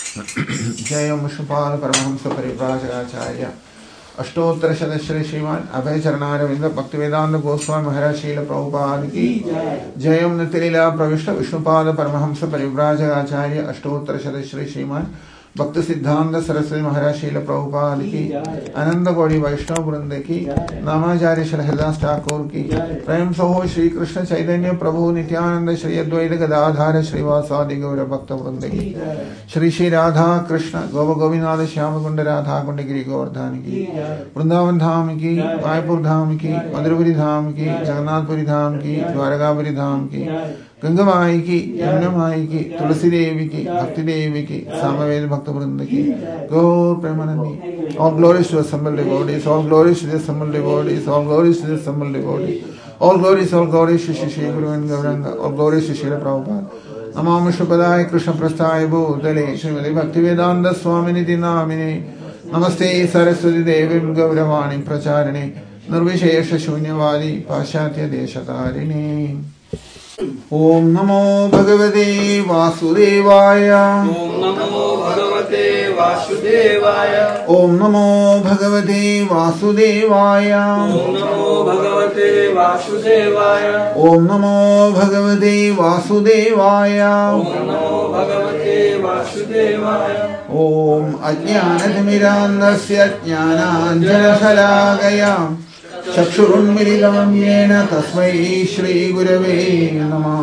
जय विष्णुपाद परमहंस परिव्राजकाचार्य अष्टोत्तर शतश्री श्रीमान अभय चरणारविंद भक्तिवेदांत गोस्वामी महाराज शील प्रभुपाद की जय नित्यलीला प्रविष्ट विष्णुपाद परमहंस परिव्राजकाचार्य अष्टोत्तर शतश्री श्रीमान भक्त सिद्धांत सरस्वती महाराज शील प्रभुपाद की अनंत गौड़ी वैष्णव वृंद की नामाचार्य श्री हरिदास ठाकुर की प्रेम सहो श्री कृष्ण चैतन्य प्रभु नित्यानंद श्री अद्वैत गदाधार श्रीवासादि गौर भक्त वृंद की श्री श्री राधा कृष्ण गोप गोविंदनाथ श्याम कुंड राधा कुंड गिरी गोवर्धन की वृंदावन धाम की रायपुर धाम की मधुरपुरी धाम की जगन्नाथपुरी धाम की द्वारकापुरी धाम की गंगा माई की यमुना माई की तुलसी देवी की भक्ति देवी की सामवेद भक्त वृंद की गौर Premanandi all glories to the assembled devotees, all glories to the assembled devotees, all glories to the assembled devotees, all glories to Shri Guru and Gauranga, all glories to Srila Prabhupada. Namo Vishnupadaya Krishna Prasthaya Bhutale Srimati Bhaktivedanta Swaminiti Namine Namaste Saraswati Devim Gauravani Pracharine Nirvishesha Shunyavadi Pashatya Deshatarine. ओम नमो भगवते वासुदेवाय ओम नमो भगवते वासुदेवाय ओम नमो भगवते वासुदेवाय ओम नमो भगवते वासुदेवाय ओम नमो भगवते वासुदेवाय ओम नमो भगवते वासुदेवाय ओम अज्ञानतिमिरान्धस्य ज्ञानाञ्जनशलाकया चक्षुरुन्मिलितं येन तस्मै श्रीगुरवे नमः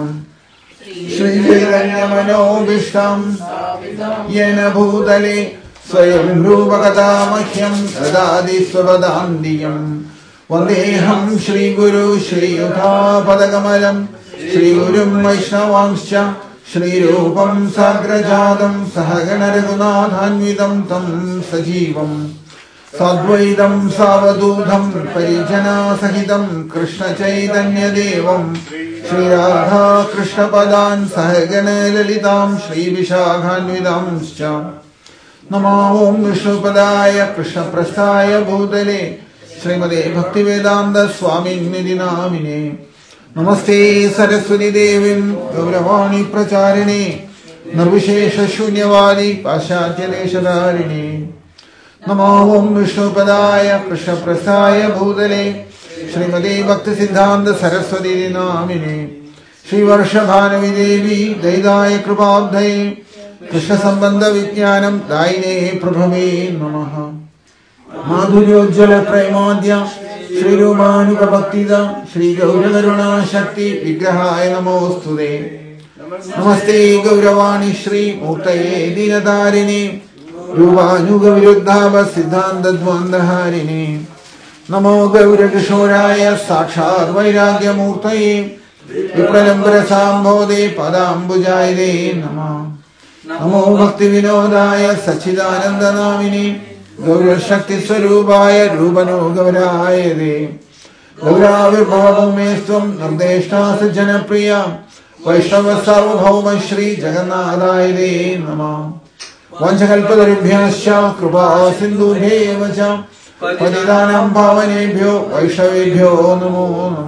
श्रीचैतन्यमनोभीष्टं येन भूतले स्वयं रूपकथा मह्यं ददाति स्वपदान्तिकं वन्देऽहं श्रीगुरु श्रीयुतापदकमलं श्रीगुरुं वैष्णवांश्च श्रीरूपं साग्रजातं सहगणरघुनाथान्वितं तं सजीवम् साद्वैतं सावधूतं परिजनसहितं कृष्णचैतन्यदेवं श्रीराधा कृष्णपदान् सहगणललितां श्रीविशाखान्वितांश्च नमो ॐ विष्णुपदाय कृष्णप्रस्थाय भूतले श्रीमते भक्तिवेदान्त स्वामिन्निधि नामिने नमस्ते सरस्वती देवीं गौरवाणी प्रचारिणे निर्विशेष शून्यवादी पाश्चात्य देशधारिणे नमो ॐ विष्णुपदाय कृष्णप्रस्थाय भूतले श्रीमते भक्ति सिद्धांत सरस्वती नामिने श्रीवर्षभानुवी देवी दयिताय कृपाब्धये कृष्ण संबंध विज्ञानं दायिने प्रभवे नमः माधुर्योज्ज्वल प्रेमाद्य श्रीरूपानुग भक्तिदा श्री गौरकरुणा शक्ति विग्रहाय नमोस्तुते नमस्ते गौरवाणी श्री मूर्तये दीनतारिणे रूपानुग विरुद्धाव सिद्धांत द्वंद्वहारिणे नमो गौरकिशोराय साक्षात् वैराग्य मूर्तये विप्रलंबर सांभोदे पदाम्बुजाय नमः नमो भक्ति विनोदाय सच्चिदानंद नामिने गौर शक्ति स्वरूपाय रूपनो गौराय दे गौराविर्भवो मे स्वं निर्देष्टा सज्जनप्रिया वैष्णव सार्वभौम श्री जगन्नाथाय दे नमः वंशकल्पतरुभ्यश्च कृपा सिन्धुभ्येव च पतितानां पावनेभ्यो वैष्णवेभ्यो नमो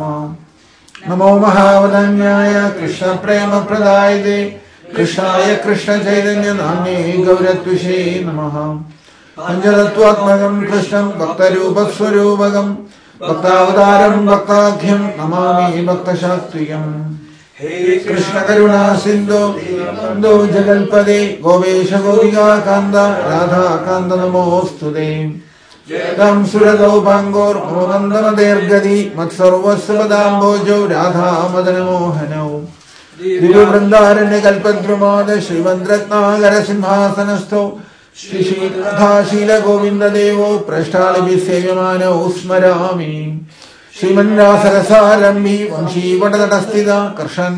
नमः नमो महावदन्याय कृष्ण प्रेम प्रदायते कृष्णाय कृष्ण चैतन्य नाम्ने गौरत्विषे नमः पंचतत्त्वात्मकं कृष्णं भक्तरूपस्वरूपकं भक्तावतारं भक्ताख्यं नमामि भक्तशास्त्रीयम् हे कृष्ण करुणा सिंधु बंधु जगल्पदे गोवेश गोपिका कांद राधा कांद नमोस्तुते तम सुरदौ भांगोर मोनंदन दीर्घदी मत्सर्वस्वदाम्भोजो राधा मदन मोहनौ दिव्य वृंदारण्य कल्पद्रुमाद श्रीमद्रत्नागर सिंहासनस्थो श्री श्रीशील गोविंद देवो प्रष्टालभि सेव्यमानौ स्मरामि श्रीमन्रासरसारम्भी वंशी वटतटस्थिता कर्षन्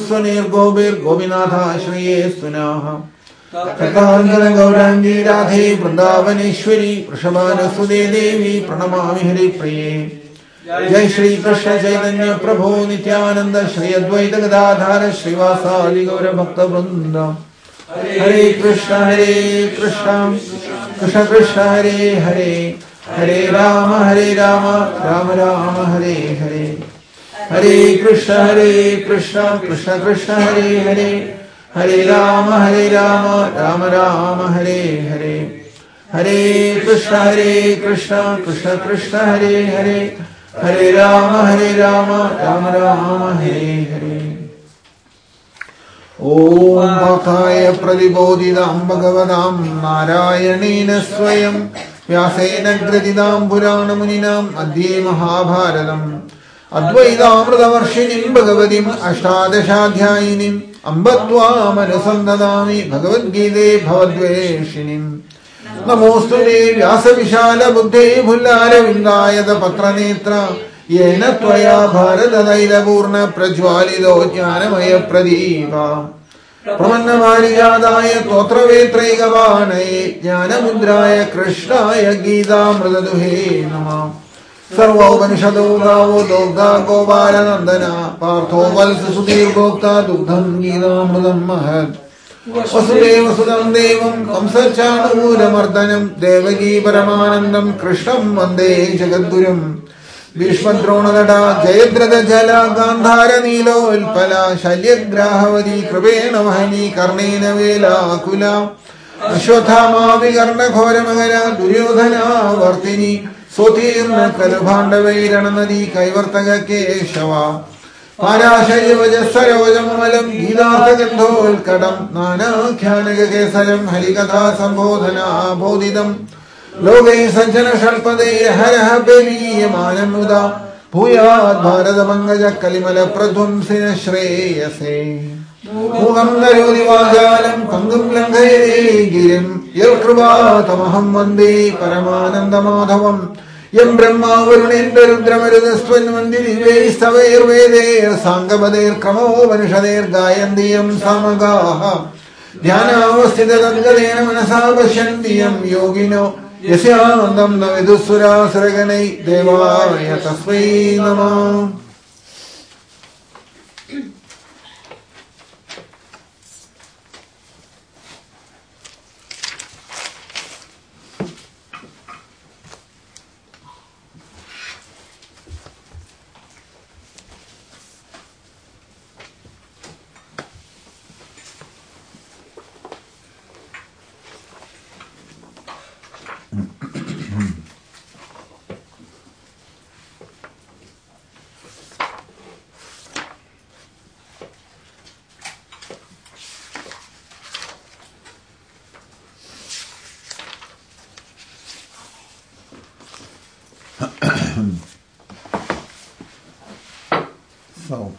वेणुस्वनिर्गोभिर्गोपिनाथाश्रये सुनाः कृताञ्जन गौराङ्गी राधे वृन्दावनेश्वरी वृषभानुसुते देवी प्रणमामि हरिप्रिये जय श्री कृष्ण चैतन्य प्रभो नित्यानंद श्री अद्वैत गदाधार श्रीवासादि गौर भक्त वृंद हरे Krishna Krishna Krishna Hare Hare Hare Ram Ram Ram Hare Hare Hare Krishna Krishna Krishna Hare Hare Hare Rama, Rama Rama, Hare Hare. Hare Krishna, Krishna Krishna, Hare Hare. Hare Rama, Rama Rama, Hare Hare. Om Bhataya Pradibodhidam Bhagavadam Narayanena Swayam Vyasena Gradidam Purana Muninam Adhye Mahabharatam Advaita Amritavarshinim Bhagavadim Ashtadashadhyayinim Ambatva Manasandadami Bhagavad Gita Bhavadveshinim Namostute Vyasa Vishala Buddhe Bhullare Vindayata Patranetra Yena Tvaya Bharatadaila Purna Prajwalido Jnanamaya Pradipa Pramannavariyadaya Totra Vetraigavanai Jnanamudraya Krishnaya Gītāmritaduhe Namah Sarvaupanishado Gavo Dogda Gopalanandana Partho Valsa Sudhir Gokta Dugdham Gītāmritam Mahad Vasudeva Sudam Devam Kamsachanuramardanam Devaki Paramanandam Krishnam Vande Jagadgurum Vishmadronada Jayadrata Jala Gandhara Nilo Ilpala Shalyagrahavadi Kripena Mahani Karnena Vela Akula Ashwathama Vigarna Ghoramagara Duryodhana Vartini Sotirna Kalabhandavairanadi Kaivartaga Keshava Parashaya Vajasarojamalam Gita Gandhol Kadam Nana Khyanaga Kesalam Harikatha Sambodhana Bodhidam Loge Sanjana Shalpade Haraha Beli Yamanamuda Puyat Bharata Mangaja Kalimala Pradhumsina Shreyase Mugam Narudi Vajalam Pangam Langayade Girim Yalkrubha Tamaham Vande Paramananda Madhavam Yam Brahma Varunendra Dramaradaswan Mandiri Veistavair Veder Sangabader Kamo Vanishader Gayandiyam Samagaha Dhyana Avastita Gadgadena Manasa Pashandiyam Yogino Yasyandam Navidusura Saraganai Devaya Tasvai Namah. So,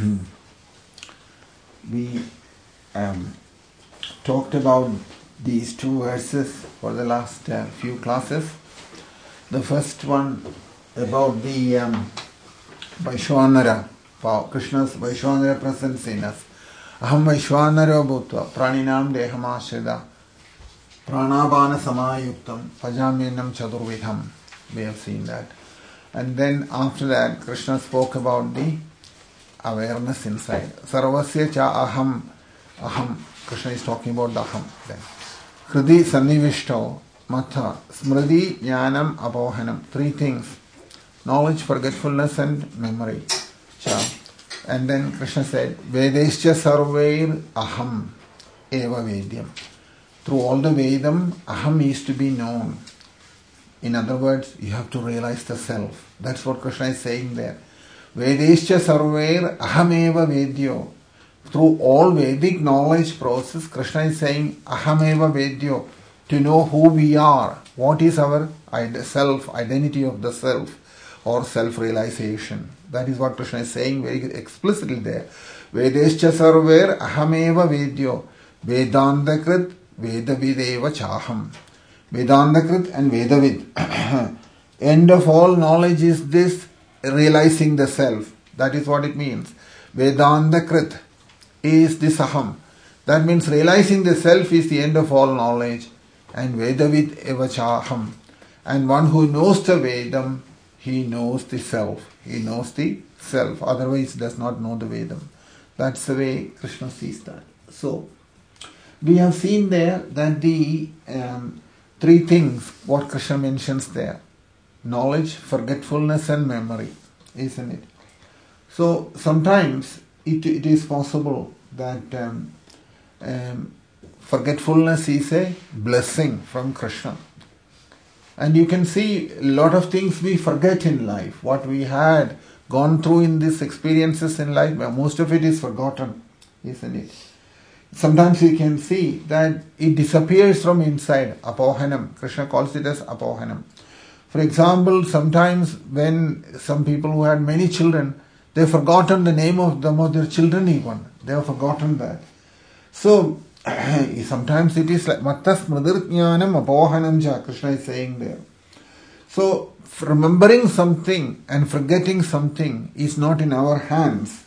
we talked about these two verses for the last few classes. The first one about the Vaishwanara, Krishna's Vaishwanara presence in us. Aham Vaishwanara Bhutva Praninam Dehamashrida Pranabana Samayuktam Pajamyanam Chadurvidham. We have seen that. And then after that, Krishna spoke about the awareness inside. Sarvasya cha aham. Aham. Krishna is talking about the aham. Then Hridi Sannivishto Matha Smriti Jnanam Apohanam. Three things: knowledge, forgetfulness and memory. Cha. And then Krishna said, Vedescha Sarvair Aham Eva Vedyam. Through all the Vedam, Aham is to be known. In other words, you have to realize the self. That's what Krishna is saying there. Vedescha Sarvair Ahameva Vedyo. Through all Vedic knowledge process, Krishna is saying Ahameva Vedyo. To know who we are. What is our self, identity of the self or self-realization. That is what Krishna is saying very explicitly there. Vedescha Sarvair Ahameva Vedyo. Vedandakrit Vedavideva Chaham. Vedandakrit and Vedavid. End of all knowledge is this realizing the self. That is what it means. Vedandakrit is this aham. That means realizing the self is the end of all knowledge. And Vedavid evachaham. And one who knows the Vedam, he knows the self. He knows the self. Otherwise does not know the Vedam. That's the way Krishna sees that. So, we have seen there that the three things, what Krishna mentions there. Knowledge, forgetfulness and memory, isn't it? So sometimes it is possible that forgetfulness is a blessing from Krishna. And you can see a lot of things we forget in life. What we had gone through in these experiences in life, most of it is forgotten, isn't it? Sometimes we can see that it disappears from inside. Apohanam. Krishna calls it as apohanam. For example, sometimes when some people who had many children, they've forgotten the name of them or their children even. They have forgotten that. So, sometimes it is like Mattas Mridurjnanam Apohanam Ja, Krishna is saying there. So, remembering something and forgetting something is not in our hands.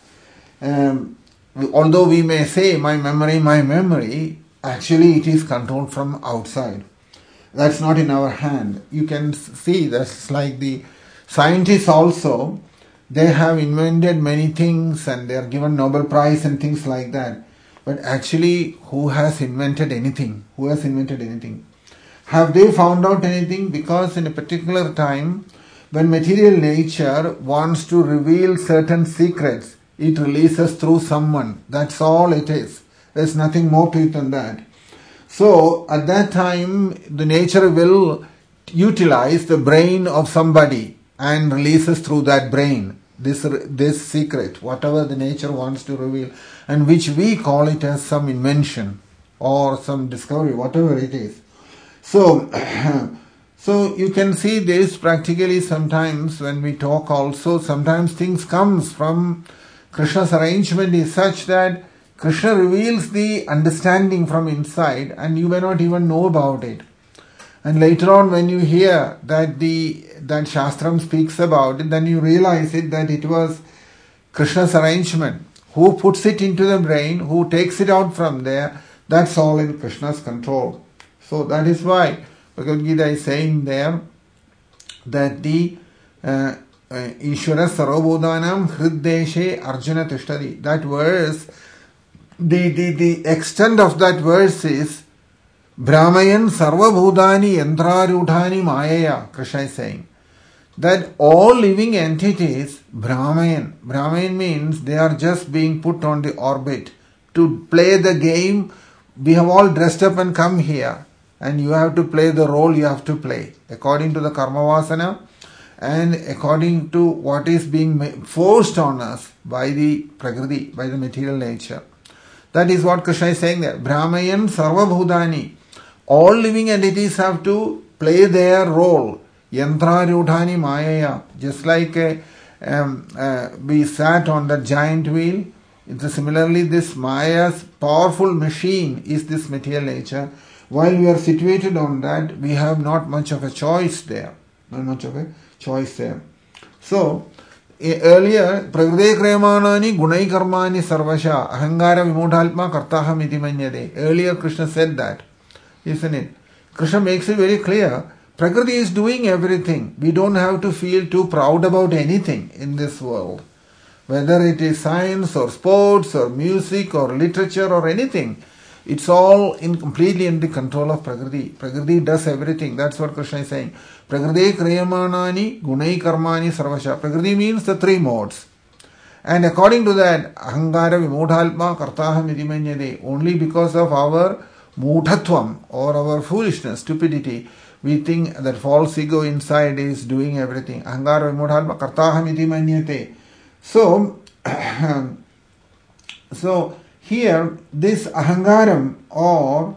Although we may say, my memory, actually it is controlled from outside. That's not in our hand. You can see that's like the scientists also, they have invented many things and they are given Nobel Prize and things like that. But actually, who has invented anything? Who has invented anything? Have they found out anything? Because in a particular time, when material nature wants to reveal certain secrets, it releases through someone. That's all it is. There's nothing more to it than that. So, at that time, the nature will utilize the brain of somebody and releases through that brain this secret, whatever the nature wants to reveal, and which we call it as some invention or some discovery, whatever it is. So, so you can see this practically sometimes when we talk also, sometimes things comes from Krishna's arrangement is such that Krishna reveals the understanding from inside and you may not even know about it. And later on when you hear that that Shastram speaks about it, then you realize that it was Krishna's arrangement. Who puts it into the brain, who takes it out from there, that's all in Krishna's control. So that is why Bhagavad Gita is saying there that the Ishvara Sarvabhutanam Hriddeshe Arjuna Tishtadi. That verse, the extent of that verse is Brahmayan Sarvabhutani Yantrarudhani Mayaya. Krishna is saying that all living entities, Brahmayan means they are just being put on the orbit to play the game. We have all dressed up and come here and you have to play the role you have to play according to the karma vasana and according to what is being forced on us by the prakriti, by the material nature. That is what Krishna is saying there. Brahmayan Sarvabhutani. All living entities have to play their role. Yantra Rudhani Mayaya. Just like we sat on the giant wheel. Similarly, this Maya's powerful machine is this material nature. While we are situated on that, we have not much of a choice there. Not much of a choice there. So, earlier, Prakriti Kremanani Gunai Karmani Sarvasha Ahangara Vimodhalma Kartaham iti manyade. Earlier, Krishna said that. Isn't it? Krishna makes it very clear. Prakriti is doing everything. We don't have to feel too proud about anything in this world. Whether it is science or sports or music or literature or anything. It's all completely in the control of Prakriti. Prakriti does everything. That's what Krishna is saying. Prakriti Kriyamanani Gunai Karmani Sarvasha. Prakriti means the three modes. And according to that, Ahangara Vimodhalma Kartaham iti manyade. Only because of our mudhatvam or our foolishness, stupidity, we think that false ego inside is doing everything. Ahangara Vimodhalma Kartaham iti manyate. So, here, this ahangaram or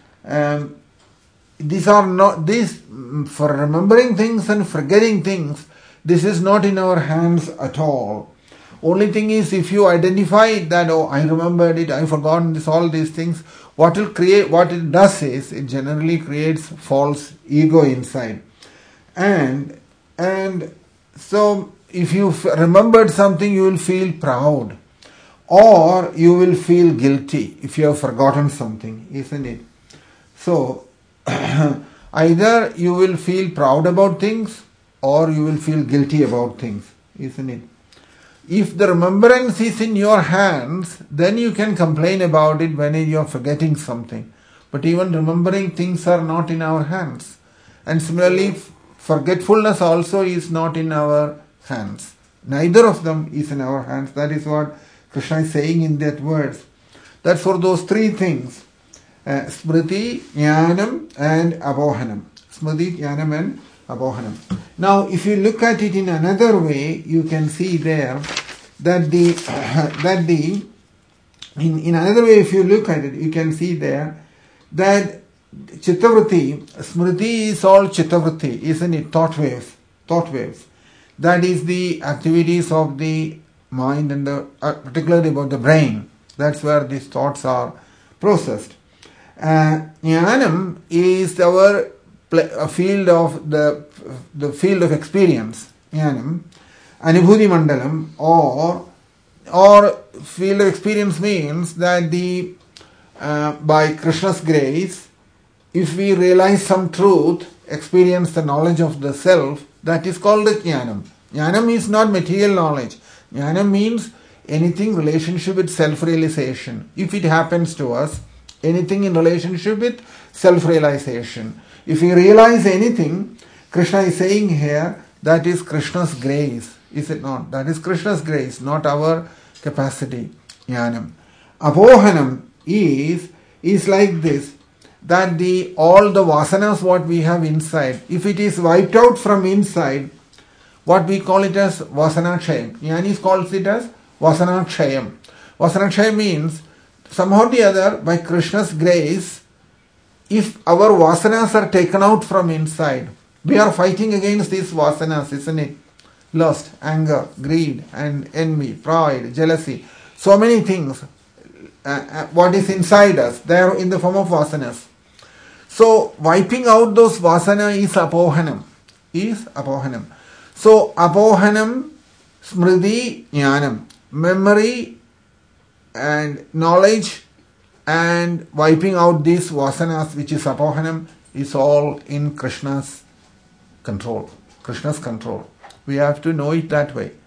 these are not this for remembering things and forgetting things. This is not in our hands at all. Only thing is, if you identify that, oh, I remembered it, I forgotten this, all these things. What it does is it generally creates false ego inside, and so if you remembered something, you will feel proud. Or you will feel guilty if you have forgotten something, isn't it? So, either you will feel proud about things or you will feel guilty about things, isn't it? If the remembrance is in your hands, then you can complain about it when you are forgetting something. But even remembering things are not in our hands. And similarly, forgetfulness also is not in our hands. Neither of them is in our hands. That is what Krishna is saying in that verse. That's for those three things. Smriti, Jnanam and Abohanam. Smriti, Jnanam and Abohanam. Now, if you look at it in another way, you can see there that in another way, if you look at it, you can see there that Chittavritti, Smriti is all Chittavritti, isn't it? Thought waves. That is the activities of the mind and particularly about the brain. That's where these thoughts are processed. Jnanam is our field of the field of experience. Jnanam, Anubhuti Mandalam, or field of experience means that by Krishna's grace, if we realize some truth, experience the knowledge of the self, that is called Jnanam. Jnanam is not material knowledge. Jnanam means anything in relationship with self-realization. If it happens to us, anything in relationship with self-realization. If we realize anything, Krishna is saying here, that is Krishna's grace. Is it not? That is Krishna's grace, not our capacity. Jnanam. Abohanam is like this, that all the vasanas what we have inside, if it is wiped out from inside, what we call it as vasanakshayam. Jnanis calls it as vasanakshayam. Vasanakshayam means somehow or the other, by Krishna's grace, if our vasanas are taken out from inside, we are fighting against these vasanas, isn't it? Lust, anger, greed, and envy, pride, jealousy, so many things. What is inside us, they are in the form of vasanas. So wiping out those vasana is apohanam. So apohanam, smriti, jnanam, memory and knowledge and wiping out these vasanas, which is apohanam, is all in Krishna's control. Krishna's control. We have to know it that way.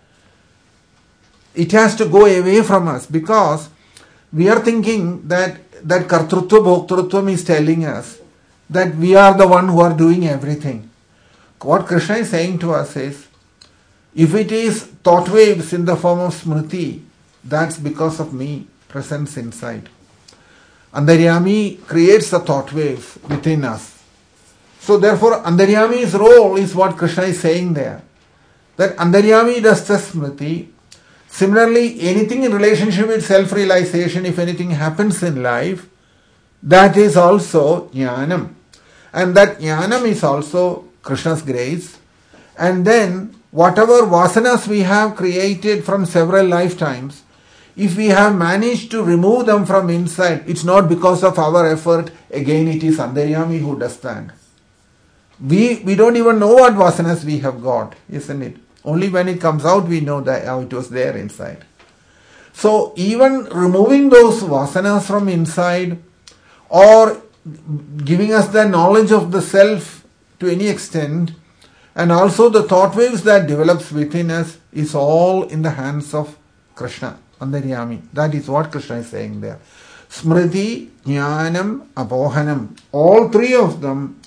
It has to go away from us because we are thinking that kartrutva bhoktrutvam is telling us that we are the one who are doing everything. What Krishna is saying to us is, if it is thought waves in the form of smriti, that's because of me, presence inside. Antaryami creates the thought waves within us. So therefore, Antaryami's role is what Krishna is saying there. That Antaryami does the smriti. Similarly, anything in relationship with self-realization, if anything happens in life, that is also jnanam. And that jnanam is also Krishna's grace. And then, whatever vasanas we have created from several lifetimes, if we have managed to remove them from inside, it's not because of our effort. Again, it is Antaryami who does that. We don't even know what vasanas we have got, isn't it? Only when it comes out, we know that how it was there inside. So, even removing those vasanas from inside, or giving us the knowledge of the self to any extent, and also the thought waves that develops within us, is all in the hands of Krishna, Antaryami. That is what Krishna is saying there. Smriti, Jnanam, Abohanam. All three of them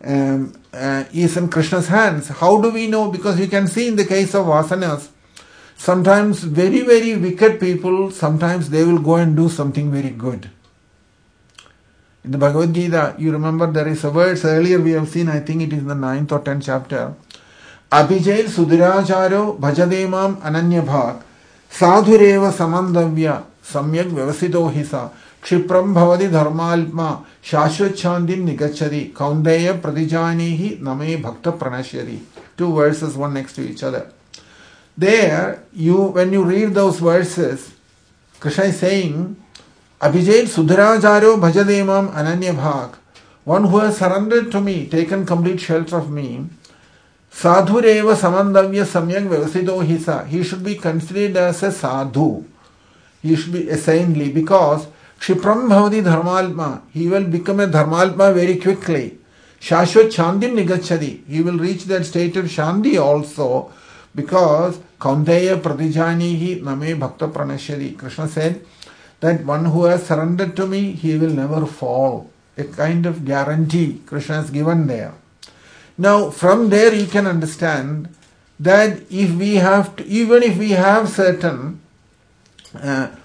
is in Krishna's hands. How do we know? Because you can see in the case of vasanas, sometimes very, very wicked people, sometimes they will go and do something very good. In the Bhagavad Gita, you remember there is a verse earlier we have seen, I think it is in the 9th or 10th chapter. Abhijail Sudhiracharo Bhajademam Ananya Bhak Sadhureva Samandavya Samyak Vyavasito Hisa Kshipram Bhavadi Dharmalpma Shashvat Chandin Nigachadi Kaundeya Pradijanihi Name Bhakta Pranashyari. Two verses, one next to each other. There, when you read those verses, Krishna is saying, Abhijail Sudhiracharo Bhajademam Ananya Bhak, one who has surrendered to me, taken complete shelter of me, Sadhureva Samandavya Samyak Vyavasito Hisa, he should be considered as a sadhu. He should be a saintly, because Kshipram Bhavadi Dharmalpma, he will become a Dharmalpma very quickly. Shashvat Chandim Nigachadi, he will reach that state of Shanti also, because Kaunteya Pradijanihi Name Bhakta Pranashyari. Krishna said that one who has surrendered to me, he will never fall. A kind of guarantee Krishna has given there. Now, from there you can understand that if we have to, even if we have certain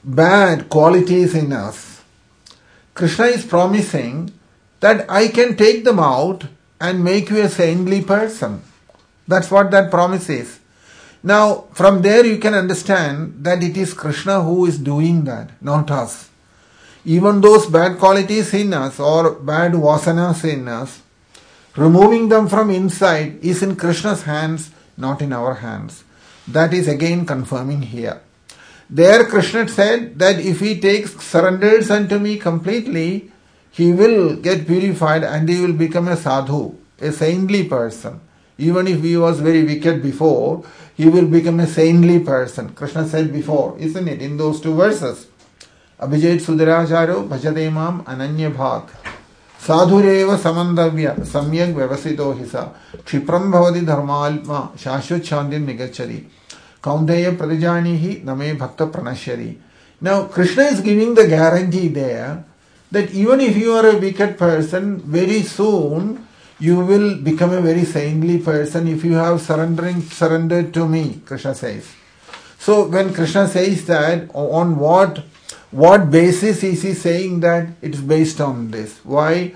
bad qualities in us, Krishna is promising that I can take them out and make you a saintly person. That's what that promise is. Now, from there you can understand that it is Krishna who is doing that, not us. Even those bad qualities in us or bad vasanas in us, removing them from inside is in Krishna's hands, not in our hands. That is again confirming here. There Krishna said that if he surrenders unto me completely, he will get purified and he will become a sadhu, a saintly person. Even if he was very wicked before, he will become a saintly person. Krishna said before, isn't it, in those two verses? Abhijayat Sudaracharo bhajate mam ananya bhak. Sadhureva samandavya samyak vyavasito hisa. Kshipram bhavati dharmalma shashvat shantin nigachari. Kaunteya pradijanihi name bhakta pranashyari. Now Krishna is giving the guarantee there that even if you are a wicked person, very soon you will become a very saintly person if you have surrendered to me, Krishna says. So when Krishna says that, on what basis is he saying that? It is based on this. Why?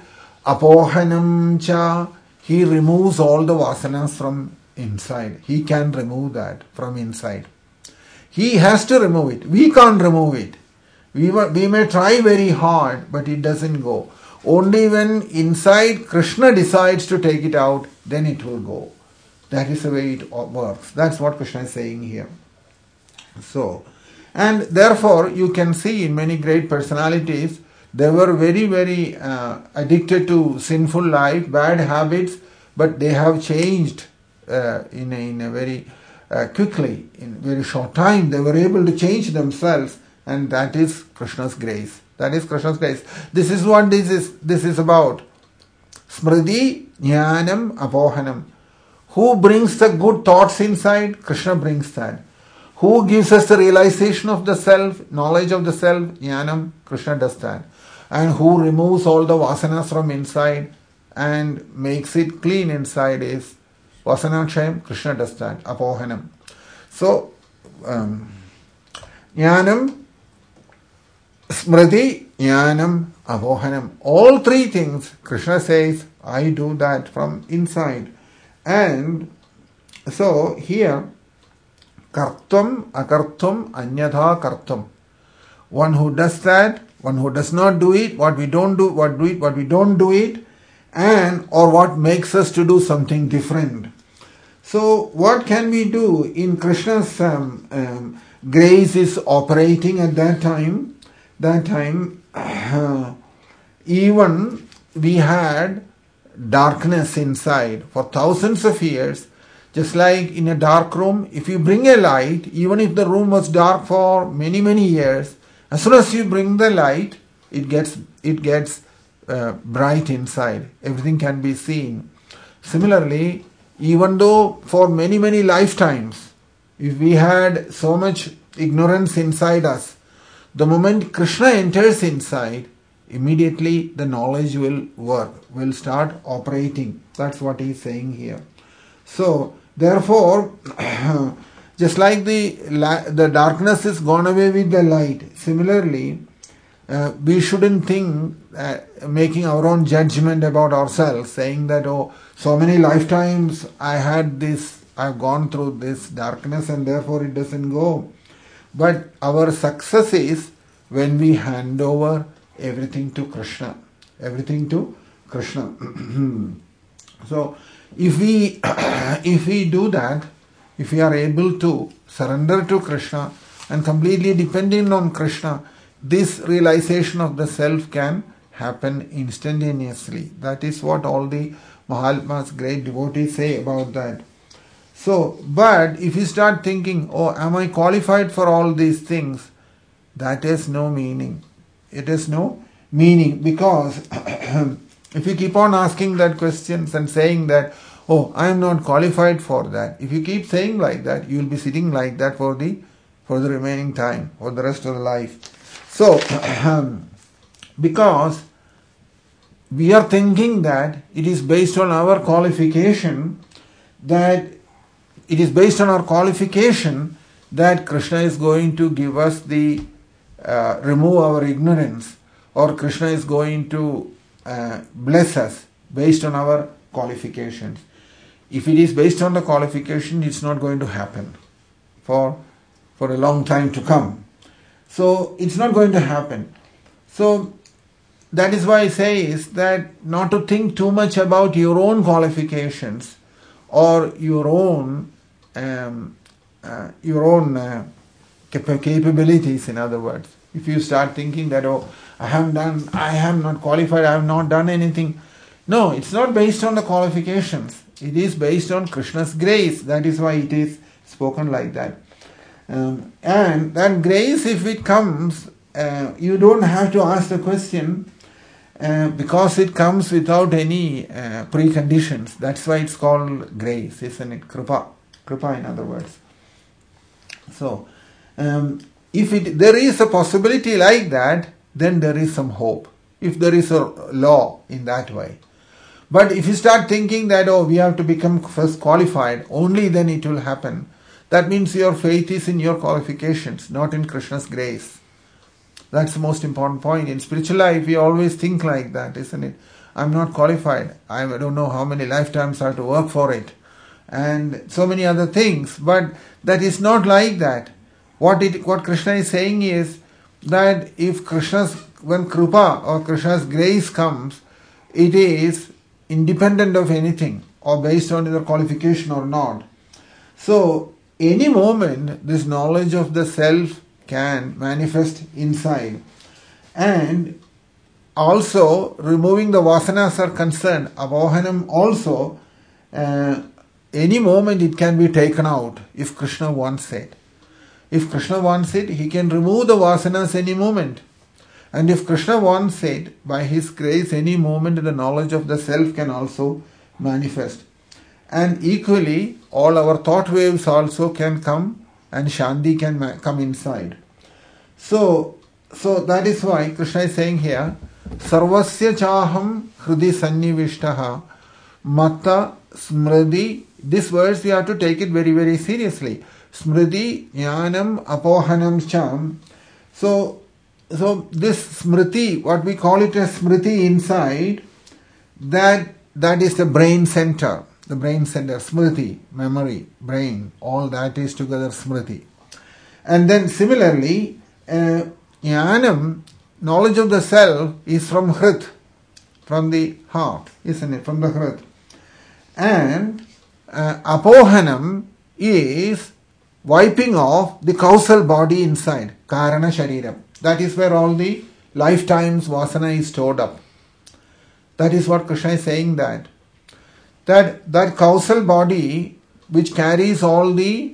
Apohanam cha, he removes all the vasanas from inside. He can remove that from inside. He has to remove it. We can't remove it. We may try very hard, but it doesn't go. Only when inside Krishna decides to take it out, then it will go. That is the way it works. That's what Krishna is saying here. So, and therefore you can see in many great personalities, they were very, very addicted to sinful life, bad habits, but they have changed in a very quickly, in very short time. They were able to change themselves, and that is Krishna's grace. That is Krishna's grace. This is what this is about. Smriti, Jnanam, Apohanam. Who brings the good thoughts inside? Krishna brings that. Who gives us the realization of the self, knowledge of the self? Jnanam, Krishna does that. And who removes all the vasanas from inside and makes it clean inside is Vasanakshayam, Krishna does that. Apohanam. So, Jnanam, Smriti, Jnanam, Apohanam. All three things, Krishna says, I do that from inside. And so here, Kartam, Akartam, Anyatha Kartam. One who does that, one who does not do it, what we don't do, what we don't do it, and or what makes us to do something different. So what can we do in Krishna's grace is operating at that time? That time, even we had darkness inside for thousands of years. Just like in a dark room, if you bring a light, even if the room was dark for many, many years, as soon as you bring the light, it gets bright inside. Everything can be seen. Similarly, even though for many, many lifetimes, if we had so much ignorance inside us, the moment Krishna enters inside, immediately the knowledge will work, will start operating. That's what he is saying here. So, therefore, just like the darkness is gone away with the light, similarly, we shouldn't think making our own judgment about ourselves, saying that, oh, so many lifetimes I had this, I've gone through this darkness and therefore it doesn't go. But our success is when we hand over everything to Krishna. Everything to Krishna. So, if we do that, if we are able to surrender to Krishna and completely dependent on Krishna, this realization of the self can happen instantaneously. That is what all the Mahatmas, great devotees say about that. So, but if you start thinking, oh, am I qualified for all these things? That has no meaning. It has no meaning, because if you keep on asking that questions and saying that, oh, I am not qualified for that. If you keep saying like that, you will be sitting like that for the remaining time, for the rest of the life. So, because we are thinking that it is based on our qualification, that Krishna is going to give us the remove our ignorance, or Krishna is going to bless us based on our qualifications. If it is based on the qualification, it's not going to happen for a long time to come. So it's not going to happen. So that is why I say is that not to think too much about your own qualifications or your own capabilities. In other words, if you start thinking that, oh, I am not qualified, I have not done anything. No, it's not based on the qualifications. It is based on Krishna's grace. That is why it is spoken like that. And that grace, if it comes, you don't have to ask the question because it comes without any preconditions. That's why it's called grace, isn't it? Kripa. Kripa, in other words. So, if there is a possibility like that, then there is some hope. If there is a law in that way. But if you start thinking that, oh, we have to become first qualified, only then it will happen. That means your faith is in your qualifications, not in Krishna's grace. That's the most important point. In spiritual life, we always think like that, isn't it? I'm not qualified. I don't know how many lifetimes I have to work for it. And so many other things. But that is not like that. What Krishna is saying is that when Kripa or Krishna's grace comes, it is independent of anything or based on either qualification or not. So, any moment this knowledge of the self can manifest inside. And also, removing the vasanas are concerned. Avohanam also, any moment it can be taken out if Krishna wants it. If Krishna wants it, he can remove the vasanas any moment. And if Krishna wants it, by his grace, any moment the knowledge of the self can also manifest. And equally, all our thought waves also can come and Shanti can come inside. So that is why Krishna is saying here, Sarvasya chaham hridi sannivishtaha mata smriti. This verse we have to take it very, very seriously. Smriti jnanam apohanam cham. So this smriti, what we call it as smriti inside, that is the brain center. The brain center, smriti, memory, brain, all that is together smriti. And then similarly, jnanam, knowledge of the self, is from hrit, from the heart, isn't it? From the hrit. And apohanam is wiping off the causal body inside, karana shariram. That is where all the lifetimes vasana is stored up. That is what Krishna is saying that causal body which carries all the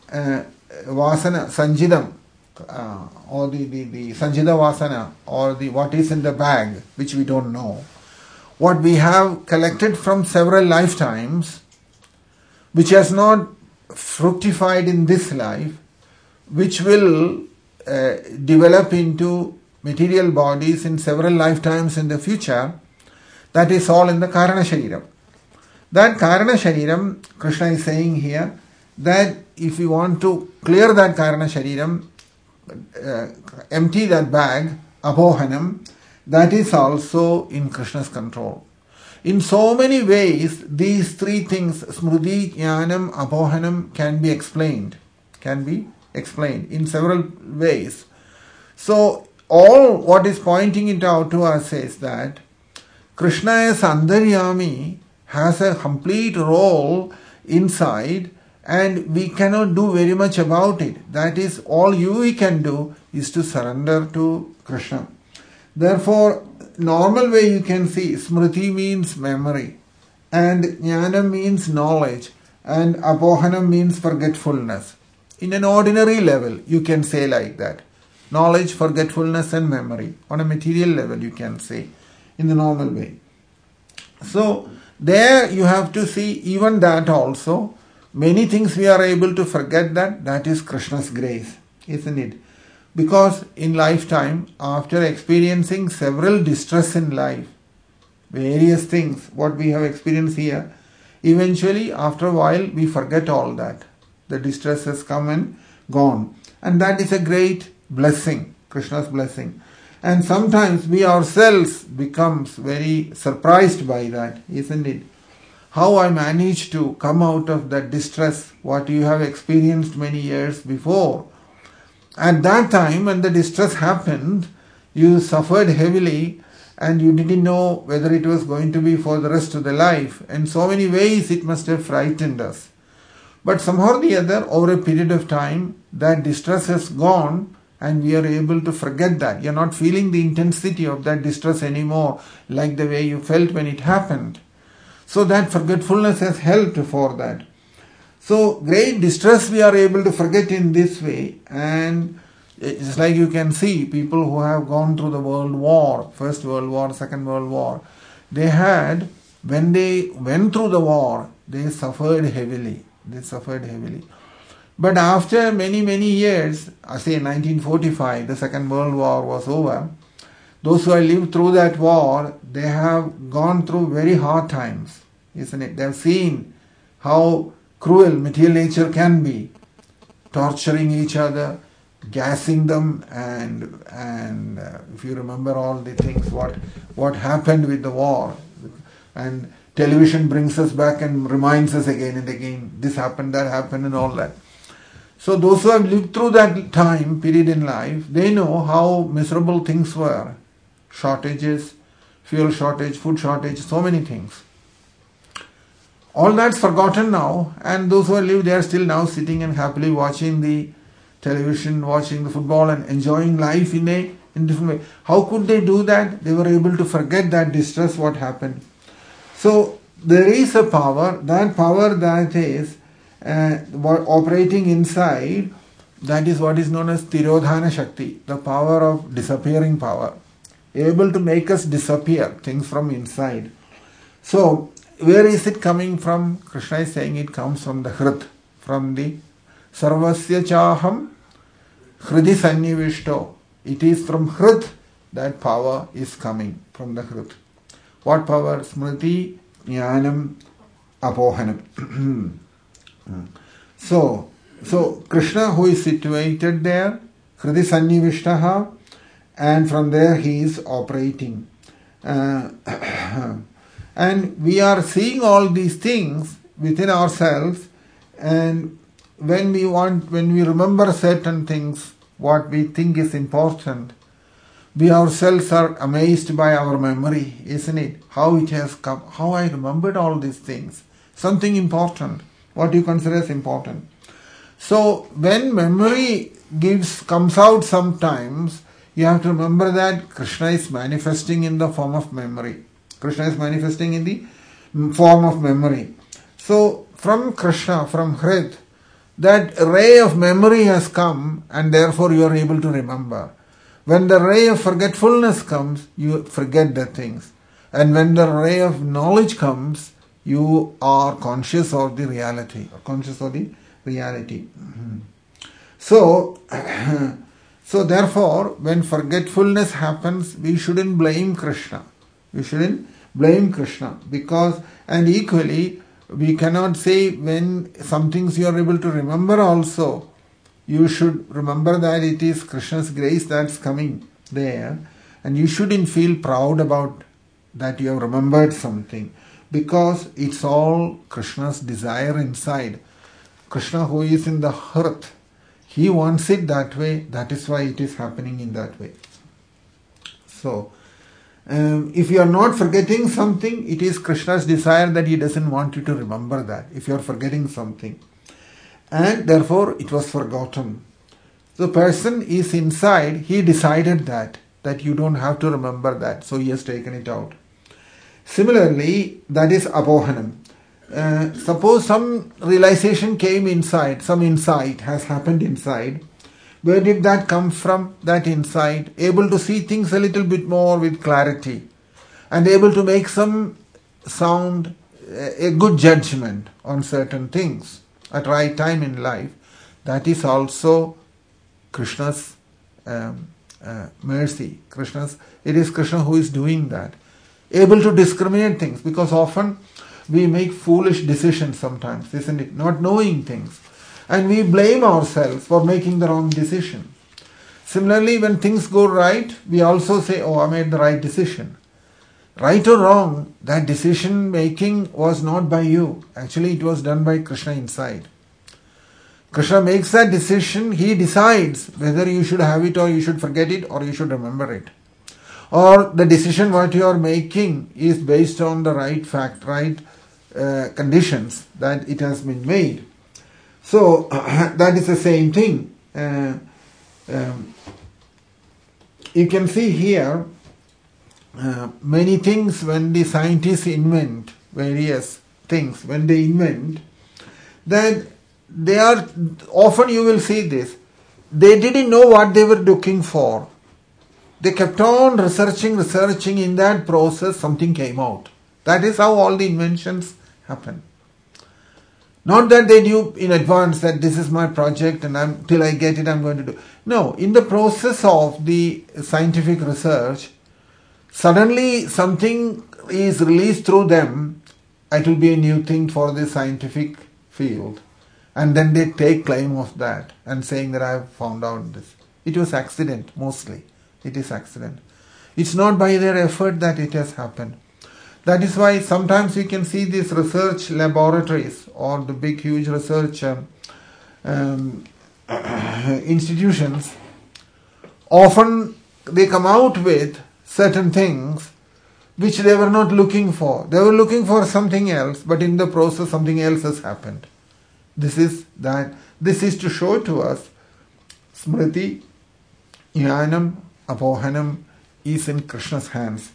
vasana, sanjidam, or the sanjida vasana, or the what is in the bag, which we don't know. What we have collected from several lifetimes, which has not fructified in this life, which will develop into material bodies in several lifetimes in the future, that is all in the Karana Shariram. That Karana Shariram, Krishna is saying here, that if you want to clear that Karana Shariram, empty that bag, Abohanam, that is also in Krishna's control. In so many ways, these three things, Smriti, Jnanam, Abohanam, can be explained in several ways. So, all what is pointing it out to us is that Krishna as Antaryami has a complete role inside, and we cannot do very much about it. That is, all we can do is to surrender to Krishna. Therefore, normal way you can see, Smriti means memory, and Jnana means knowledge, and Apohanam means forgetfulness. In an ordinary level, you can say like that. Knowledge, forgetfulness and memory. On a material level, you can say in the normal way. So, there you have to see even that also. Many things we are able to forget that is Krishna's grace, isn't it? Because in lifetime, after experiencing several distress in life, various things, what we have experienced here, eventually after a while we forget all that. The distress has come and gone. And that is a great blessing. Krishna's blessing. And sometimes we ourselves becomes very surprised by that, isn't it? How I managed to come out of that distress, what you have experienced many years before. At that time when the distress happened, you suffered heavily and you didn't know whether it was going to be for the rest of the life. In so many ways it must have frightened us. But somehow or the other, over a period of time, that distress has gone and we are able to forget that. You're not feeling the intensity of that distress anymore like the way you felt when it happened. So that forgetfulness has helped for that. So great distress we are able to forget in this way, and it's like you can see people who have gone through the World War, First World War, Second World War, they had, when they went through the war, they suffered heavily. But after many, many years, I say 1945, the Second World War was over, those who have lived through that war, they have gone through very hard times, isn't it? They have seen how cruel material nature can be, torturing each other, gassing them, and if you remember all the things, what happened with the war. And television brings us back and reminds us again and again, this happened, that happened, and all that. So those who have lived through that time period in life, they know how miserable things were. Shortages, fuel shortage, food shortage, so many things. All that's forgotten now, and those who have lived, they are still now sitting and happily watching the television, watching the football and enjoying life in different way. How could they do that? They were able to forget that distress, what happened. So there is a power that is operating inside, that is what is known as Tirodhana Shakti, the power of disappearing power, able to make us disappear things from inside. So where is it coming from? Krishna is saying it comes from the Hrit, from the Sarvasya Chaham Hridi Sannivishto. It is from Hrit that power is coming, from the Hrit. What power? Smriti, Jnanam, Apohanam. So Krishna, who is situated there, Hridi Sannivishtaha, and from there he is operating. And we are seeing all these things within ourselves, and when we remember certain things, what we think is important, we ourselves are amazed by our memory, isn't it? How it has come, how I remembered all these things. Something important, what you consider as important. So when memory comes out sometimes, you have to remember that Krishna is manifesting in the form of memory. Krishna is manifesting in the form of memory. So from Krishna, from Hrit, that ray of memory has come, and therefore you are able to remember. When the ray of forgetfulness comes, you forget the things. And when the ray of knowledge comes, you are conscious of the reality. So therefore, when forgetfulness happens, we shouldn't blame Krishna. Because, and equally, we cannot say when some things you are able to remember also, you should remember that it is Krishna's grace that's coming there, and you shouldn't feel proud about that you have remembered something, because it's all Krishna's desire inside. Krishna, who is in the Hrit, he wants it that way. That is why it is happening in that way. So if you are not forgetting something, it is Krishna's desire that he doesn't want you to remember that, if you are forgetting something. And therefore it was forgotten. The person is inside, he decided that you don't have to remember that, so he has taken it out. Similarly, that is Apohanam. Suppose some realization came inside, some insight has happened inside. Where did that come from? That insight, able to see things a little bit more with clarity, and able to make some sound, a good judgment on certain things at right time in life. That is also Krishna's mercy. It is Krishna who is doing that. Able to discriminate things, because often we make foolish decisions sometimes, isn't it? Not knowing things. And we blame ourselves for making the wrong decision. Similarly, when things go right, we also say, oh, I made the right decision. Right or wrong, that decision making was not by you. Actually, it was done by Krishna inside. Krishna makes that decision. He decides whether you should have it or you should forget it or you should remember it. Or the decision what you are making is based on the right fact, right conditions that it has been made. So that is the same thing. You can see here many things when the scientists invent various things, when they invent, that they are, often you will see this, they didn't know what they were looking for. They kept on researching, in that process something came out. That is how all the inventions happen. Not that they knew in advance that this is my project and till I get it I'm going to do. No, in the process of the scientific research, suddenly something is released through them. It will be a new thing for the scientific field. And then they take claim of that and saying that I have found out this. It was accident mostly. It is accident. It's not by their effort that it has happened. That is why sometimes you can see these research laboratories or the big huge research institutions. Often they come out with certain things which they were not looking for. They were looking for something else, but in the process something else has happened. This is to show to us Smriti, Jnanam, Apohanam is in Krishna's hands.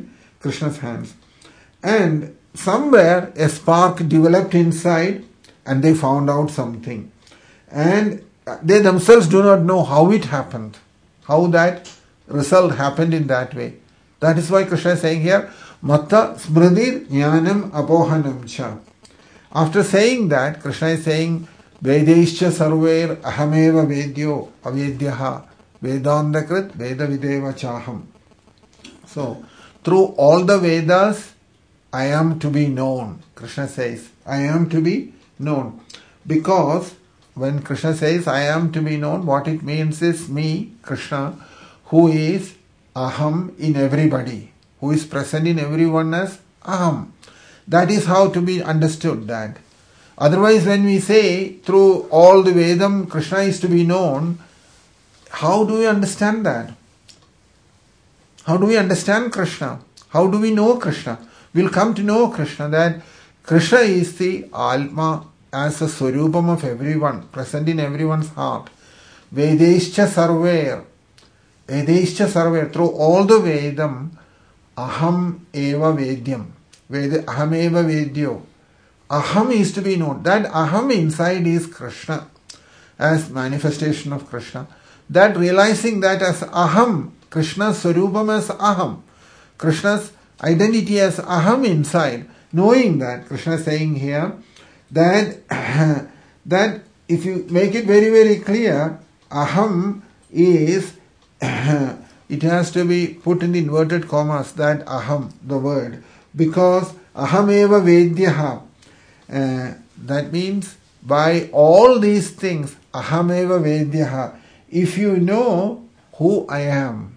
And somewhere a spark developed inside and they found out something. And they themselves do not know how it happened, how that result happened in that way. That is why Krishna is saying here, Matta Smritir Jnanam Apohanam Cha. After saying that, Krishna is saying, Vedaischa Sarver Ahameva Vedyo Avedyaha Vedandakrit Vedavideva Chaham. So, through all the Vedas, I am to be known. Krishna says, I am to be known. Because when Krishna says, I am to be known, what it means is me, Krishna, who is Aham in everybody, who is present in everyone as Aham. That is how to be understood that. Otherwise, when we say through all the Vedam, Krishna is to be known, how do we understand that? How do we understand Krishna? How do we know Krishna? We'll come to know Krishna, that Krishna is the Alma as a Swarupam of everyone, present in everyone's heart. Vedescha Sarver, through all the Vedam, Aham Eva Vedyam. Aham Eva Vedyo. Aham is to be known. That Aham inside is Krishna, as manifestation of Krishna. That realizing that as Aham, Krishna's Swarupam as Aham, Krishna's identity as Aham inside, knowing that, Krishna is saying here, that if you make it very, very clear, Aham is, it has to be put in the inverted commas, that Aham, the word, because Aham eva Vedyaha, that means by all these things, Aham eva Vedyaha, if you know who I am,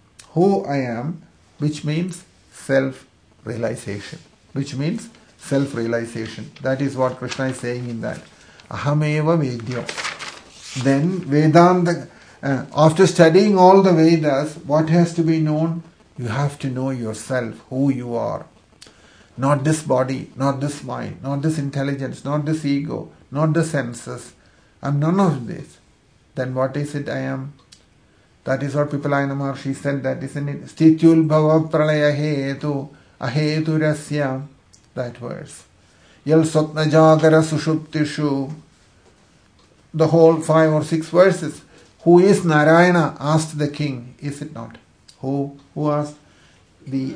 which means self-realization. That is what Krishna is saying in that. Ahameva Vedya. Then Vedanta, after studying all the Vedas, what has to be known? You have to know yourself, who you are. Not this body, not this mind, not this intelligence, not this ego, not the senses. I am none of this. Then what is it I am? That is what Pipalayana Maharshi said, that isn't it? Stityul bhava pralaya hetu aheturasya. That verse. Yal swapna jagara sushuptishu. The whole 5 or 6 verses. Who is Narayana? Asked the king. Is it not? Who asked? The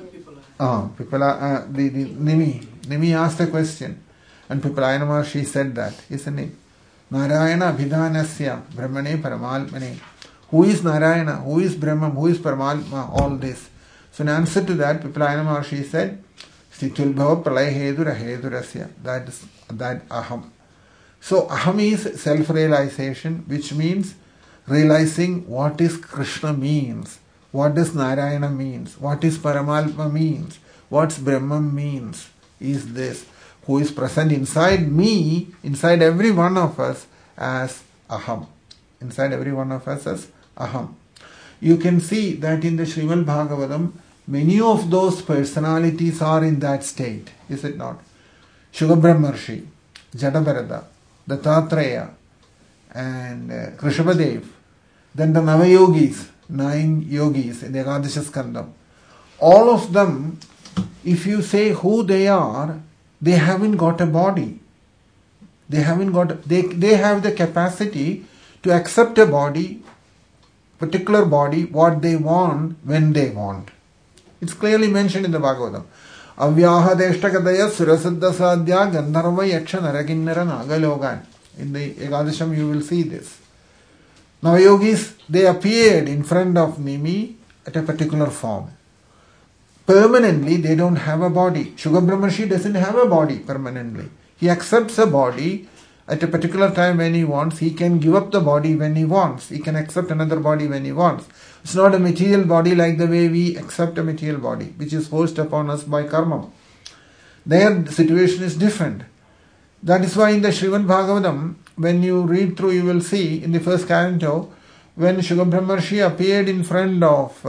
Nimi. Nimi asked the question. And Pipalayana Maharshi said that, isn't it? Narayana Abhidanasya Brahmane Paramalmane. Who is Narayana? Who is Brahman? Who is Paramatma? All this. So in answer to that, Pipalayana Maharshi said, Stitul bhava pralaya hedura hedurasya. That is that Aham. So Aham is self-realization, which means realizing what is Krishna means, what does Narayana means, what is Paramatma means, what's Brahman means, is this, who is present inside me, inside every one of us as Aham. Inside every one of us as Aham. You can see that in the Srimad Bhagavatam, many of those personalities are in that state, is it not? Shukabrahmarshi, Jadabharata, Dattatreya, and Krishabadev, then the Navayogis, 9 yogis in the Ekadasha Skandam. All of them, if you say who they are, they haven't got a body. They have the capacity to accept a body, particular body, what they want, when they want. It's clearly mentioned in the Bhagavatam. Avyaha deshtakadaya surasiddha sadhya gandharva yaksha narakinnara nagalogan. In the Ekadasham you will see this. Now yogis, they appeared in front of Nimi at a particular form. Permanently, they don't have a body. Shukabrahmarshi doesn't have a body permanently. He accepts a body at a particular time when he wants. He can give up the body when he wants. He can accept another body when he wants. It's not a material body like the way we accept a material body, which is forced upon us by karma. Their situation is different. That is why in the Srimad Bhagavatam, when you read through, you will see in the first canto, when Shukabrahmarshi appeared in front of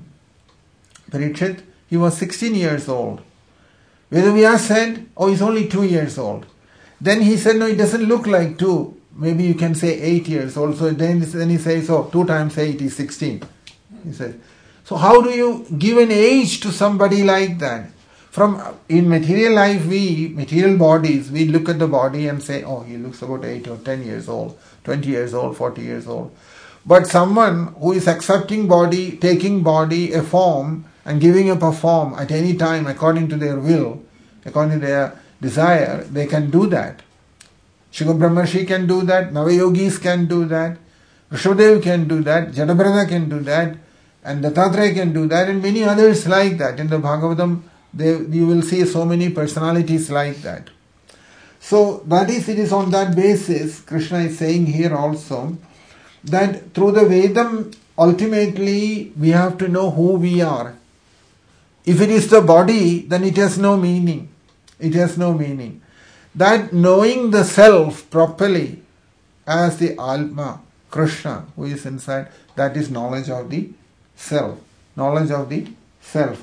Parikshit, he was 16 years old. Vedavyas said, oh, he's only 2 years old. Then he said, no, it doesn't look like 2. Maybe you can say 8 years old. So then he says, oh, 2 times 8 is 16. He says, so how do you give an age to somebody like that? In material life, material bodies, we look at the body and say, oh, he looks about 8 or 10 years old, 20 years old, 40 years old. But someone who is accepting body, taking body, a form, and giving up a form at any time according to their will, according to their desire, they can do that. Shukabrahmarshi can do that, Navayogis can do that, Rishabhadev can do that, Jadabharata can do that, and Dattatreya can do that, and many others like that. In the Bhagavatam, you will see so many personalities like that. So it is on that basis, Krishna is saying here also, that through the Vedam, ultimately we have to know who we are. If it is the body, then it has no meaning. It has no meaning. That knowing the self properly as the Atma, Krishna, who is inside, that is knowledge of the self. Knowledge of the self.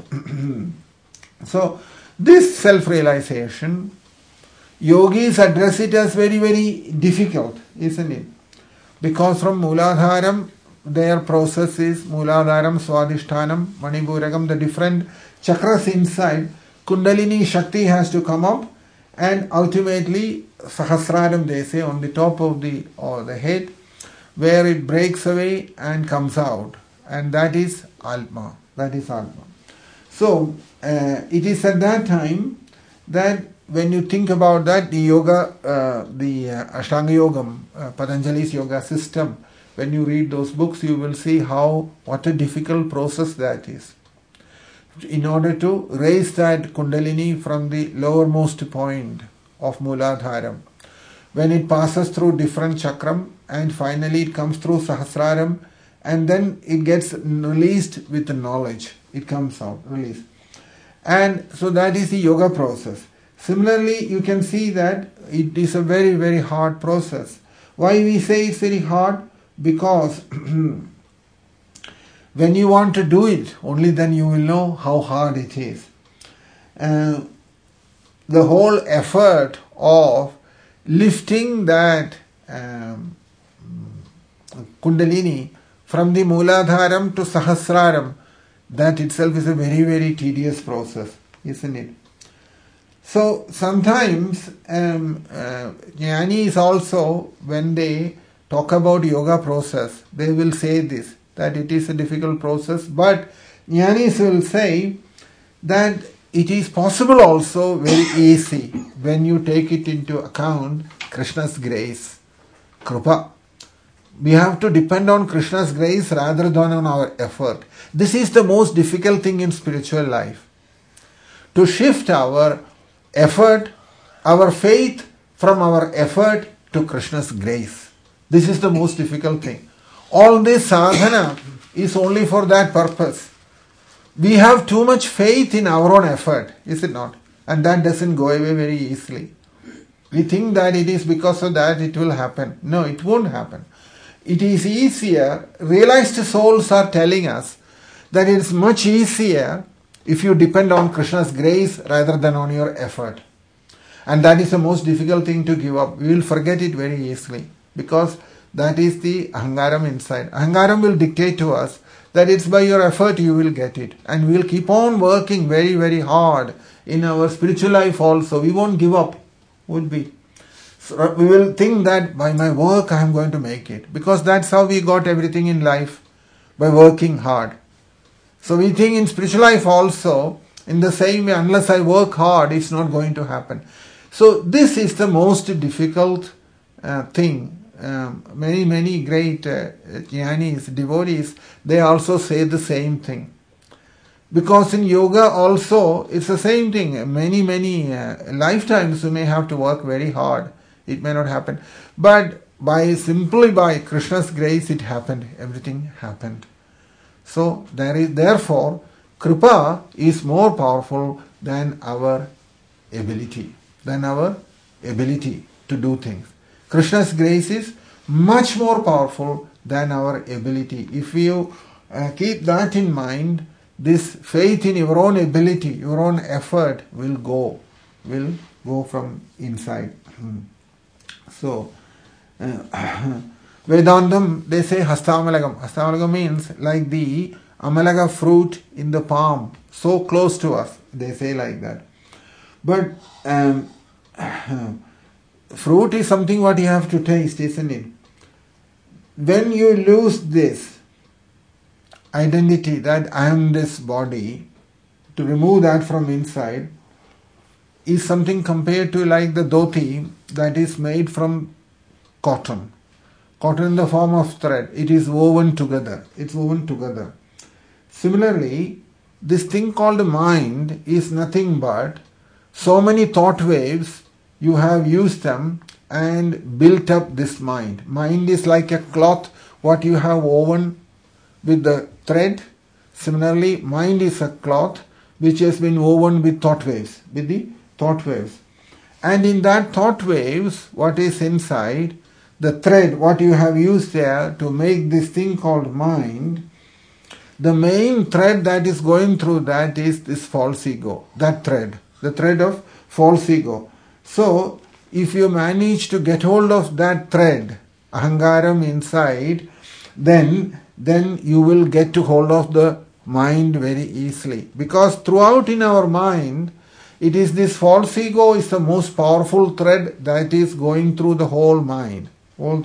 So, this self-realization, yogis address it as very, very difficult, isn't it? Because from Mooladharam, their process is Mooladharam, Swadhishthanam, Manipuragam, the different chakras inside, Kundalini Shakti has to come up, and ultimately Sahasraram, they say, on the top of the head, where it breaks away and comes out. And that is Atma. That is Atma. So, it is at that time that when you think about that, the yoga, the Ashtanga Yogam, Patanjali's yoga system, when you read those books, you will see what a difficult process that is. In order to raise that Kundalini from the lowermost point of Mooladharam, when it passes through different chakram and finally it comes through Sahasraram, and then it gets released with the knowledge. It comes out, released. And so that is the yoga process. Similarly, you can see that it is a very, very hard process. Why we say it's very hard? Because when you want to do it, only then you will know how hard it is. The whole effort of lifting that Kundalini from the Mooladharam to Sahasraram, that itself is a very, very tedious process, isn't it? So sometimes Jnanis also, when they talk about yoga process, they will say this, that it is a difficult process, but Jnanis will say that it is possible also very easy when you take it into account Krishna's grace, Krupa. We have to depend on Krishna's grace rather than on our effort. This is the most difficult thing in spiritual life. To shift our effort, our faith from our effort to Krishna's grace. This is the most difficult thing. All this sadhana is only for that purpose. We have too much faith in our own effort, is it not? And that doesn't go away very easily. We think that it is because of that it will happen. No, it won't happen. It is easier. Realized souls are telling us that it is much easier if you depend on Krishna's grace rather than on your effort. And that is the most difficult thing to give up. We will forget it very easily because that is the ahangaram inside. Ahangaram will dictate to us that it's by your effort you will get it. And we will keep on working very, very hard in our spiritual life also. We won't give up, would be. So we will think that by my work I am going to make it. Because that's how we got everything in life, by working hard. So we think in spiritual life also, in the same way, unless I work hard, it's not going to happen. So this is the most difficult thing. Many great jnanis, devotees, they also say the same thing. Because in yoga also, it's the same thing. Many lifetimes you may have to work very hard. It may not happen. But simply by Krishna's grace, it happened. Everything happened. So therefore, Kripa is more powerful than our ability. To do things. Krishna's grace is much more powerful than our ability. If you keep that in mind, this faith in your own ability, your own effort will go from inside. So, Vedantam, they say Hastamalagam. Hastamalagam means like the Amalaga fruit in the palm, so close to us. They say like that. But fruit is something what you have to taste, isn't it? When you lose this identity that I am this body, to remove that from inside is something compared to like the dhoti that is made from cotton. Cotton in the form of thread. It is woven together. It's woven together. Similarly, this thing called mind is nothing but so many thought waves, you have used them and built up this mind. Mind is like a cloth, what you have woven with the thread. Similarly, mind is a cloth which has been woven with thought waves, And in that thought waves, what is inside, the thread, what you have used there to make this thing called mind, the main thread that is going through that is this false ego, that thread, the thread of false ego. So, if you manage to get hold of that thread, ahangaram inside, then you will get to hold of the mind very easily. Because throughout in our mind, it is this false ego is the most powerful thread that is going through the whole mind. Where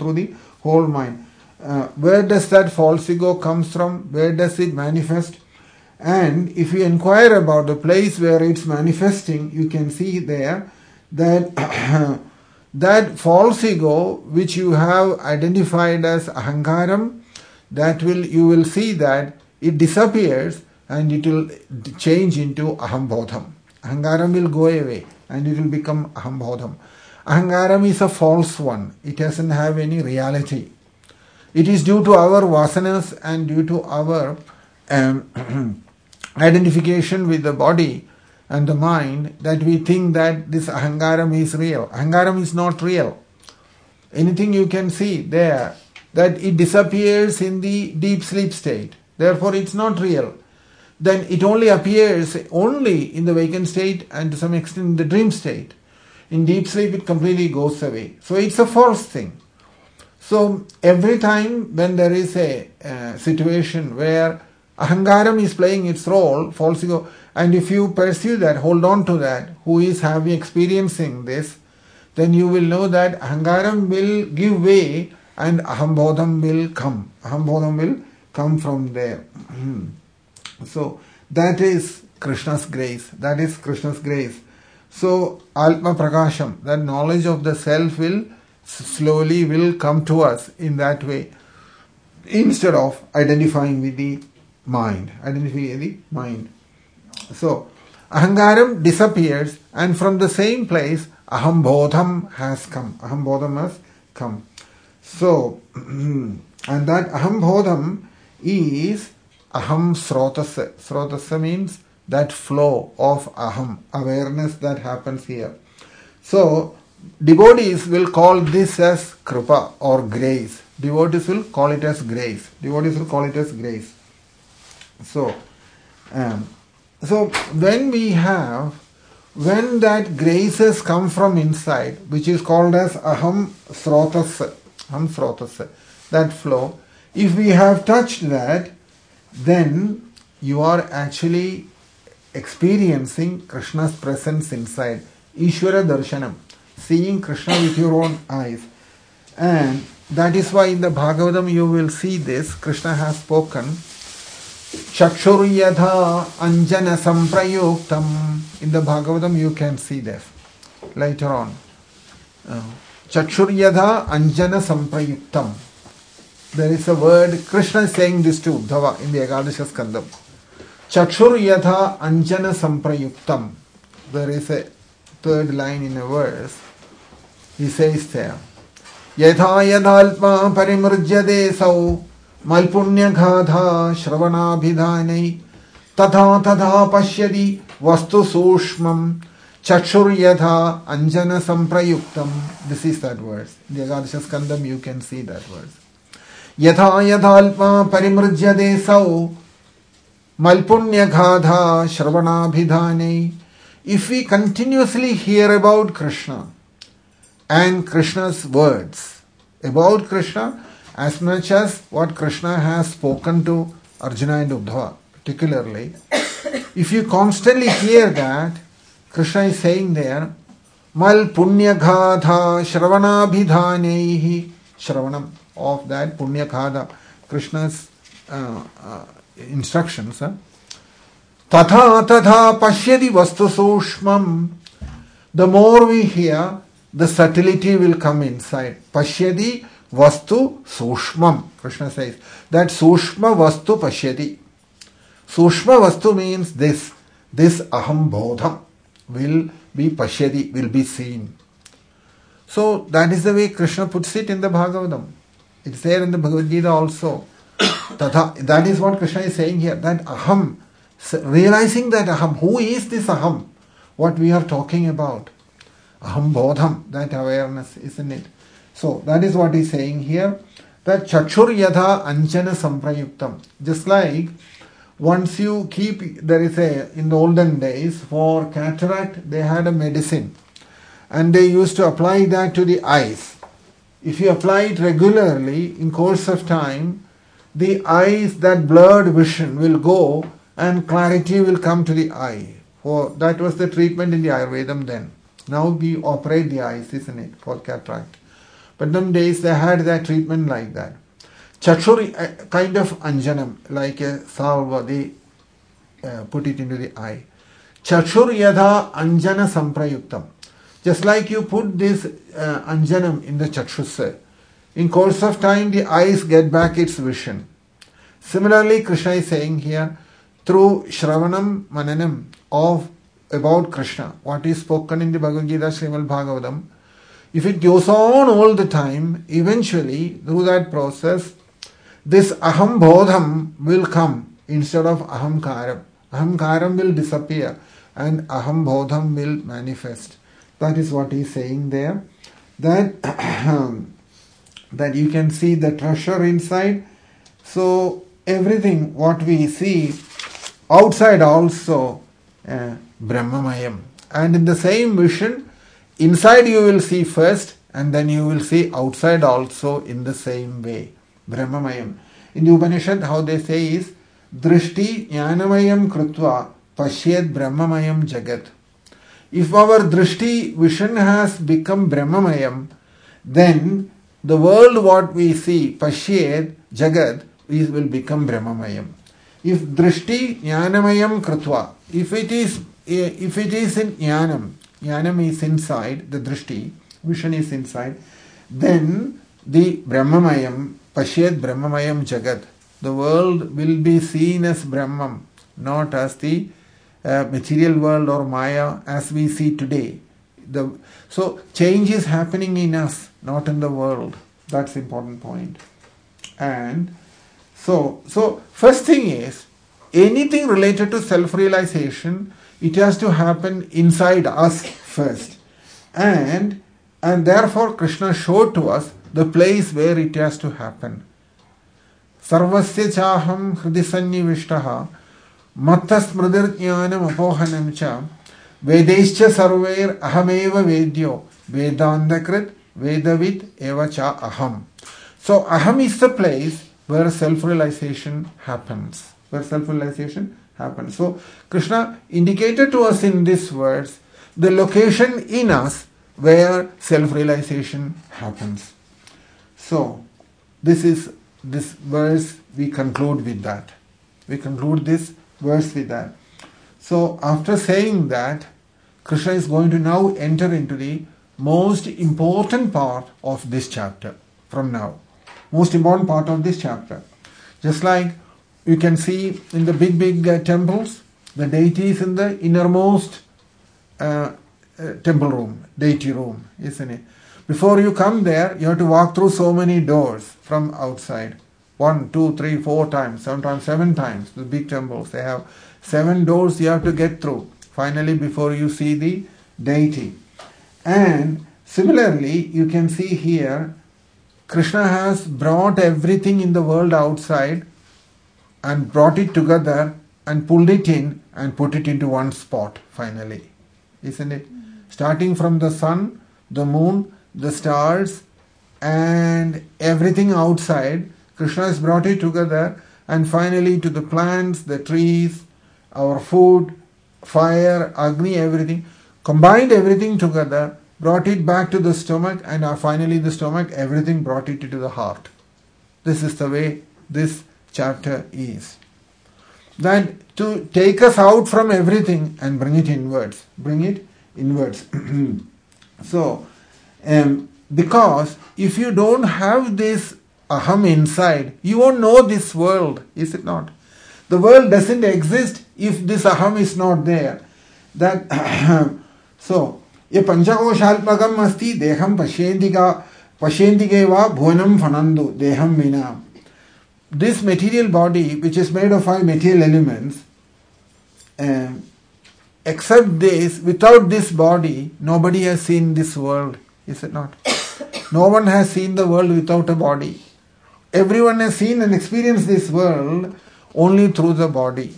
does that false ego comes from? Where does it manifest? And if you inquire about the place where it's manifesting, you can see there that that false ego which you have identified as ahangaram, you will see that it disappears and it will change into ahambodham. Ahangaram will go away and it will become ahambodham. Ahangaram is a false one. It doesn't have any reality. It is due to our vasanas and due to our identification with the body and the mind that we think that this ahangaram is real. Ahangaram is not real. Anything you can see there, that it disappears in the deep sleep state. Therefore, it's not real. Then it only appears only in the vacant state and to some extent in the dream state. In deep sleep, it completely goes away. So it's a false thing. So every time when there is a situation where ahangaram is playing its role, false ego, and if you pursue that, hold on to that, who is experiencing this, then you will know that ahangaram will give way and ahambodham will come. Ahambodham will come from there. So that is Krishna's grace. So Atma Prakasham, that knowledge of the self will slowly come to us in that way, instead of identifying with the mind. So ahangaram disappears, and from the same place ahambodham has come. So, and that aham bodham is aham srotasa. Srotasa means that flow of aham, awareness that happens here. So, devotees will call this as kripa or grace. Devotees will call it as grace. Devotees will call it as grace. So when that graces come from inside, which is called as aham srotasa, that flow, if we have touched that, then you are actually experiencing Krishna's presence inside. Ishvara darshanam, seeing Krishna with your own eyes. And that is why in the Bhagavatam you will see this. Krishna has spoken, Chakshur yadha anjana samprayuktam. In the Bhagavatam you can see this later on. Chakshur yadha anjana samprayuktam. There is a word, Krishna is saying this to Uddhava in the Ekadasha Skandam. Chakshur yadha anjana samprayuktam. There is a third line in a verse. He says there, Yatha yadalpa parimrjyade sau malpunya ghadha shravanabhidhanai tatha tatha pashyadi vastu sushmam chakshur yatha anjana samprayuktam. This is that verse. In the Ekadasha Skandam you can see that verse. Yatha yadalpa parimrjyade sau malpunya ghadha shravanabhidhanai. If we continuously hear about Krishna and Krishna's words about Krishna, as much as what Krishna has spoken to Arjuna and Uddhava particularly, if you constantly hear that, Krishna is saying there, Mal punya ghadha shravanabhidhanaihi, shravanam of that punya ghadha, Krishna's instructions. Tatha tatha pashyadi vastu sushmam. The more we hear, the subtlety will come inside. Pashyadi vastu sushmam. Krishna says that sushma vastu pashyadi. Sushma vastu means this aham bodham will be pashyadi, will be seen. So that is the way Krishna puts it in the Bhagavatam. It's there in the Bhagavad Gita also. Tatha, that is what Krishna is saying here, that aham, realizing that aham, who is this aham, what we are talking about, aham bodham, that awareness, isn't it? So that is what he is saying here, that chakshur yadha anjana samprayuktam. Just like once you keep, there is in the olden days for cataract they had a medicine and they used to apply that to the eyes. If you apply it regularly, in course of time, the eyes, that blurred vision will go and clarity will come to the eye. For that was the treatment in the Ayurvedam then. Now we operate the eyes, isn't it, for cataract. But them days they had that treatment like that. Chakshur, kind of anjanam, like a salva, they put it into the eye. Chakshur yadha anjana samprayuktam. Just like you put this anjanam in the chakshus, in course of time the eyes get back its vision. Similarly, Krishna is saying here, through Shravanam Mananam of about Krishna, what is spoken in the Bhagavad Gita, Srimad Bhagavatam, if it goes on all the time, eventually through that process, this aham bodham will come instead of ahamkaram. Ahamkaram will disappear and aham bodham will manifest. That is what he is saying there. That that you can see the treasure inside. So everything what we see outside also Brahmamayam. And in the same vision, inside you will see first and then you will see outside also in the same way. Brahmamayam. In the Upanishad, how they say is, Drishti Jnanamayam Krutva Pashyed Brahmamayam Jagat. If our Drishti vision has become Brahmamayam, then the world what we see, Pashyed Jagat, will become Brahmamayam. If Drishti Jnanamayam Krutva, if it is in Jnanam, Jnanam is inside, the Drishti, vision is inside, then the Brahmamayam, Pashyed Brahmamayam Jagat, the world will be seen as Brahmam, not as the material world or Maya as we see today. So change is happening in us, not in the world. That's the important point. And so first thing is, anything related to self-realization, it has to happen inside us first. And therefore Krishna showed to us the place where it has to happen. Sarvasya chaham hridi sannivishtaha matta smridir jnanam apohanam cha vedescha sarvair ahameva vedyo vedandakrit vedavid eva cha aham. So aham is the place where self-realization happens. So Krishna indicated to us in these words the location in us where self-realization happens. So this verse, we conclude with that. We conclude this verse with that. So after saying that, Krishna is going to now enter into the most important part of this chapter from now. Most important part of this chapter. Just like you can see in the big temples, the deity is in the innermost temple room, deity room, isn't it? Before you come there, you have to walk through so many doors from outside. 1, 2, 3, 4 times, sometimes 7 times. The big temples, they have 7 doors you have to get through. Finally, before you see the deity. And similarly, you can see here, Krishna has brought everything in the world outside and brought it together and pulled it in and put it into one spot finally. Isn't it? Starting from the sun, the moon, the stars and everything outside, Krishna has brought it together, and finally to the plants, the trees, our food, fire, Agni, everything, combined everything together, brought it back to the stomach, and finally the stomach, everything brought it into the heart. This is the way this chapter is. That to take us out from everything and bring it inwards. So, because if you don't have this aham inside, you won't know this world, is it not? The world doesn't exist if this aham is not there. That so, ye panchakoshalpagam asti deham pashendige va bhuvanam phanandu deham vina. This material body, which is made of 5 material elements, except this, without this body, nobody has seen this world, is it not? No one has seen the world without a body. Everyone has seen and experienced this world only through the body.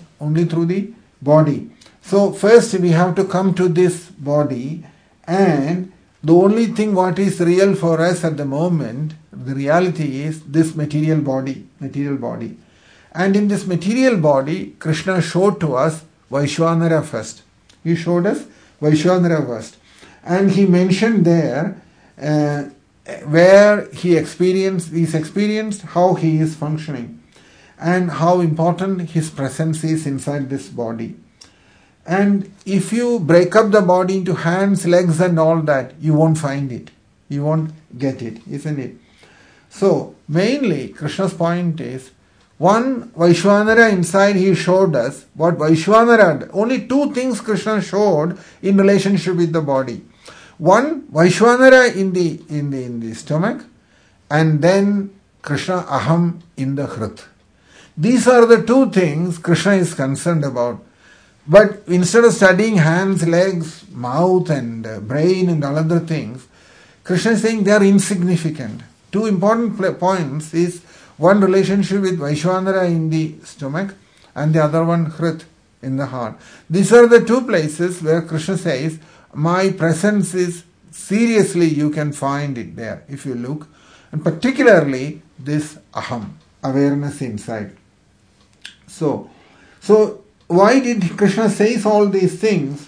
So first we have to come to this body, and the only thing what is real for us at the moment, the reality is this material body. And in this material body, Krishna showed to us Vaishwanara first. He showed us Vaishwanara first. And he mentioned there where he's experienced how he is functioning and how important his presence is inside this body. And if you break up the body into hands, legs and all that, you won't find it. You won't get it, isn't it? So, mainly, Krishna's point is, one, Vaishwanara inside, he showed us what Vaishwanara, only 2 things Krishna showed in relationship with the body. One, Vaishwanara in the stomach, and then Krishna Aham in the Hrit. These are the 2 things Krishna is concerned about. But instead of studying hands, legs, mouth and brain and all other things, Krishna is saying they are insignificant. 2 important points is one relationship with Vaishwanara in the stomach and the other one Hrit in the heart. These are the 2 places where Krishna says, my presence is seriously, you can find it there if you look. And particularly this Aham, awareness inside. So why did Krishna say all these things?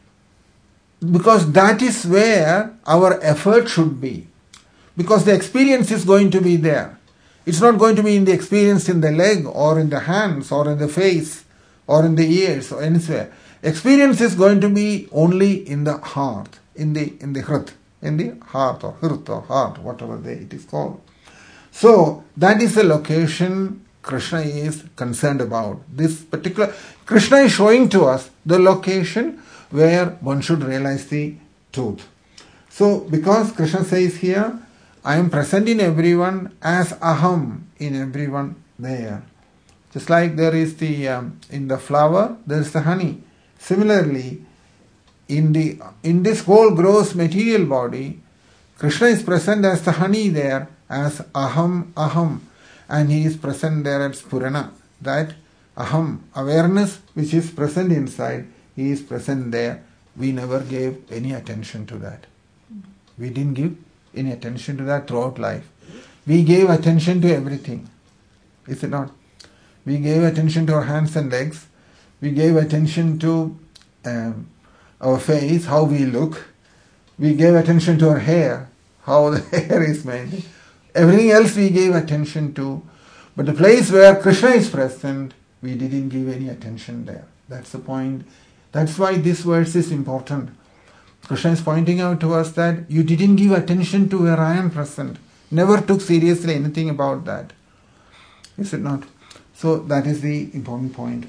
Because that is where our effort should be. Because the experience is going to be there. It's not going to be in the experience in the leg or in the hands or in the face or in the ears or anywhere. Experience is going to be only in the heart, in the Hrit, in the heart or Hrit or heart, whatever it is called. So that is the location Krishna is concerned about. This particular, Krishna is showing to us the location where one should realize the truth. So because Krishna says here, I am present in everyone as aham in everyone there. Just like there is the in the flower, there is the honey. Similarly, in this whole gross material body, Krishna is present as the honey there, as aham, and he is present there as Purana. That aham, awareness which is present inside, he is present there. We never gave any attention to that. We didn't give any attention to that throughout life. We gave attention to everything. Is it not? We gave attention to our hands and legs. We gave attention to our face, how we look. We gave attention to our hair, how the hair is made. Everything else we gave attention to. But the place where Krishna is present, we didn't give any attention there. That's the point. That's why this verse is important. Krishna is pointing out to us that you didn't give attention to where I am present. Never took seriously anything about that. Is it not? So that is the important point.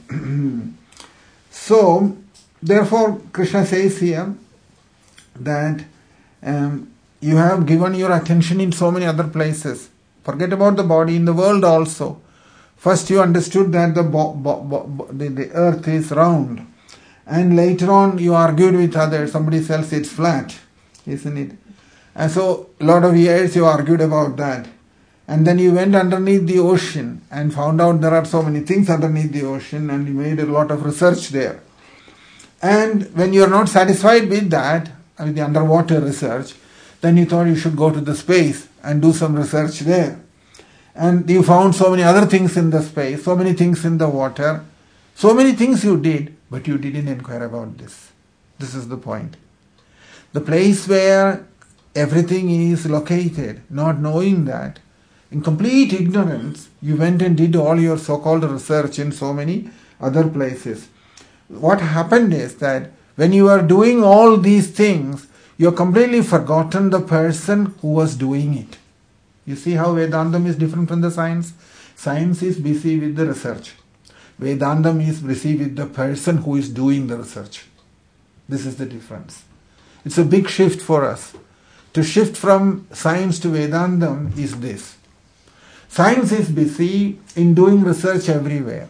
So, therefore, Krishna says here that you have given your attention in so many other places. Forget about the body, in the world also. First you understood that the earth is round. And later on you argued with others. Somebody says it's flat, isn't it? And so a lot of years you argued about that. And then you went underneath the ocean and found out there are so many things underneath the ocean, and you made a lot of research there. And when you are not satisfied with that, with the underwater research, then you thought you should go to the space and do some research there. And you found so many other things in the space, so many things in the water, so many things you did, but you didn't inquire about this. This is the point. The place where everything is located, not knowing that, in complete ignorance, you went and did all your so-called research in so many other places. What happened is that when you are doing all these things, you have completely forgotten the person who was doing it. You see how Vedantam is different from the science? Science is busy with the research. Vedantam is busy with the person who is doing the research. This is the difference. It's a big shift for us. To shift from science to Vedantam is this. Science is busy in doing research everywhere.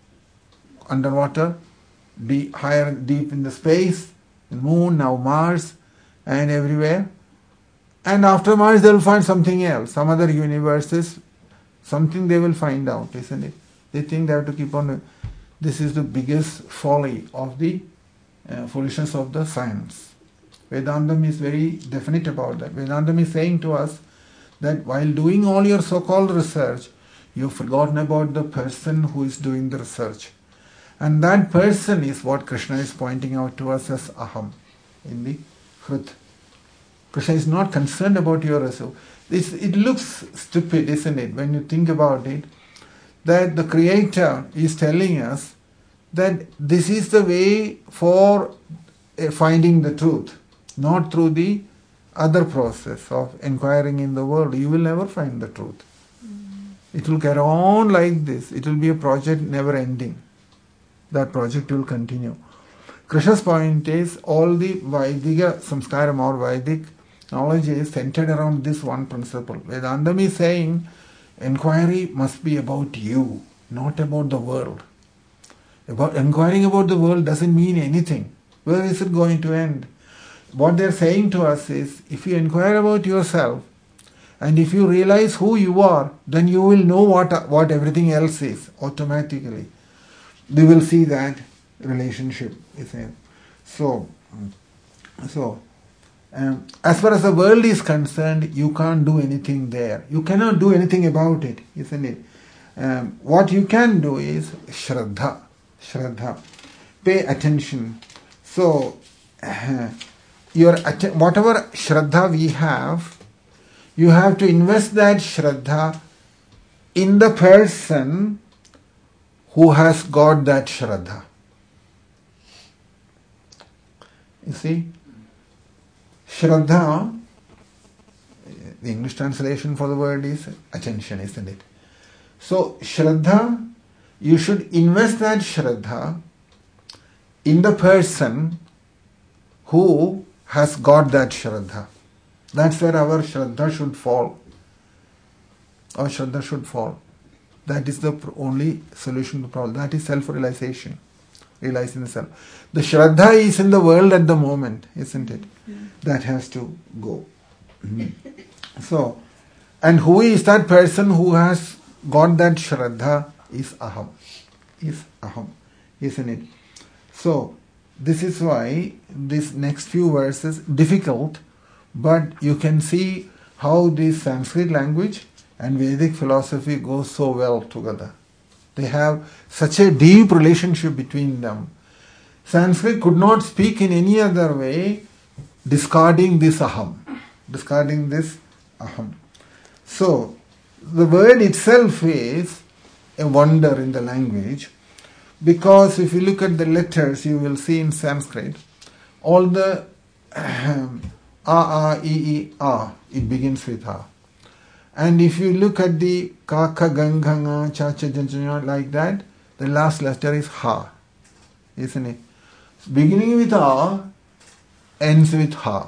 Underwater, deep in the space, the moon, now Mars, and everywhere. And after Mars they will find something else, some other universes, something they will find out, isn't it? They think they have to keep on. This is the biggest folly of the foolishness of the science. Vedantam is very definite about that. Vedantam is saying to us that while doing all your so-called research, you've forgotten about the person who is doing the research. And that person is what Krishna is pointing out to us as aham in the Hrit. Krishna is not concerned about your research. It looks stupid, isn't it, when you think about it, that the Creator is telling us that this is the way for finding the truth, not through the other process of inquiring in the world. You will never find the truth. It will carry on like this. It will be a project never ending. That project will continue. Krishna's point is all the Vaidika Samskaram or Vedic knowledge is centered around this one principle. Vedantam is saying inquiry must be about you, not about the world. Inquiring about the world doesn't mean anything. Where is it going to end? What they're saying to us is, if you inquire about yourself, and if you realize who you are, then you will know what everything else is automatically. We will see that relationship. So, as far as the world is concerned, you can't do anything there. You cannot do anything about it, isn't it? What you can do is Shraddha. Pay attention. So, whatever Shraddha we have, you have to invest that Shraddha in the person who has got that Shraddha. You see? Shraddha, the English translation for the word is attention, isn't it? So, Shraddha, you should invest that Shraddha in the person who has got that Shraddha. That's where our Shraddha should fall. Our Shraddha should fall. That is the only solution to the problem. That is self-realization. Realizing the self. The Shraddha is in the world at the moment, isn't it? That has to go. So, and who is that person who has got that Shraddha? Is Aham. Is Aham. Isn't it? So, this is why this next few verses difficult, but you can see how this Sanskrit language and Vedic philosophy go so well together. They have such a deep relationship between them. Sanskrit could not speak in any other way, discarding this aham. Discarding this aham. So, the word itself is a wonder in the language, because if you look at the letters, you will see in Sanskrit, all the a, e, a, it begins with a. And if you look at the kaka, ganganga, cha, cha, jan, jan, like that, the last letter is ha, isn't it? Beginning with a, ends with ha.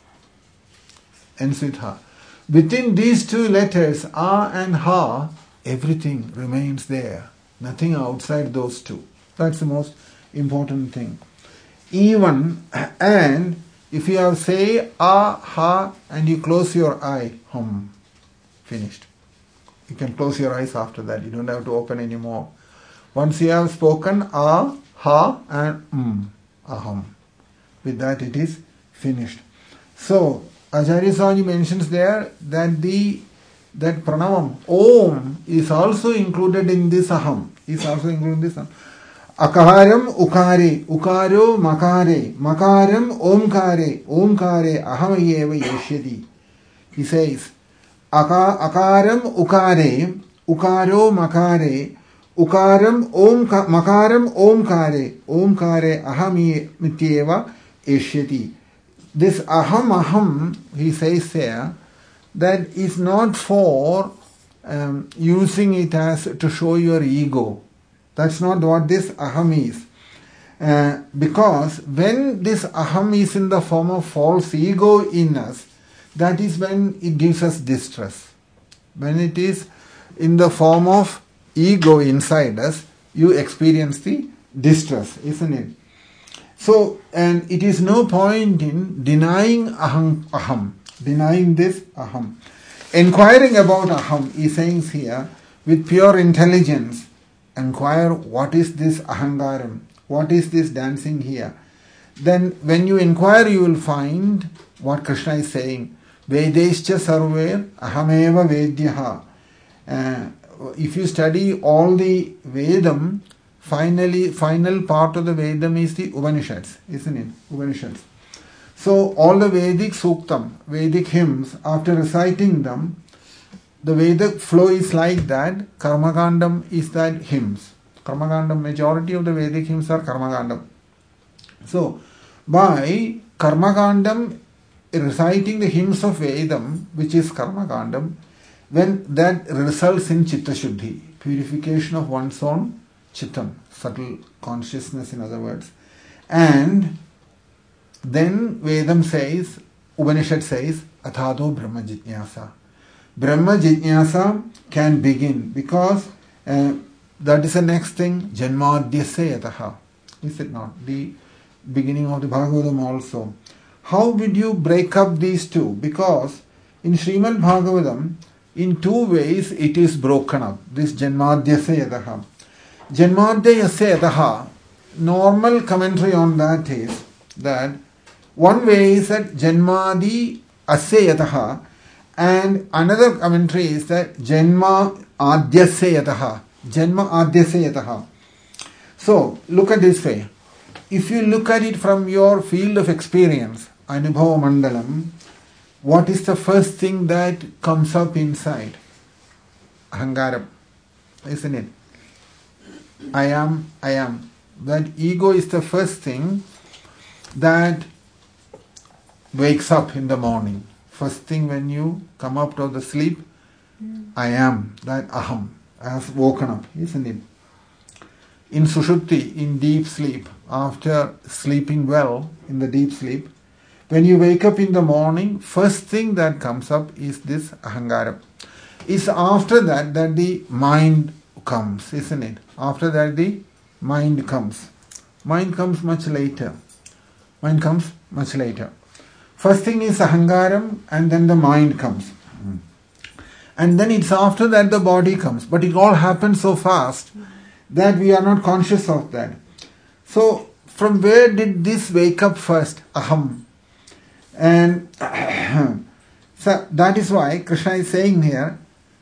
Ends with ha. Within these two letters, a and ha, everything remains there. Nothing outside those two. That's the most important thing. Even, and if you have say a, ha, and you close your eye, hum. Finished. You can close your eyes after that. You don't have to open anymore. Once you have spoken a, ha, and aham. With that it is finished. So, Acharya Swami mentions there that that pranavam, om, is also included in this aham. Is also included in this aham. Akaram ukare, ukaro makare, makaram omkare, omkare ahamayeva yeshyati. He says, Akaram ukare, ukaro makare, ukaram makaram omkare, omkare ahami mityeva eshyati. This aham, he says there, that is not for using it as to show your ego. That's not what this aham is. Because when this aham is in the form of false ego in us, that is when it gives us distress. When it is in the form of ego inside us, you experience the distress, isn't it? So, and it is no point in denying aham, denying this aham. Inquiring about aham, he says here, with pure intelligence, inquire what is this ahangaram, what is this dancing here. Then when you inquire, you will find what Krishna is saying. Vedescha sarver ahameva vedyaha. If you study all the Vedam, final part of the Vedam is the Upanishads, isn't it? Upanishads. So all the Vedic Suktam, Vedic hymns, after reciting them, the Vedic flow is like that. Karmakandam is that hymns. Karmakandam, majority of the Vedic hymns are Karmakandam. So by Karmakandam, reciting the hymns of Vedam, which is Karmakandam, when that results in Chitta Shuddhi, purification of one's own Chittam, subtle consciousness in other words. And then Vedam says, Upanishad says, Athado Brahma Jitnyasa. Brahma Jitnyasa can begin because that is the next thing, Janmadhyasya Yataha. Is it not? The beginning of the Bhagavatam also. How would you break up these two? Because in Srimad Bhagavatam, in two ways it is broken up. This Janmadhyasya Yataha. Janmadhyasya Yataha, normal commentary on that is that one way is that Janmadi Asya Yataha, and another commentary is that Janma Adyasya Yataha. Janma Adyasya Yataha. So, look at this way. If you look at it from your field of experience, Anubhava Mandalam, what is the first thing that comes up inside? Ahangaram, isn't it? I am. That ego is the first thing that wakes up in the morning. First thing when you come out of the sleep, I am, that aham, has woken up, isn't it? In Sushupti, in deep sleep, after sleeping well in the deep sleep, When you wake up in the morning, first thing that comes up is this ahangaram. It's after that the mind comes, isn't it? After that the mind comes. Mind comes much later. Mind comes much later. First thing is ahangaram, and then the mind comes. And then it's after that the body comes. But it all happens so fast that we are not conscious of that. So from where did this wake up first? Aham. And so that is why Krishna is saying here,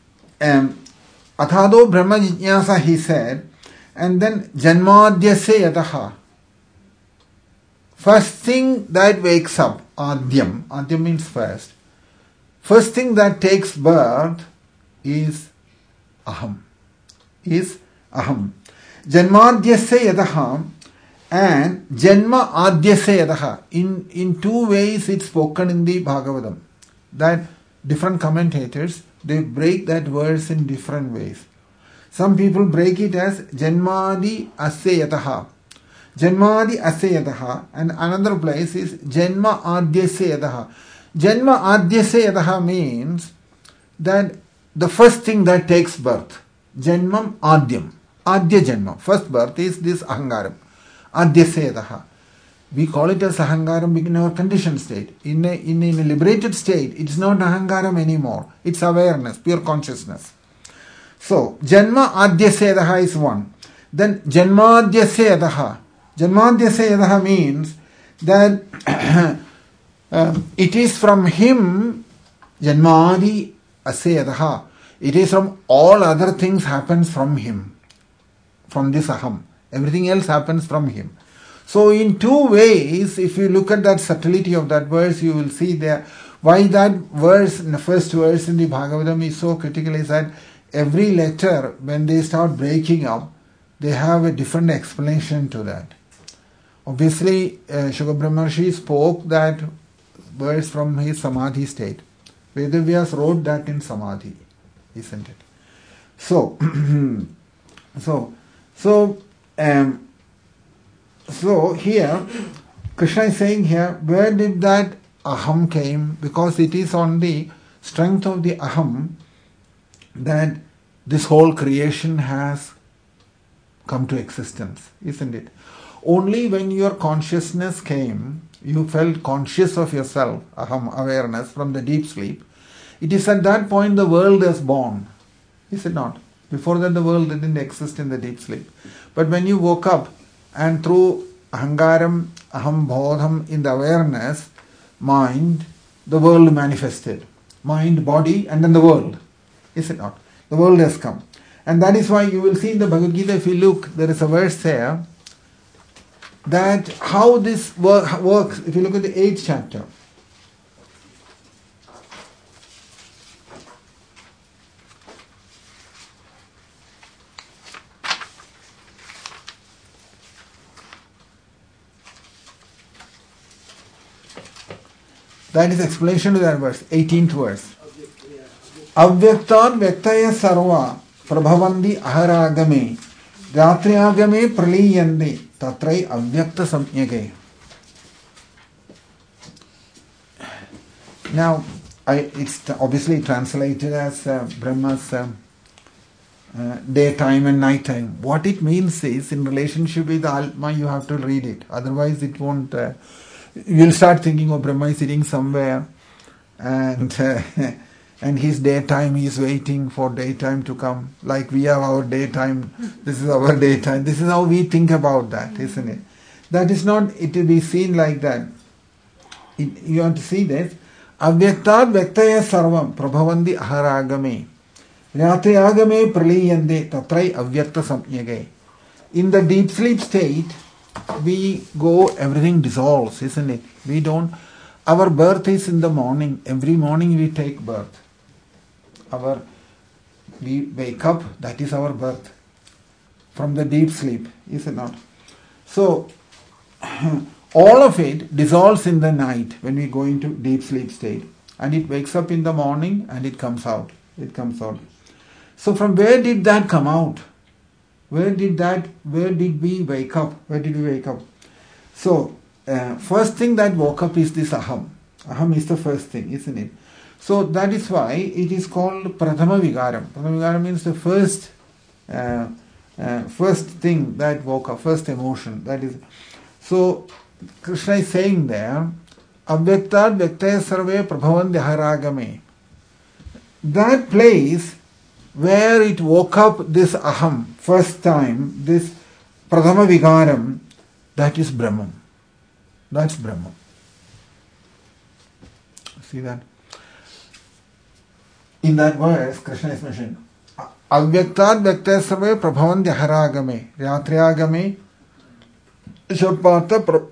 Athado Brahma Jijnasa, he said, and then Janmadyasya Yataha. First thing that wakes up, Adyam. Adyam means first. First thing that takes birth is Aham. Is Aham. Janmadyasya Yataha and Janma Adyasya Yataha. In two ways it's spoken in the Bhagavatam. That different commentators, they break that verse in different ways. Some people break it as Janmadi Asya Yataha. Janmadi Asya Yataha, and another place is Janma Adyasya Yataha. Janma Adyasya Yataha means that the first thing that takes birth. Janmam Adyam. Adya Janma. First birth is this Ahangaram. Adyasya Yataha. We call it as Ahangaram in our conditioned state. In a liberated state, it's not Ahangaram anymore. It's awareness, pure consciousness. So, Janma Adyasya Yataha is one. Then Janmadyasya Yataha. Janmadyasya Yataha means that it is from him, Janmadi Asya Yataha. It is from all other things happens from him. From this Aham. Everything else happens from him. So in two ways, if you look at that subtlety of that verse, you will see there why that verse, in the first verse in the Bhagavatam is so critical is that every letter, when they start breaking up, they have a different explanation to that. Obviously, Shukra Brahmarshi spoke that verse from his Samadhi state. Vedavyas wrote that in Samadhi, isn't it? So here, Krishna is saying here, where did that Aham came? Because it is on the strength of the Aham that this whole creation has come to existence, isn't it? Only when your consciousness came, you felt conscious of yourself, Aham, awareness, from the deep sleep. It is at that point the world is born, is it not? Before that the world didn't exist in the deep sleep. But when you woke up and through Ahangaram, Aham, Bodham, in the awareness, mind, the world manifested. Mind, body, and then the world, is it not? The world has come. And that is why you will see in the Bhagavad Gita, if you look, there is a verse there, that how this works, if you look at the 8th chapter. That is explanation to that verse, 18th verse. Avyaktan Vyaktaya Sarva Prabhavandi Aharagame Ratriagame Praliyande Tatrai Avyakta Samyage. Now, it's obviously translated as Brahma's daytime and nighttime. What it means is, in relationship with Atma, you have to read it. Otherwise, it won't. You'll start thinking of Brahma is sitting somewhere, and his daytime, he is waiting for daytime to come. Like we have our daytime, this is our daytime. This is how we think about that, isn't it? That is not, it will be seen like that. You have to see this. Avyaktat Vyaktaya Sarvam Prabhavandi Aharagame Ratriyagame Praliyande Tatrai Avyakta Samyage. In the deep sleep state, we go, everything dissolves, isn't it? We don't, our birth is in the morning. Every morning we take birth. We wake up, that is our birth. From the deep sleep, is it not? So, all of it dissolves in the night when we go into deep sleep state. And it wakes up in the morning and it comes out. It comes out. So from where did that come out? Where did we wake up? Where did we wake up? So, first thing that woke up is this aham. Aham is the first thing, isn't it? So that is why it is called Prathama Vigaram. Prathama Vigaram means the first thing that woke up, first emotion. That is. So Krishna is saying there, Avyaktat Vyakte Sarve Prabhavan Dharagame. That place where it woke up this aham, first time, this Prathama Vigaram, that is Brahman. That's Brahman. See that? In that verse, Krishna is mentioning, Avyaktat Vyakte Sarve Prabhavan Dharagame. Ratriagame Shapata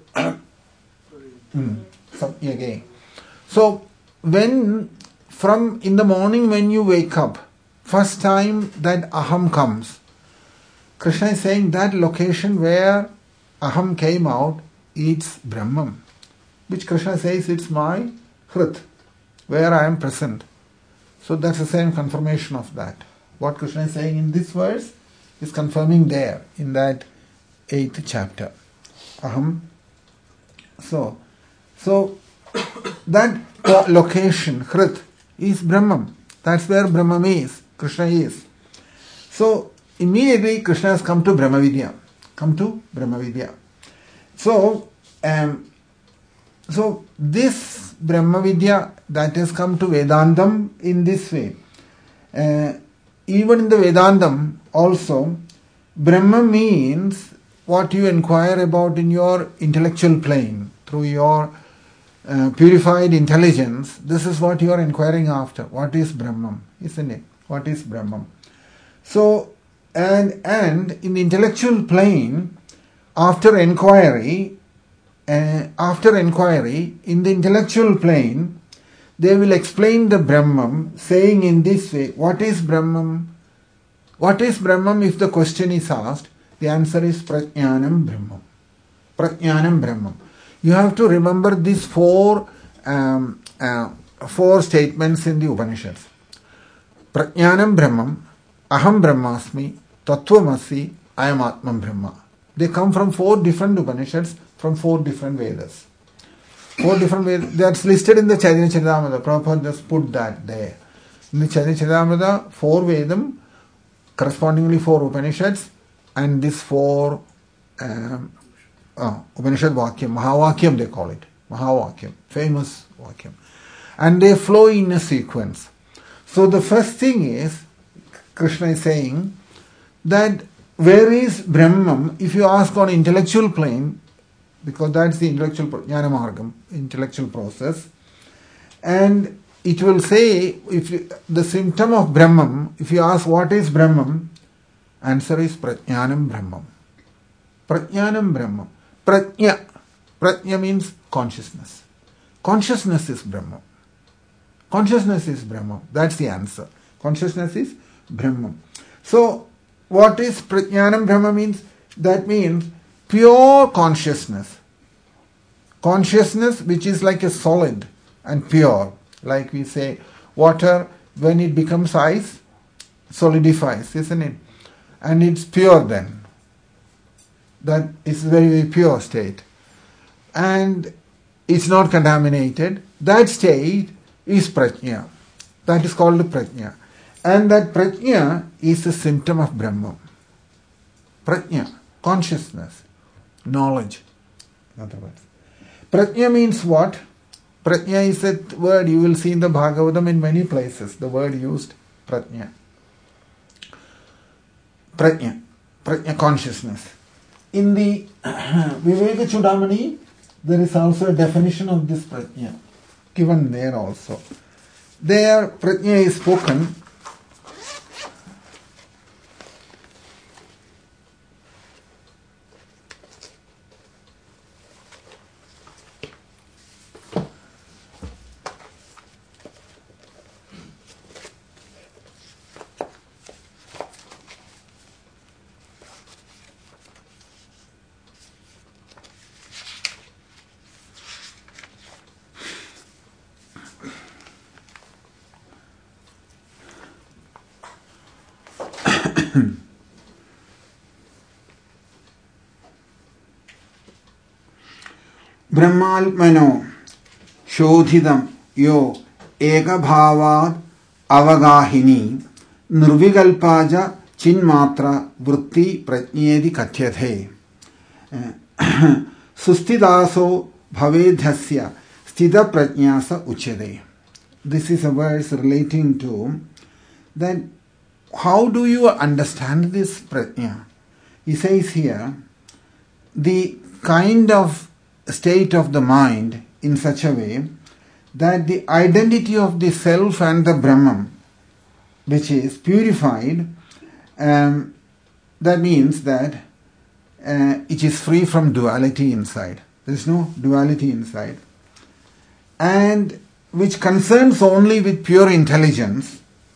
again. So when from in the morning when you wake up, first time that aham comes, Krishna is saying that location where aham came out, it's Brahman, which Krishna says it's my hrit, where I am present. So that's the same confirmation of that. What Krishna is saying in this verse is confirming there in that 8th chapter. Aham. So that location, hrit, is Brahman. That's where Brahman is, Krishna is. So immediately Krishna has come to Brahmavidya. So this Brahmavidya that has come to Vedantam in this way. Even in the Vedantam also, Brahma means what you inquire about in your intellectual plane, through your purified intelligence. This is what you are inquiring after. What is Brahman? Isn't it? What is Brahman? So, and in the intellectual plane, after inquiry, in the intellectual plane, they will explain the Brahman, saying in this way, what is Brahman? What is Brahman if the question is asked? The answer is Prajnanam Brahman. Prajnanam Brahman. You have to remember these four statements in the Upanishads. Prajnanam Brahman, Aham Brahmasmi, Tattvamasi, I am Atman Brahma. They come from 4 different Upanishads, from 4 different Vedas. 4 different Vedas. That's listed in the Chaitanya Charitamrita. Prabhupada just put that there. In the Chaitanya Charitamrita, 4 Vedam, correspondingly 4 Upanishads, and these 4 Upanishad Vakyam, Mahavakyam they call it. Mahavakyam, famous Vakyam. And they flow in a sequence. So the first thing is, Krishna is saying that where is Brahman? If you ask on intellectual plane, because that's the intellectual Jnana Margam, intellectual process, and it will say, the symptom of Brahman, if you ask what is Brahman, answer is Prajnanam Brahman. Prajnanam Brahman. Prajna. Prajna means consciousness. Consciousness is Brahman. Consciousness is Brahman. That's the answer. Consciousness is Brahman. So, what is Prajnanam Brahma means? That means pure consciousness. Consciousness which is like a solid and pure. Like we say, water, when it becomes ice, solidifies, isn't it? And it's pure then. That is very, very pure state. And it's not contaminated. That state is Prajna. That is called Prajna. And that Prajna is a symptom of Brahman. Prajna, consciousness, knowledge. In other words. Prajna means what? Prajna is a word you will see in the Bhagavatam in many places. The word used, Prajna. Prajna, consciousness. In the Viveka Chudamani, there is also a definition of this Prajna, given there also. There, Prajna is spoken. Brahmalpano Shodhidam Yo Ekabhavad Avagahini Nirvigalpaja Chinmatra Vritti Prajnedi Katyathe Sustidaso Bhavedhasya Stida Prajnasa Uchade. This is a verse relating to that. How do you understand this prajna? He says here, the kind of state of the mind in such a way that the identity of the self and the Brahman, which is purified, that means that it is free from duality inside. There is no duality inside. And which concerns only with pure intelligence,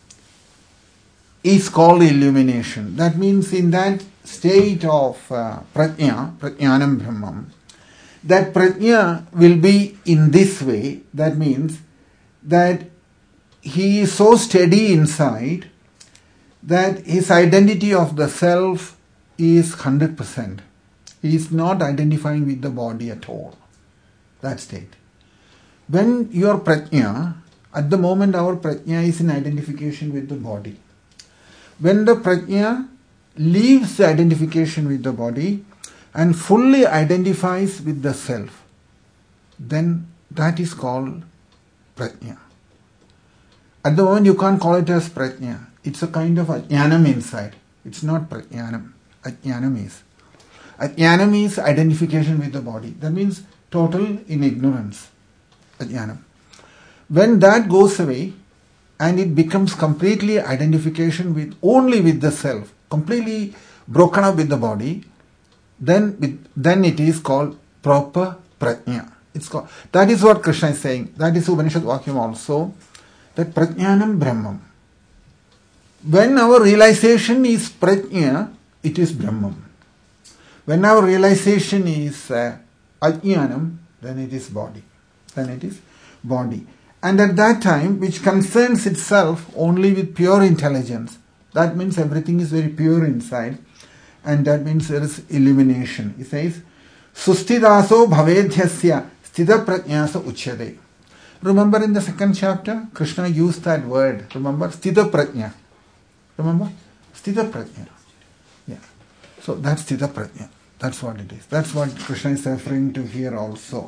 is called illumination. That means in that state of prajnanam brahmam, that prajna will be in this way. That means that he is so steady inside that his identity of the self is 100%. He is not identifying with the body at all. That state. When your prajna, at the moment our prajna is in identification with the body. When the prajna leaves the identification with the body and fully identifies with the self, then that is called prajna. At the moment you can't call it as prajna. It's a kind of ajnanam inside. It's not prajnanam. Ajnanam is. Ajnanam is identification with the body. That means total in ignorance. Ajnanam. When that goes away, and it becomes completely identification with only with the self, completely broken up with the body, then it is called proper prajna. It's called, that is what Krishna is saying. That is Upanishad Vakyam also, that prajnanam brahmam. When our realization is prajna, it is brahmam. When our realization is ajnanam, then it is body. Then it is body. And at that time, which concerns itself only with pure intelligence, that means everything is very pure inside, and that means there is illumination. He says, Sustidaso bhavedhyasya stida prajnasa uchyade. Remember in the second chapter, Krishna used that word. Remember? Stida prajna. Remember? Stida prajna. Yeah. So that's stida prajna. That's what it is. That's what Krishna is referring to here also.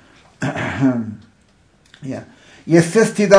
Yeah. Yasya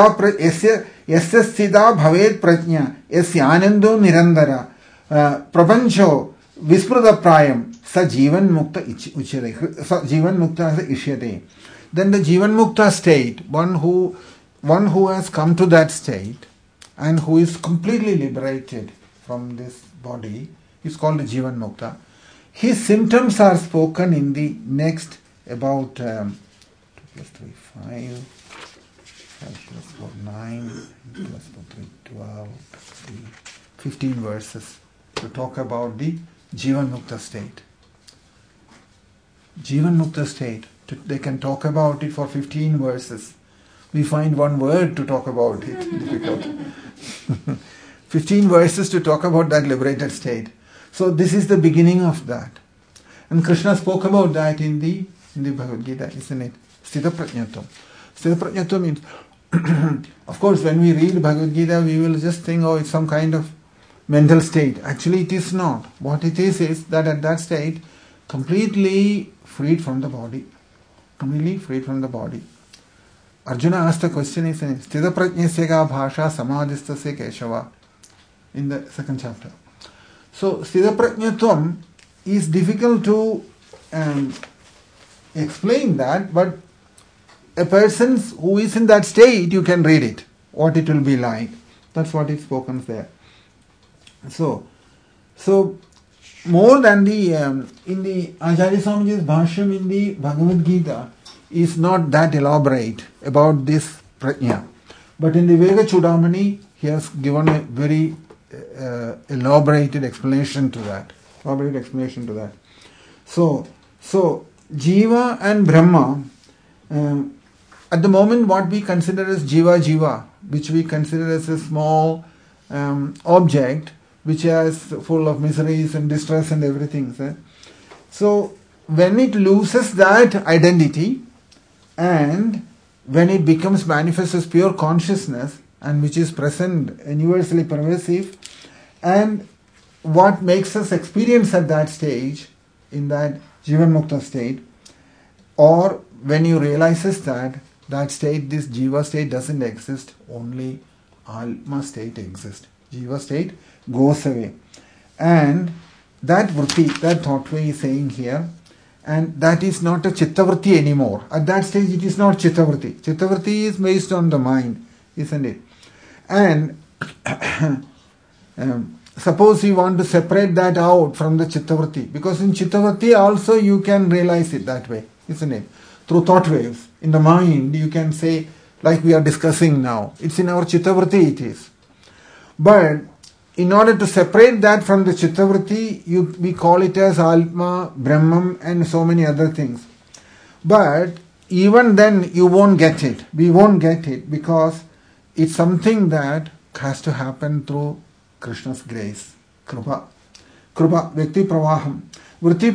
sthida bhaved prajna yasya anando nirandara prapancho vispruta prayam sa jivan mukta uchyate. Sa jivan mukta ishyate. Then the jivan mukta state, one who has come to that state and who is completely liberated from this body, is called the jivan mukta. His symptoms are spoken in the next about 2 plus 3, 5. 5 plus 4, 9, plus 4, 3, 12, 15 verses to talk about the Jivan Mukta state. Jivan Mukta state, they can talk about it for 15 verses. We find one word to talk about it. Difficult. 15 verses to talk about that liberated state. So this is the beginning of that. And Krishna spoke about that in the Bhagavad Gita, isn't it? Sthita prajnatam. Sthita prajnatam means, of course, when we read Bhagavad Gita, we will just think, oh, it's some kind of mental state. Actually, it is not. What it is that at that state, completely freed from the body. Completely freed from the body. Arjuna asked the question, Sthita prajnasya ka bhasha samadhistasya keshava, in the second chapter. So, Sthita prajnatvam is difficult to explain that, but a person who is in that state, you can read it, what it will be like. That's what is spoken there. So more than the in the Acharya Swamiji's Bhashyam in the Bhagavad Gita is not that elaborate about this prajna, but in the Vega Chudamani he has given a very elaborated explanation to that. So Jiva and Brahma. At the moment, what we consider as jiva, which we consider as a small object, which is full of miseries and distress and everything. So when it loses that identity and when it becomes manifest as pure consciousness and which is present, universally pervasive, and what makes us experience at that stage, in that Jivan Mukta state, or when you realizes that state, this Jiva state doesn't exist, only Alma state exists. Jiva state goes away. And that vritti, that thought way is saying here, and that is not a chittavritti anymore. At that stage it is not chittavritti. Chittavritti is based on the mind, isn't it? And suppose you want to separate that out from the chittavritti, because in chittavritti also you can realize it that way, isn't it? Through thought waves. In the mind you can say, like we are discussing now, it's in our chittavritti it is. But in order to separate that from the chittavritti, we call it as Atma, Brahman and so many other things. But even then you won't get it. We won't get it because it's something that has to happen through Krishna's grace. Krupa. Krupa, Vyakti Pravaham. Vritti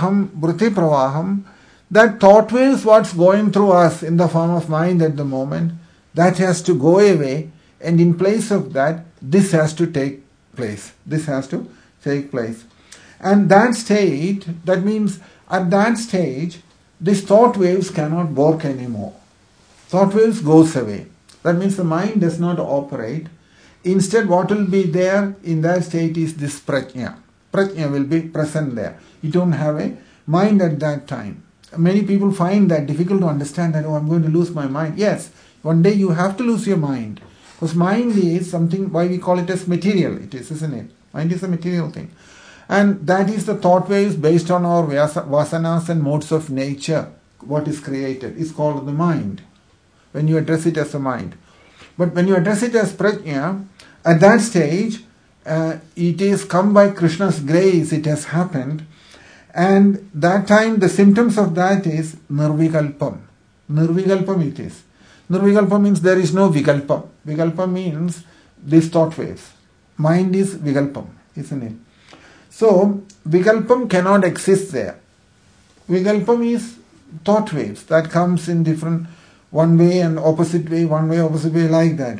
Pravaham. That thought waves what's going through us in the form of mind at the moment, that has to go away, and in place of that, this has to take place. This has to take place. And that state, that means at that stage, these thought waves cannot work anymore. Thought waves goes away. That means the mind does not operate. Instead, what will be there in that state is this prajna. Prajna will be present there. You don't have a mind at that time. Many people find that difficult to understand that, I'm going to lose my mind. Yes, one day you have to lose your mind. Because mind is something, why we call it as material, it is, isn't it? Mind is a material thing. And that is the thought waves based on our vasanas and modes of nature. What is created is called the mind, when you address it as a mind. But when you address it as prajna, at that stage, it is come by Krishna's grace, it has happened. And that time, the symptoms of that is nirvikalpam. Nirvikalpam it is. Nirvikalpa means there is no vikalpa. Vikalpa means these thought waves. Mind is vikalpam, isn't it? So, vikalpam cannot exist there. Vikalpam is thought waves that comes in different, one way and opposite way, opposite way, like that.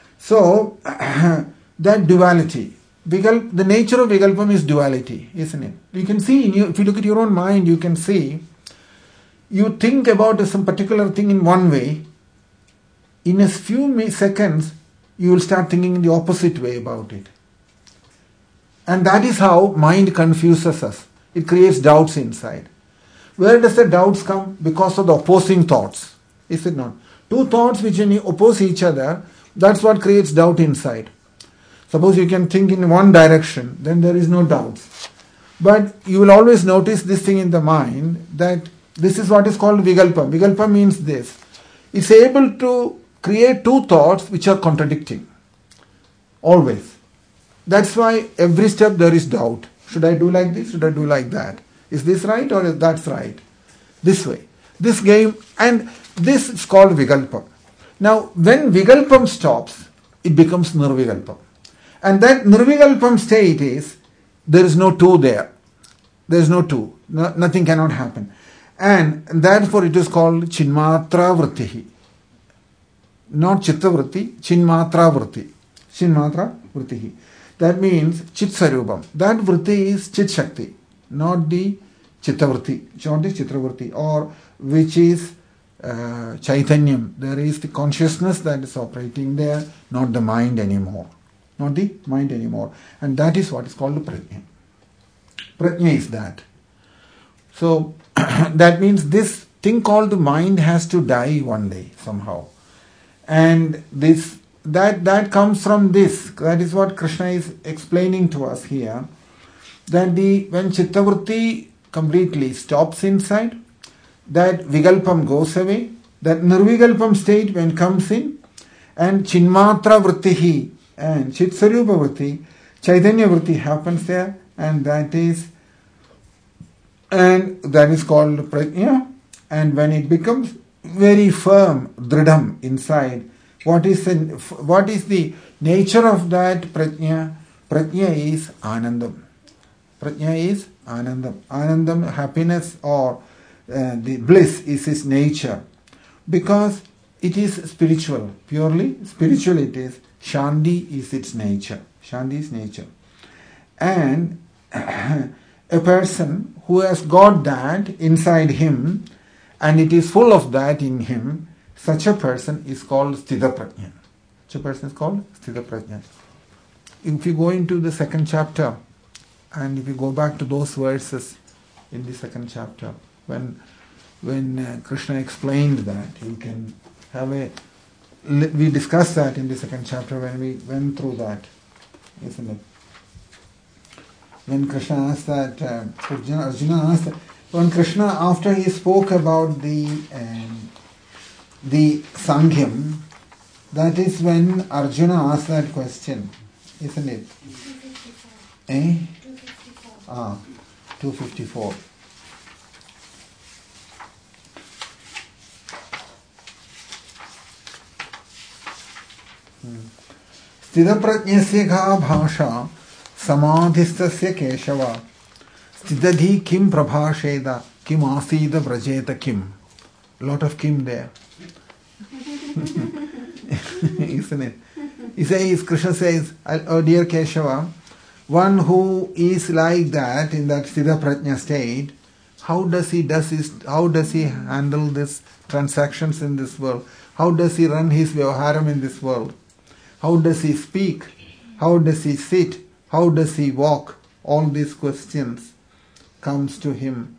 So, that duality. The nature of vikalpam is duality, isn't it? You can see, if you look at your own mind, you can see, you think about some particular thing in one way, in a few seconds, you will start thinking in the opposite way about it. And that is how mind confuses us. It creates doubts inside. Where does the doubts come? Because of the opposing thoughts. Is it not? Two thoughts which oppose each other, that's what creates doubt inside. Suppose you can think in one direction, then there is no doubts. But you will always notice this thing in the mind, that this is what is called vikalpa. Vikalpa means this. It's able to create two thoughts which are contradicting. Always. That's why every step there is doubt. Should I do like this? Should I do like that? Is this right or is that right? This way. This game, and this is called vikalpa. Now, when vikalpam stops, it becomes nirvikalpam. And that nirvikalpam state is, there is no two there. There is no two. Nothing cannot happen. And therefore it is called chinmatra vrittihi. Not chitta vritti, chinmatra vritti. Chinmatra vrittihi. That means chit sarupam. That vritti is chit shakti, not the chitta vritti, not the chitra vritti, or which is chaitanyam. There is the consciousness that is operating there, not the mind anymore. Not the mind anymore. And that is what is called the prajna. Prajna is that. So, that means this thing called the mind has to die one day somehow. And this that comes from this. That is what Krishna is explaining to us here. That when chittavritti completely stops inside, that vikalpam goes away, that nirvikalpam state when comes in, and chinmatra vrittihi and chitsarupa vritti, chaitanya vritti happens there, and that is called prajna. And when it becomes very firm, dridham inside, what is the nature of that prajna? Prajna is anandam. Prajna is Anandam. Anandam, happiness or the bliss is his nature. Because it is spiritual, purely spiritual it is. Shanti is its nature. Shanti is nature. And a person who has got that inside him and it is full of that in him, such a person is called Sthita Prajna. Such a person is called Sthita Prajna. If you go into the second chapter and if you go back to those verses in the second chapter, when Krishna explained that, you can have we discussed that in the second chapter when we went through that, isn't it? When Krishna asked that, Arjuna asked that, when Krishna, after he spoke about the Sangyam, that is when Arjuna asked that question, isn't it? 254. 254. स्थितप्रज्ञस्य का भाषा समाधिस्थस्य केशव स्थितधि किम प्रभाषेद किम आसीद व्रजेत किम. Lot of kim there. Isn't it? He says, Krishna says, oh dear Keshava, one who is like that in that Sthita Prajna state, how does he handle this transactions in this world? How does he run his vyavaharam in this world? How does he speak? How does he sit? How does he walk? All these questions comes to him.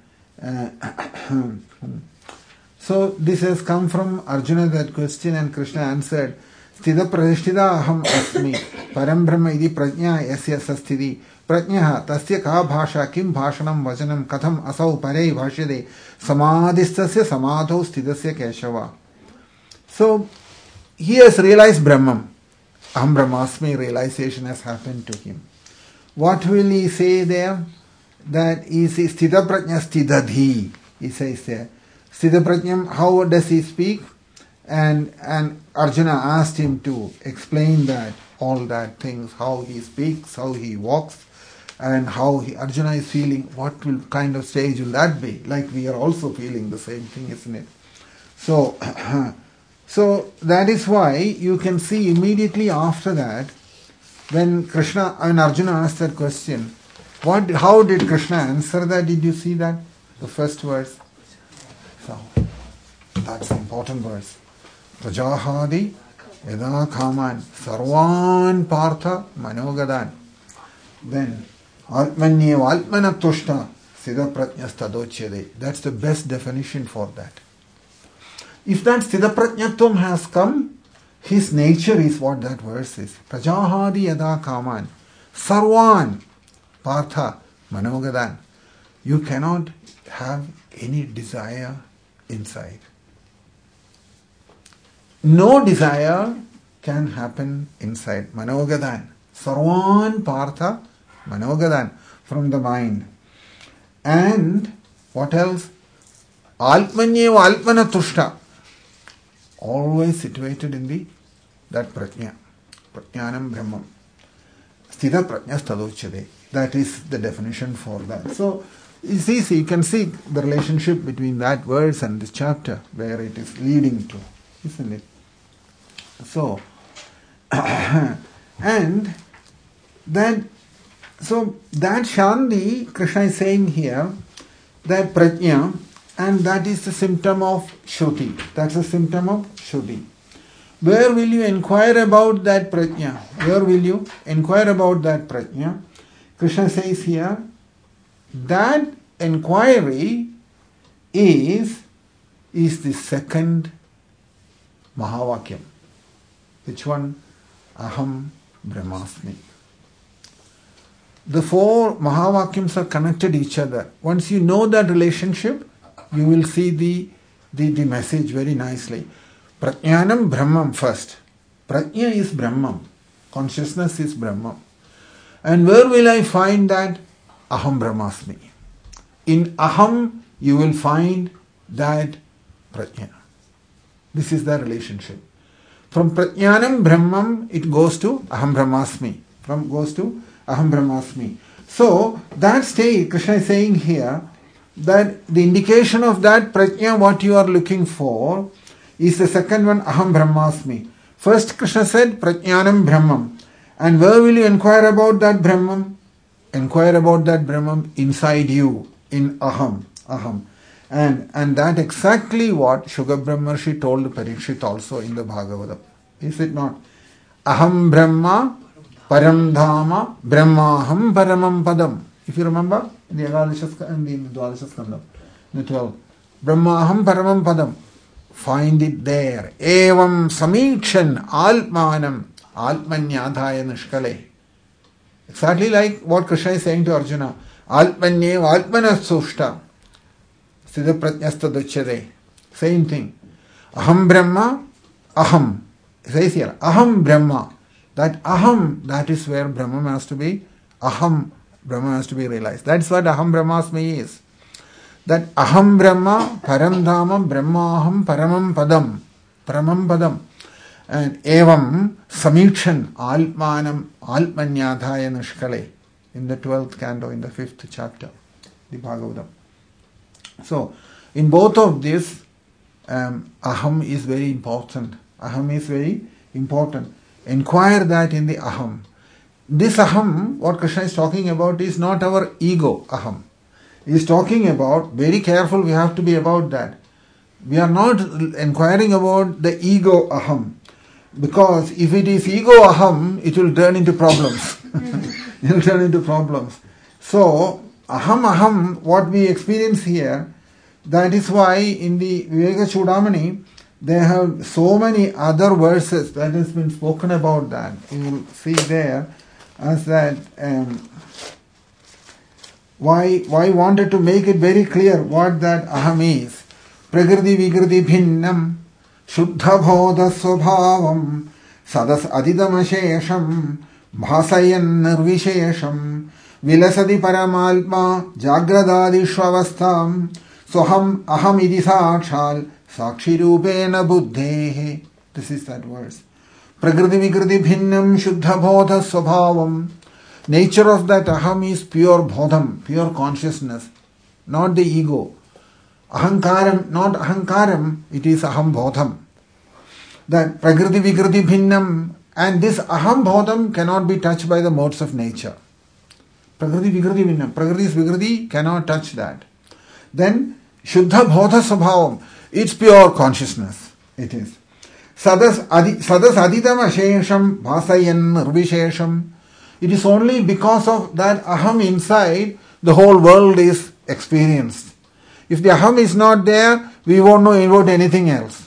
So this has come from Arjuna, that question, and Krishna answered, Sthita Pradishtita aham asmi param brahma idi prajna yasya sasthiti prajnaha tasya ka bhasha kim bhashanam vajanam katham asau pare bhashyade samadhistasya samadho sthidasya keshava. So he has realized Brahman. Aham Brahmasmi realization has happened to him. What will he say there? That is Sthita Prajna Sthidadhi. He says there. Sthita Prajna, how does he speak? And Arjuna asked him to explain that, all that things, how he speaks, how he walks, and how Arjuna is feeling. What kind of stage will that be? Like we are also feeling the same thing, isn't it? So that is why you can see immediately after that, when Arjuna asked that question, how did Krishna answer that? Did you see that? The first verse. So that's an important verse. Prajahadi yada kaman sarvan partha manogadan. Then Atmanyev Atmanatushta Sthita Prajna Stadochyade. That's the best definition for that. If that Sthita Prajnatvam has come, his nature is what that verse is. Prajahadi yada kaman sarvan partha manogadan. You cannot have any desire inside. No desire can happen inside. Manogadan. Sarvan partha manogadan. From the mind. And what else? Alpmanyev alpmanatushta. Always situated in that prajna. Prajnanam brahmam. Sthita prajna stadochyade. That is the definition for that. So, you can see the relationship between that verse and this chapter, where it is leading to, isn't it? So, and that Shanti, Krishna is saying here, that prajna, and that is the symptom of Shruti. That's a symptom of Shruti. Where will you inquire about that prajna? Where will you inquire about that prajna? Krishna says here, that inquiry is the second Mahavakyam. Which one? Aham Brahmasmi. The four Mahavakyams are connected each other. Once you know that relationship, you will see the message very nicely. Prajnanam Brahmam first. Prajna is Brahmam. Consciousness is Brahmam. And where will I find that? Aham Brahmasmi. In Aham, you will find that Prajna. This is the relationship. From Prajnanam Brahmam, it goes to Aham Brahmasmi. Goes to Aham Brahmasmi. So that state, Krishna is saying here, that the indication of that prajna, what you are looking for, is the second one, aham brahmasmi. First Krishna said, prajnanam brahmam. And where will you inquire about that brahmam? Inquire about that brahmam inside you, in aham. And that exactly what Shugha Brahmarshi told Parikshit also in the Bhagavatam. Is it not? Aham Brahma Param Dhama Brahmaham Paramam Padam. If you remember, in the Dvalasha Skandam, the 12. Brahmaham Paramam Padam. Find it there. Evam Samikshan Altmanam Altmanyadhaya Nishkale. Exactly like what Krishna is saying to Arjuna. Altmanyev Altmanas Sushta. Siddha Prajnasta Duchade. Same thing. Aham Brahma, Aham. It says here, Aham Brahma. That Aham, that is where Brahman has to be. Aham, Brahman has to be realized. That's what Aham Brahmasmi is. That Aham Brahma, Param Dhama, Brahmaham, Paramam Padam. Paramam Padam. And Evam Samikshan, Altmanam, Altmanyadhaya Nishkale. In the 12th canto, in the 5th chapter, the Bhagavatam. So, in both of this, aham is very important. Aham is very important. Inquire that in the aham. This aham, what Krishna is talking about, is not our ego aham. He is talking about, very careful we have to be about that. We are not inquiring about the ego aham. Because if it is ego aham, it will turn into problems. It will turn into problems. So, aham, what we experience here, that is why in the Viveka Chudamani, they have so many other verses that has been spoken about that. You will see there as that, why wanted to make it very clear what that aham is. Prakriti vikriti bhinnam, shuddha bodha svabhavam, sadas adidam ashesham, bhasayan nirvishesham, vilasadi paramalpa, jagradadishvavastham, soham aham idi sakshal, sakshirupena buddhehe. This is that verse. Prakriti vikriti bhinnam shuddha bodha svabhavam. Nature of that aham is pure bodham, pure consciousness, not the ego. Ahankaram, not ahankaram, it is aham bodham. That prakriti vikriti bhinnam, and this aham bodham cannot be touched by the modes of nature. Prakriti vikriti bhinnam, prakriti's vikriti cannot touch that. Then shuddha bodha svabhavam, it's pure consciousness. It is. Sadas adidam ashesham bhasayan nirvishesham. It is only because of that aham inside the whole world is experienced. If the aham is not there, we won't know about anything else.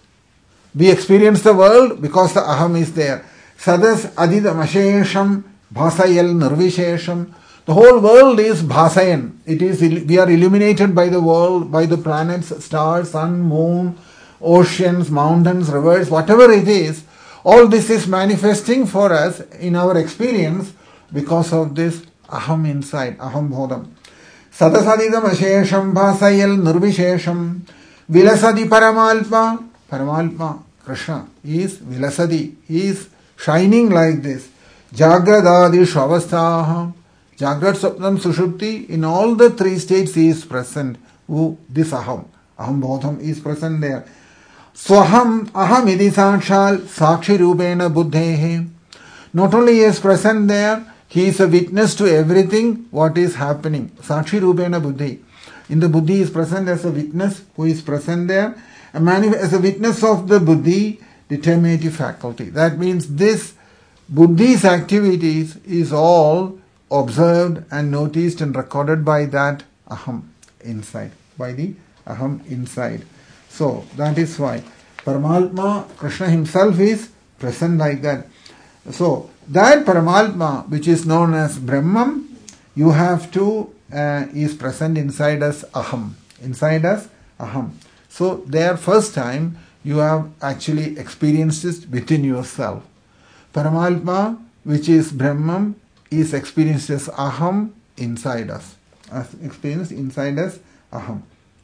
We experience the world because the aham is there. Sadas adidam ashesham bhasayal nirvishesham. The whole world is bhasayan. It is, we are illuminated by the world, by the planets, stars, sun, moon, oceans, mountains, rivers, whatever it is. All this is manifesting for us in our experience because of this aham inside, aham bodham. Sadasadidam ashesham bhasayal nirvishesham, vilasadi paramalpa. Paramalpa, Krishna, is vilasadi, he is shining like this. Jagradadi shvavasthaha. Jagrat, Swapnam, Sushupti, in all the three states he is present. This aham bodham is present there. Swaham aham idi sakshal sakshi rupena buddhehe. Not only he is present there, he is a witness to everything what is happening. Sakshi rupena buddhi. In the buddhi is present as a witness who is present there. As a witness of the buddhi, determinative faculty. That means this buddhi's activities is all observed and noticed and recorded by that aham inside. By the aham inside. So that is why Paramatma, Krishna himself is present like that. So that Paramatma, which is known as Brahman, you have to, is present inside us aham. Inside us aham. So there first time you have actually experienced it within yourself. Paramatma, which is Brahman, is experienced as aham inside us. As experienced inside us aham.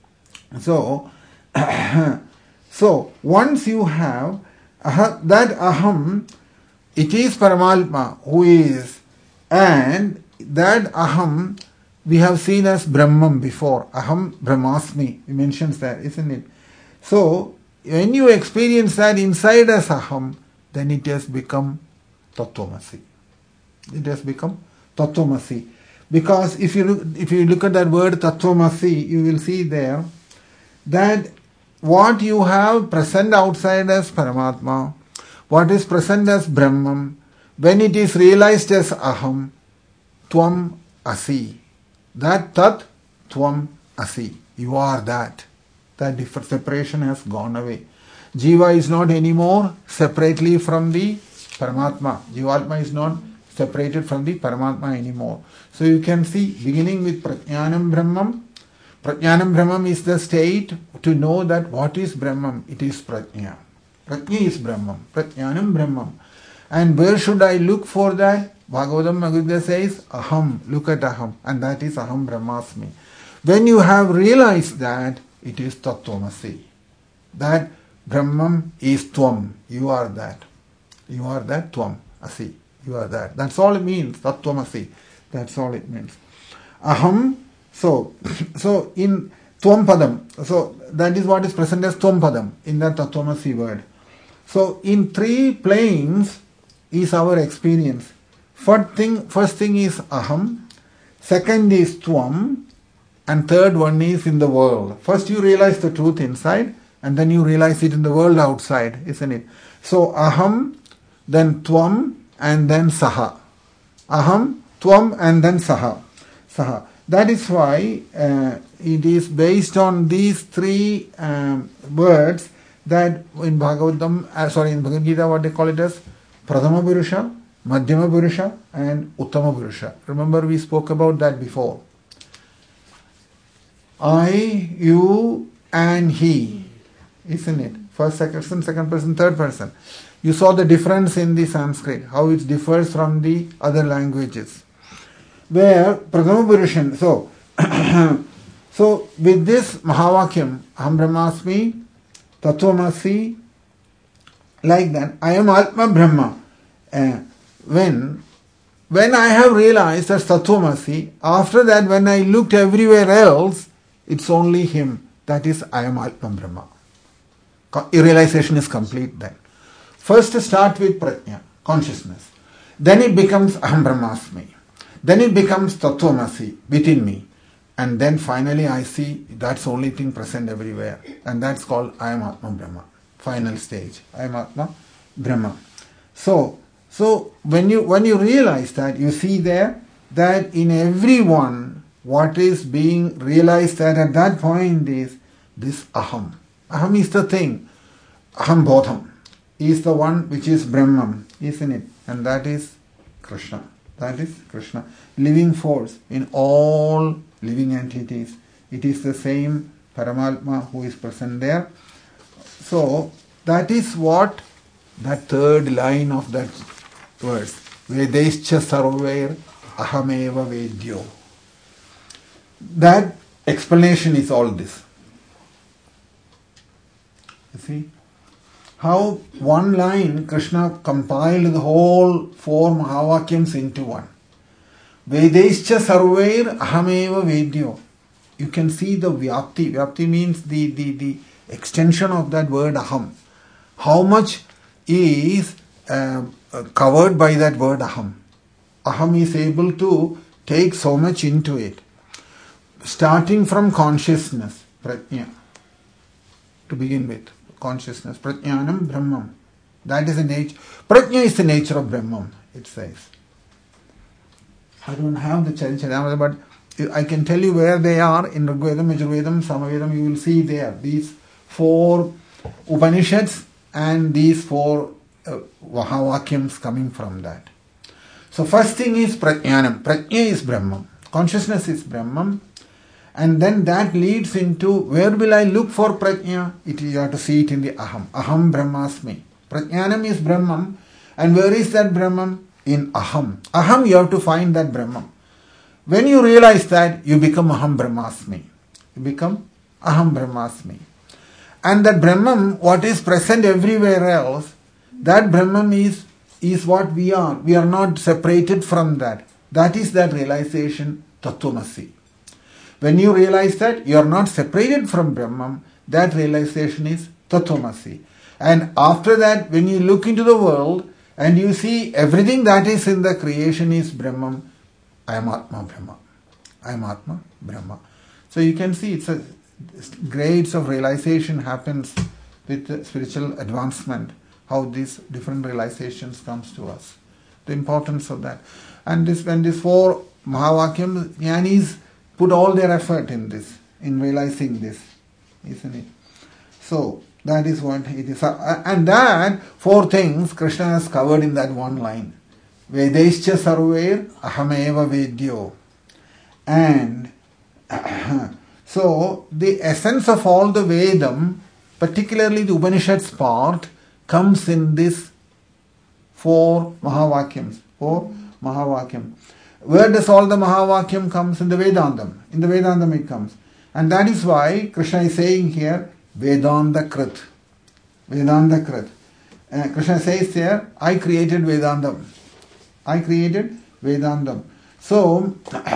So, so once you have that aham, it is Paramatma who is, and that aham we have seen as Brahman before. Aham Brahmasmi. He mentions that, isn't it? So, when you experience that inside as aham, then it has become Tattvamasi. It has become Tattvamasi. Because if you look at that word Tattvamasi, you will see there that what you have present outside as Paramatma, what is present as Brahman, when it is realized as aham, Tvam Asi. That Tat Tvam Asi. You are that. That separation has gone away. Jiva is not anymore separately from the Paramatma. Jivatma is not separated from the Paramatma anymore. So you can see, beginning with Prajnanam Brahmam. Prajnanam Brahmam is the state to know that what is Brahmam? It is Prajna. Prajna is Brahmam. Prajnanam Brahmam. And where should I look for that? Bhagavatam Bhagavad says, Aham. Look at Aham. And that is Aham Brahmasmi. When you have realized that, it is Tattvamasi. That Brahman is Tvam. You are that. You are that Tvam. Asi. You are that. That's all it means. Tattvamasi. That's all it means. Aham. So in Tvam Padam. So that is what is present as Tvam Padam in that Tattvamasi word. So in three planes is our experience. First thing is Aham. Second is Tvam. And third one is in the world. First you realize the truth inside, and then you realize it in the world outside, isn't it? So Aham, then Tvam, and then Saha. Aham, Tvam, and then Saha. Saha. That is why it is based on these three words that in Bhagavatam, in Bhagavad Gita, what they call it as Pradhama Purusha, Madhyama Purusha, and Uttama Purusha. Remember we spoke about that before. I, you, and he, isn't it? First person, second person, third person. You saw the difference in the Sanskrit, how it differs from the other languages. Where Pradhama Purushan, so with this Mahavakyam, Aham Brahmasmi, Tattvamasi, like that, I am Atma Brahma. When I have realized that's Tattvamasi, after that when I looked everywhere else, it's only him. That is, I am Atma Brahma. Realization is complete then. First start with Prajna, consciousness. Then it becomes Aham Brahmasmi. Then it becomes Tattvamasi within me. And then finally I see that's the only thing present everywhere. And that's called I am Atma Brahma. Final stage. I am Atma Brahma. So when you realize that, you see there that in everyone what is being realized at that point is this Aham. Aham is the thing. Aham Bodham is the one which is Brahman, isn't it? And that is Krishna. That is Krishna. Living force in all living entities. It is the same Paramatma who is present there. So that is what that third line of that verse. Vedaischa sarvair ahameva vedyo. That explanation is all this. You see? How one line Krishna compiled the whole four Mahavakyams into one. Vedaischa sarvair ahameva vedyo. You can see the vyapti. Vyapti means the extension of that word aham. How much is covered by that word aham. Aham is able to take so much into it. Starting from consciousness, prajna, to begin with, consciousness, prajnanam brahmam. That is the nature. Prajna is the nature of Brahman, it says. I don't have the Charitamrita, but I can tell you where they are in Rigvedam, Yajurvedam, Samavedam. You will see there these four Upanishads and these four Mahavakyams coming from that. So first thing is prajnanam. Prajna is Brahman. Consciousness is Brahman. And then that leads into, where will I look for prajna? You have to see it in the aham. Aham Brahmasmi. Prajnanam is Brahman. And where is that Brahman? In aham. Aham, you have to find that Brahman. When you realize that, you become Aham Brahmasmi. You become Aham Brahmasmi. And that Brahman, what is present everywhere else, that Brahman is what we are. We are not separated from that. That is that realization, Tattvamasi. When you realize that you are not separated from Brahman, that realization is Tattvamasi. And after that, when you look into the world and you see everything that is in the creation is Brahman, I am Atma Brahma. I am Atma Brahma. So you can see it's a grades of realization happens with spiritual advancement, how these different realizations comes to us. The importance of that. And when these 4 Mahavakyams, Jnanis put all their effort in this, in realizing this, isn't it? So that is what it is. And that 4 things Krishna has covered in that one line. Vedescha sarver ahameva vedyo. And so the essence of all the Vedam, particularly the Upanishads part, comes in this 4 Mahavakyams. 4 Mahavakyam. Where does all the Mahavakyam comes? In the Vedantam. In the Vedantam it comes. And that is why Krishna is saying here, Vedanta Krit. Vedanta Krit. Krishna says here, I created Vedantam. I created Vedantam. So,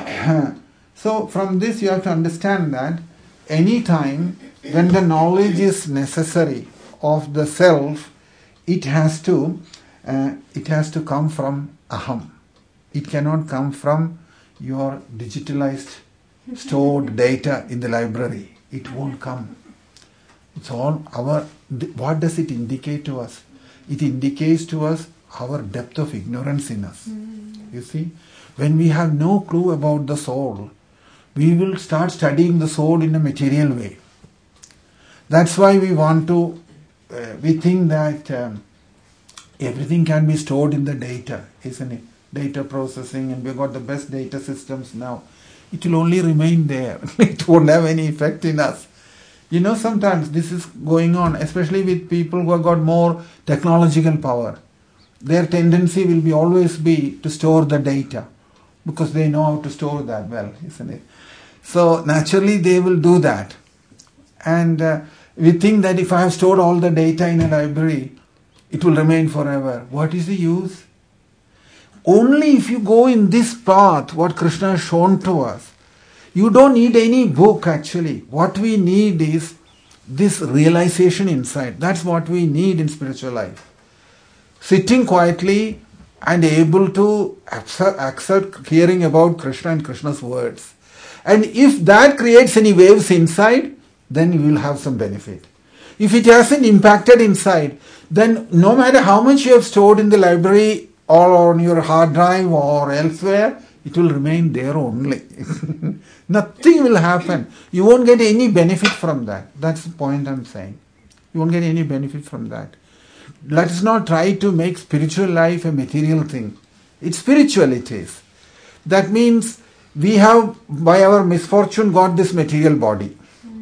so from this you have to understand that any time when the knowledge is necessary of the self, it has to come from Aham. It cannot come from your digitalized stored data in the library. It won't come. It's all our... What does it indicate to us? It indicates to us our depth of ignorance in us. You see? When we have no clue about the soul, we will start studying the soul in a material way. That's why we want to... we think that everything can be stored in the data, isn't it? Data processing, and we've got the best data systems now. It will only remain there. It won't have any effect in us. You know, sometimes this is going on, especially with people who have got more technological power. Their tendency will be always be to store the data because they know how to store that well, isn't it? So naturally they will do that. And we think that if I have stored all the data in a library, it will remain forever. What is the use? Only if you go in this path, what Krishna has shown to us, you don't need any book actually. What we need is this realization inside. That's what we need in spiritual life. Sitting quietly and able to accept hearing about Krishna and Krishna's words. And if that creates any waves inside, then you will have some benefit. If it hasn't impacted inside, then no matter how much you have stored in the library or on your hard drive or elsewhere, it will remain there only. Nothing will happen. You won't get any benefit from that. That's the point I'm saying. You won't get any benefit from that. Let us not try to make spiritual life a material thing. It's spiritual, it is. That means we have, by our misfortune, got this material body.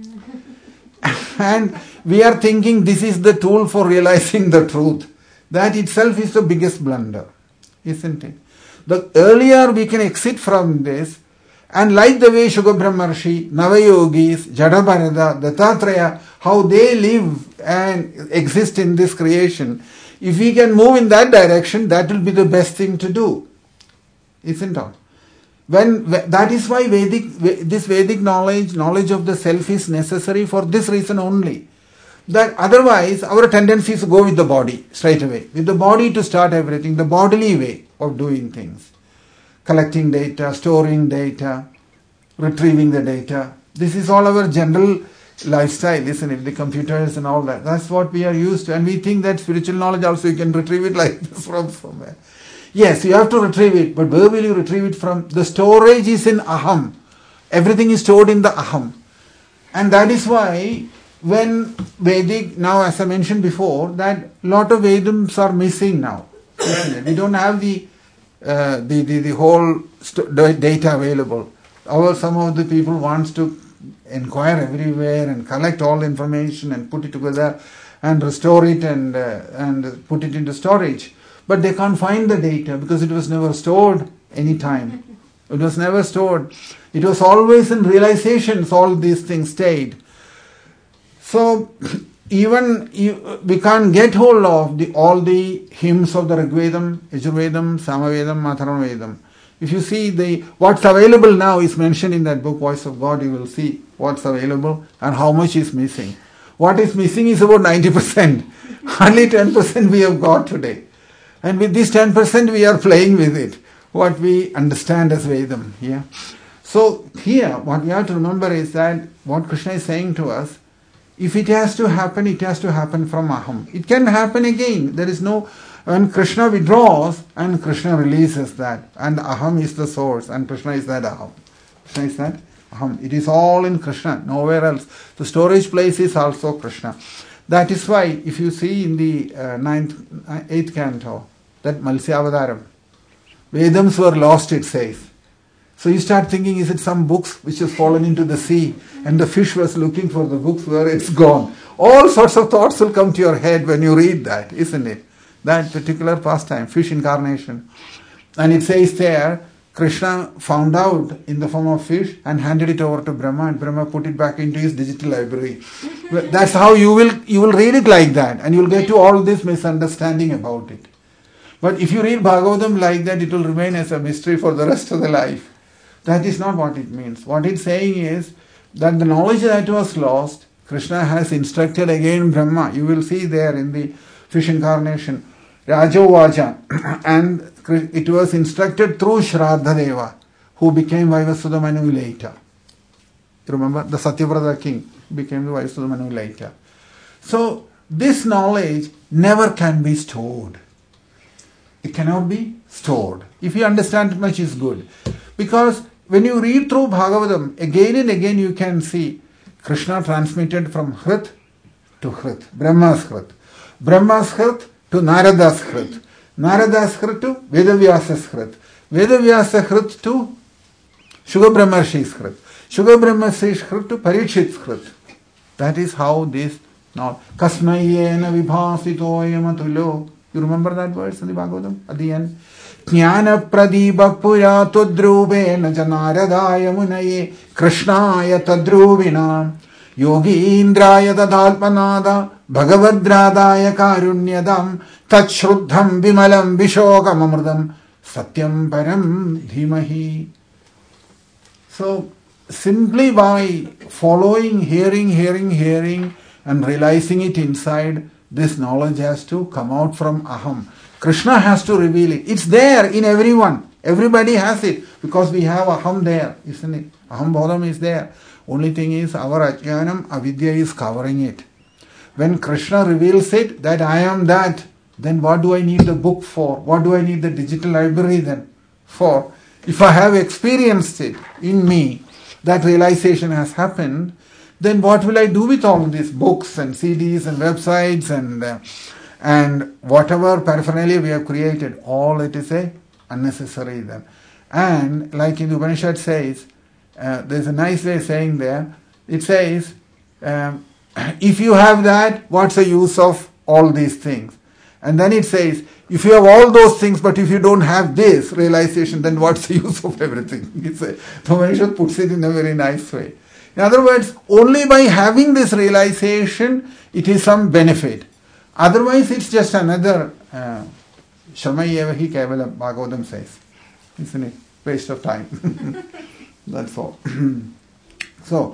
And we are thinking this is the tool for realizing the truth. That itself is the biggest blunder, isn't it? The earlier we can exit from this, and like the way Shukha Brahmarshi, Navayogis, Jadabharata, Dattatreya, how they live and exist in this creation, if we can move in that direction, that will be the best thing to do, isn't it? That is why this Vedic knowledge of the self is necessary for this reason only. That otherwise our tendency is to go with the body straight away. With the body to start everything, the bodily way of doing things. Collecting data, storing data, retrieving the data. This is all our general lifestyle, isn't it? The computers and all that. That's what we are used to. And we think that spiritual knowledge also you can retrieve it like this from somewhere. Yes, you have to retrieve it, but where will you retrieve it from? The storage is in Aham. Everything is stored in the Aham. And that is why when Vedic, now as I mentioned before, that lot of Vedams are missing now. We don't have the whole data available. Some of the people wants to inquire everywhere and collect all information and put it together and restore it and put it into storage. But they can't find the data because it was never stored any time. It was never stored. It was always in realizations all these things stayed. So even we can't get hold of all the hymns of the Rigvedam, Yajurvedam, Samavedam, Atharvana Vedam. If you see what's available now is mentioned in that book, Voice of God, you will see what's available and how much is missing. What is missing is about 90%. Only 10% we have got today. And with this 10% we are playing with it. What we understand as Vedam. Yeah. So here what we have to remember is that what Krishna is saying to us, if it has to happen, it has to happen from Aham. It can happen again. There is no, when Krishna withdraws and Krishna releases that, and Aham is the source and Krishna is that Aham. Krishna is that Aham. It is all in Krishna, nowhere else. The storage place is also Krishna. That is why if you see in the 8th canto, that Malsyavadaram, Vedams were lost, it says. So you start thinking, is it some books which has fallen into the sea and the fish was looking for the books where it's gone? All sorts of thoughts will come to your head when you read that, isn't it? That particular pastime, fish incarnation. And it says there, Krishna found out in the form of fish and handed it over to Brahma, and Brahma put it back into his digital library. That's how you will read it like that, and you will get to all this misunderstanding about it. But if you read Bhagavatam like that, it will remain as a mystery for the rest of the life. That is not what it means. What it's saying is that the knowledge that was lost, Krishna has instructed again Brahma. You will see there in the fish incarnation, Rajovaja, and it was instructed through Shraddha Deva, who became Vaivasudha Manu later. You remember, the Satyavrata king became the Vaivasudha Manu later. So this knowledge never can be stored. It cannot be stored. If you understand it much is good. Because when you read through Bhagavatam, again and again you can see Krishna transmitted from Hrit to Hrit, Brahma's Hrit. Brahma's Hrit to Narada's Hrit. Narada's Hrit to Vedavyasa's Hrit. Vedavyasa's Hrit to Shuga Brahmarshi's Hrit. Shuga Brahmarshi's Hrit to Parikshit's Hrit. That is how this now Kasmayena Vibhasito Yamatulo. You remember that verse in the Bhagavatam at the end? Jnana Pradipa Puya Tudrubena Janaradaya Munaye Krishnaya Tadrubina Yogi Indraya Tadalpanada Bhagavadradaya Karunyadam Tachruddham Vimalam Vishokam Amrdam Satyam Param Dhimahi. So simply by following, hearing and realizing it inside, this knowledge has to come out from Aham. Krishna has to reveal it. It's there in everyone. Everybody has it because we have Aham there, isn't it? Aham Bodham is there. Only thing is our Ajnanam, Avidya is covering it. When Krishna reveals it, that I am that, then what do I need the book for? What do I need the digital library then for? If I have experienced it in me, that realization has happened, then what will I do with all these books and CDs and websites and whatever paraphernalia we have created? All it is unnecessary then. And like in the Upanishad says, there's a nice way of saying there, it says, if you have that, what's the use of all these things? And then it says, if you have all those things, but if you don't have this realization, then what's the use of everything? The Upanishad puts it in a very nice way. In other words, only by having this realization, it is some benefit. Otherwise, it's just another Shamayevahi Kevalam, Bhagavatam says. Isn't it? Waste of time. That's all. So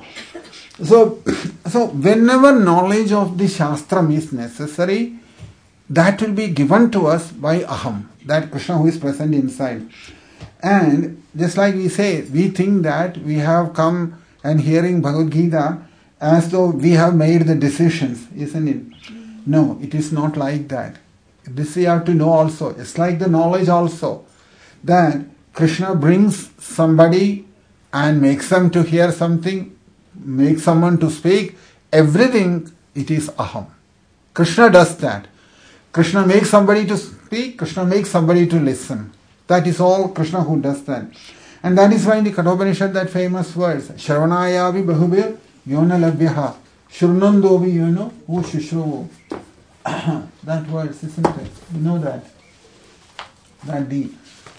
whenever knowledge of the Shastram is necessary, that will be given to us by Aham, that Krishna who is present inside. And just like we say, we think that we have come and hearing Bhagavad Gita as though we have made the decisions, isn't it? No, it is not like that. This we have to know also. It's like the knowledge also, that Krishna brings somebody and makes them to hear something, makes someone to speak. Everything, it is Aham. Krishna does that. Krishna makes somebody to speak, Krishna makes somebody to listen. That is all Krishna who does that. And that is why in the Kathopanishad that famous verse, Shravanayavi Bahubir Yona Labhyaha Shurnandovi Yono U Shushruvo. That verse, isn't it? You know that. That the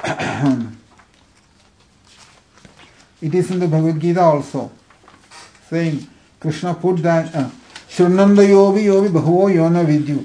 it is in the Bhagavad Gita also, saying Krishna put that Shurnandayovi Yovi Bahuvo Yona Vidyu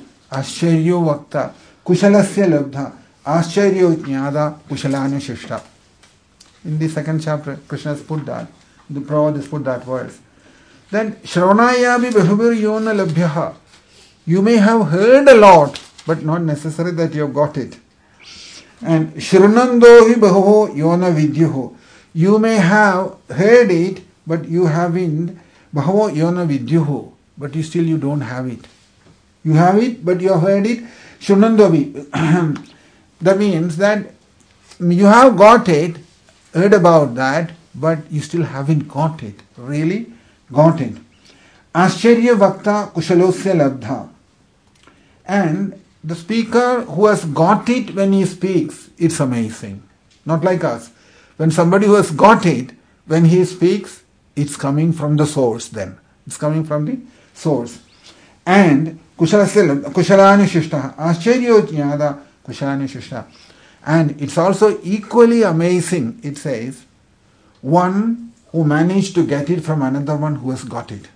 Ascharyo Vakta Kushalasya Labdha Ascharyo Jnada Kushalana Shishta. In the second chapter, Krishna has put that. The Prabhupada has put that verse. Then, Shravanayabi Bahubir Yona Labhyaha. You may have heard a lot, but not necessary that you have got it. And Shrinandohi Bahuho Yona Vidyuho. You may have heard it, but you haven't. Bahuho Yona Vidyuho. But you don't have it. You have it, but you have heard it. Shrinandohi. That means that you have got it, heard about that, but you still haven't got it. Really got it. Ashcharya Vakta Kushalosya Labdha. And the speaker who has got it when he speaks, it's amazing. Not like us. When somebody who has got it, when he speaks, it's coming from the source then. It's coming from the source. And Kushalani Shishta. Ashcharya Jnada Kushalani Shishta. And it's also equally amazing, it says, one who managed to get it from another one who has got it.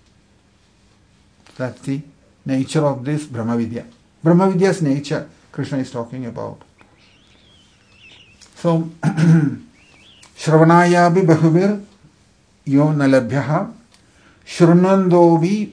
That's the nature of this Brahmavidya. Brahmavidya's nature, Krishna is talking about. So, Shravanayabi Bahubir Yo Nalabhyaha Shrunandobi.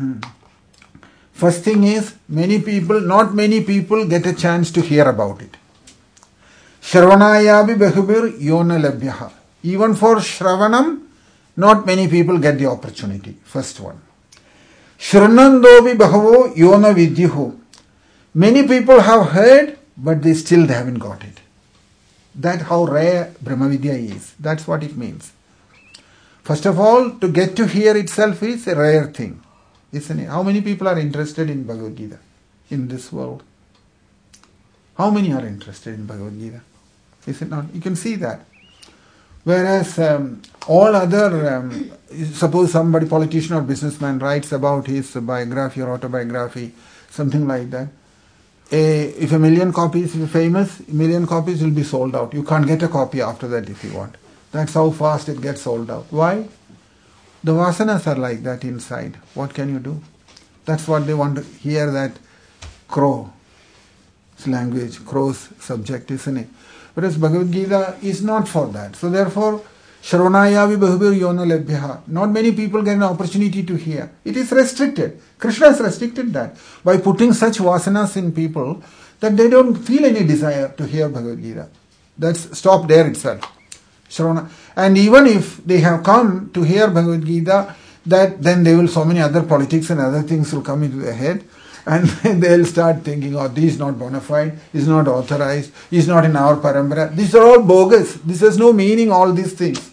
First thing is, not many people get a chance to hear about it. Shravanayabi Bahubir Yona Labhyaha. Even for Shravanam, not many people get the opportunity. First one. Shrinandobi Bahavo Yona Vidyuho. Many people have heard, but they haven't got it. That's how rare Brahmavidya is. That's what it means. First of all, to get to hear itself is a rare thing. Isn't it? How many people are interested in Bhagavad Gita in this world? How many are interested in Bhagavad Gita? Is it not? You can see that. Whereas all other, suppose somebody, politician or businessman, writes about his biography or autobiography, something like that. If 1 million copies is famous, 1 million copies will be sold out. You can't get a copy after that if you want. That's how fast it gets sold out. Why? The vasanas are like that inside. What can you do? That's what they want to hear, that crow's language, crow's subject, isn't it? Whereas Bhagavad Gita is not for that. So therefore, Shravanayavi Bahubir Yona Labhyaha. Not many people get an opportunity to hear. It is restricted. Krishna has restricted that by putting such vasanas in people that they don't feel any desire to hear Bhagavad Gita. That's stopped there itself. And even if they have come to hear Bhagavad Gita, then they will, so many other politics and other things will come into their head, and they'll start thinking, oh, this is not bona fide, this is not authorized, this is not in our parampara. These are all bogus. This has no meaning, all these things.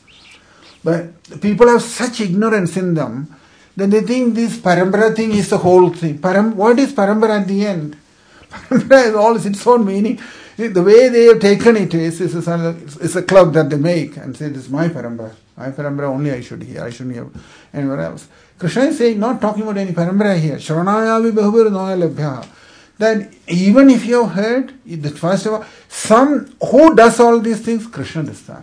But people have such ignorance in them that they think this parampara thing is the whole thing. What is parampara at the end? Parampara is all its own meaning. The way they have taken it is a club that they make and say, this is my parampara. My parampara only I should hear. I shouldn't hear anywhere else. Krishna is saying, not talking about any parampara here. Shravanayavi Bahubir Noya Labhyaha. That even if you have heard, first of all, who does all these things? Krishna does that.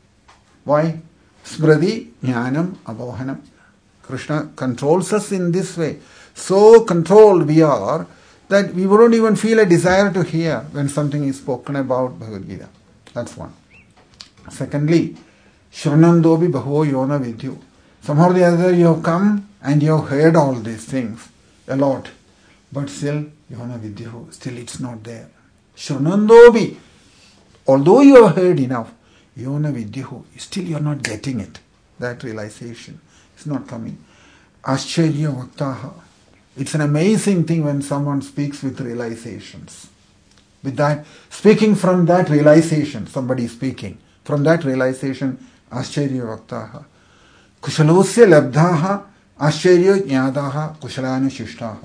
Why? Smriti, Jnanam, Abohanam. Krishna controls us in this way. So controlled we are that we wouldn't even feel a desire to hear when something is spoken about Bhagavad Gita. That's one. Secondly, Shranandobi Bhavo Yona Vidyu. Somehow or the other you have come and you have heard all these things a lot. But still, Yona Vidyu, still it's not there. Shranandobi, although you have heard enough, Yona Vidyu, still you are not getting it. That realization is not coming. Ascharya Vaktaha. It's an amazing thing when someone speaks with realizations. With that, speaking from that realization, somebody is speaking. From that realization, Ascharya Vaktaha. Kushalosya Labdhaha, Ascharya Jnadaha, Kushalana Shishtaha.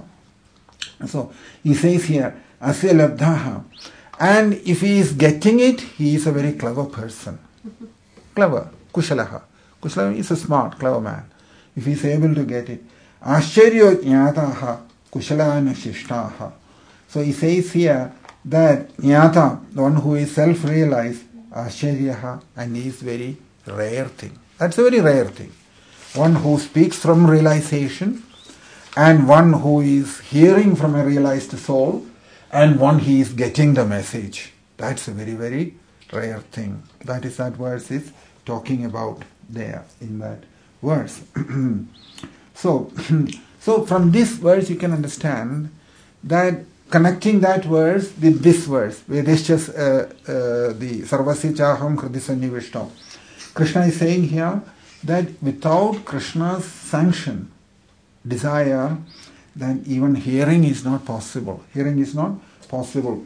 So, he says here, Asya Labdhaha. And if he is getting it, he is a very clever person. Clever. Kushalaha. Kushalaha is a smart, clever man. If he is able to get it. Ascharya Jnataha Kushalana Shishtaha. So he says here that Jnata, the one who is self-realized, Ascharyaha, and he is very rare thing. That's a very rare thing. One who speaks from realization, and one who is hearing from a realized soul, and one he is getting the message. That's a very, very rare thing. That is that verse is talking about there in that verse. So from this verse you can understand that connecting that verse with this verse, Vedeshchas the Sarvasya Chaham Hridi Sannivishtam. Krishna is saying here that without Krishna's sanction, desire, then even hearing is not possible. Hearing is not possible.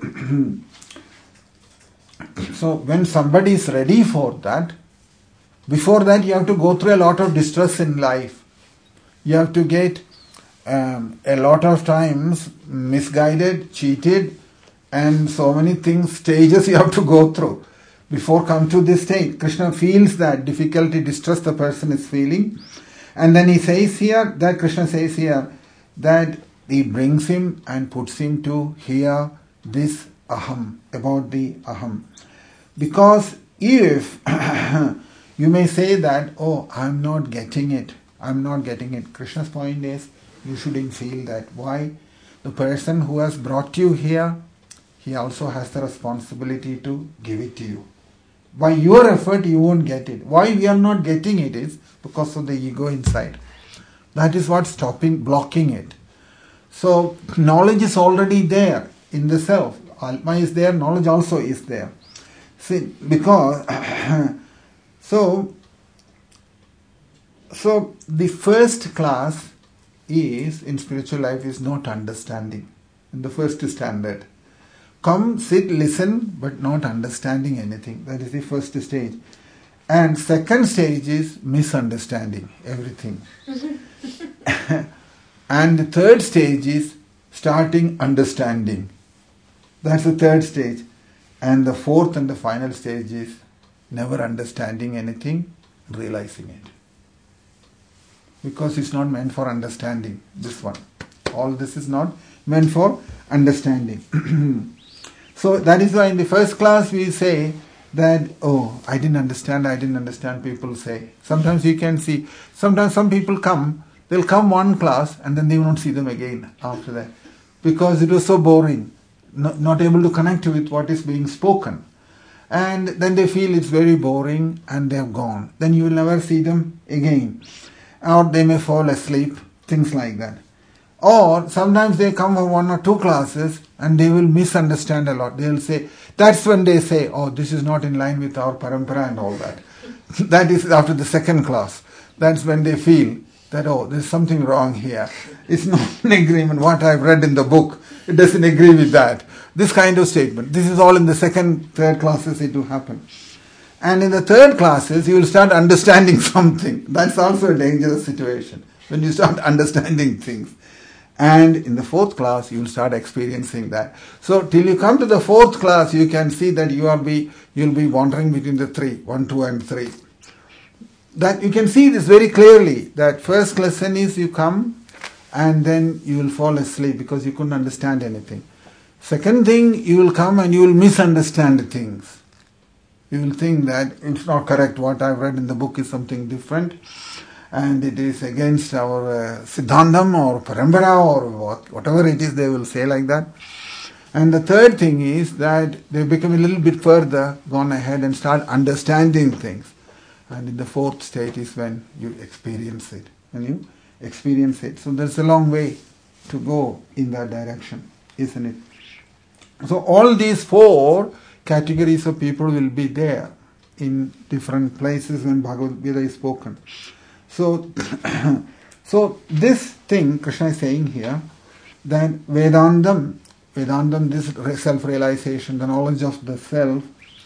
So when somebody is ready for that, before that you have to go through a lot of distress in life. You have to get a lot of times misguided, cheated, and so many things, stages you have to go through before come to this stage. Krishna feels that difficulty, distress the person is feeling, and then he says here that Krishna says here that he brings him and puts him to hear this aham, about the aham. Because if you may say that, oh, I'm not getting it. Krishna's point is, you shouldn't feel that. Why? The person who has brought you here, he also has the responsibility to give it to you. By your effort, you won't get it. Why we are not getting it is because of the ego inside. That is what's blocking it. So, knowledge is already there in the self. Atma is there, knowledge also is there. See, because, so the first class is, in spiritual life, is not understanding. In the first standard. Come, sit, listen, but not understanding anything. That is the first stage. And second stage is misunderstanding everything. And the third stage is starting understanding. That's the third stage. And the fourth and the final stage is never understanding anything, realizing it. Because it's not meant for understanding, this one. All this is not meant for understanding. So that is why in the first class we say that, oh, I didn't understand, people say. Sometimes you can see, sometimes some people come, they'll come one class and then they will not see them again after that. Because it was so boring, not able to connect with what is being spoken. And then they feel it's very boring and they're gone. Then you will never see them again. Or they may fall asleep, things like that. Or sometimes they come for 1 or 2 classes and they will misunderstand a lot. They will say, that's when they say, oh, this is not in line with our parampara and all that. That is after the second class. That's when they feel that, oh, there's something wrong here. It's not in agreement. What I've read in the book, it doesn't agree with that. This kind of statement. This is all in the second, third classes it will happen. And in the third classes, you will start understanding something. That's also a dangerous situation, when you start understanding things. And in the fourth class, you will start experiencing that. So till you come to the fourth class, you can see that you'll be wandering between the 3, 1, 2 and 3. That you can see this very clearly, that first lesson is you come and then you will fall asleep because you couldn't understand anything. Second thing, you will come and you will misunderstand things. You will think that it's not correct, what I've read in the book is something different. And it is against our Siddhantam or Parampara or whatever it is, they will say like that. And the third thing is that they become a little bit further, gone ahead and start understanding things. And in the fourth state is when you experience it. So there's a long way to go in that direction, isn't it? So all these 4 categories of people will be there in different places when Bhagavad Gita is spoken. So this thing Krishna is saying here, that Vedantam, this self-realization, the knowledge of the self,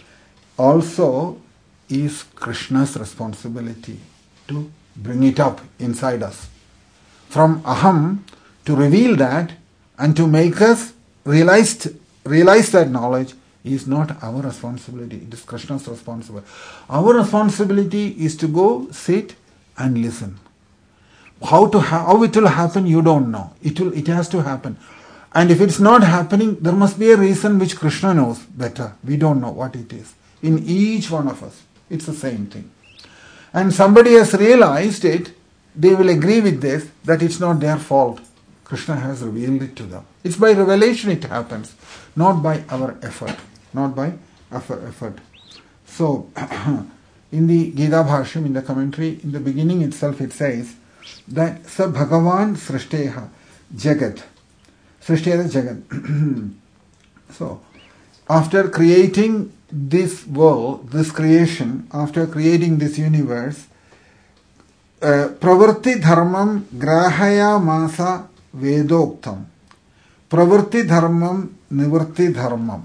also is Krishna's responsibility to bring it up inside us. From aham, to reveal that and to make us realize that knowledge is not our responsibility. It is Krishna's responsibility. Our responsibility is to go, sit and listen. How it will happen, you don't know. It has to happen. And if it's not happening, there must be a reason which Krishna knows better. We don't know what it is. In each one of us, it's the same thing. And somebody has realized it, they will agree with this, that it's not their fault. Krishna has revealed it to them. It's by revelation it happens, not by our effort. Not by our effort. So, in the Gita Bhashyam, in the commentary, in the beginning itself it says that Sa Bhagavan Srishtheha Jagat. Srishtheha Jagat. So, after creating this world, this creation, after creating this universe, Pravarti Dharmam Grahaya Masa Vedoktam. Pravarti Dharmam Nivarti Dharmam.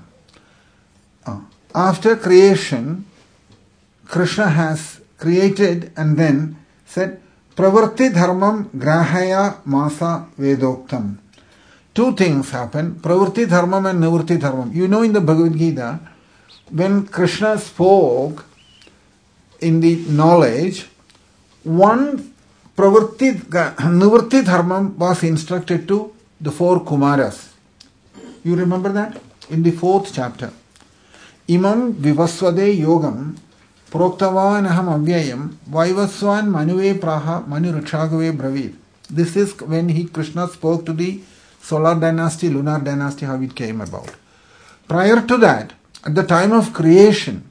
After creation, Krishna has created and then said, Pravarti Dharmam Grahaya Masa Vedoktam. Two things happen, Pravarti Dharmam and Nivarti Dharmam. You know, in the Bhagavad Gita, when Krishna spoke in the knowledge, one Nivarti Dharmam was instructed to the 4 Kumaras. You remember that? In the 4th chapter. Imam Vivaswade Yogam Proktavan Aham Avyayam Vaivaswan Manuve Praha Manu Rakshagave Bravid. This is when Krishna spoke to the solar dynasty, lunar dynasty, how it came about. Prior to that, at the time of creation,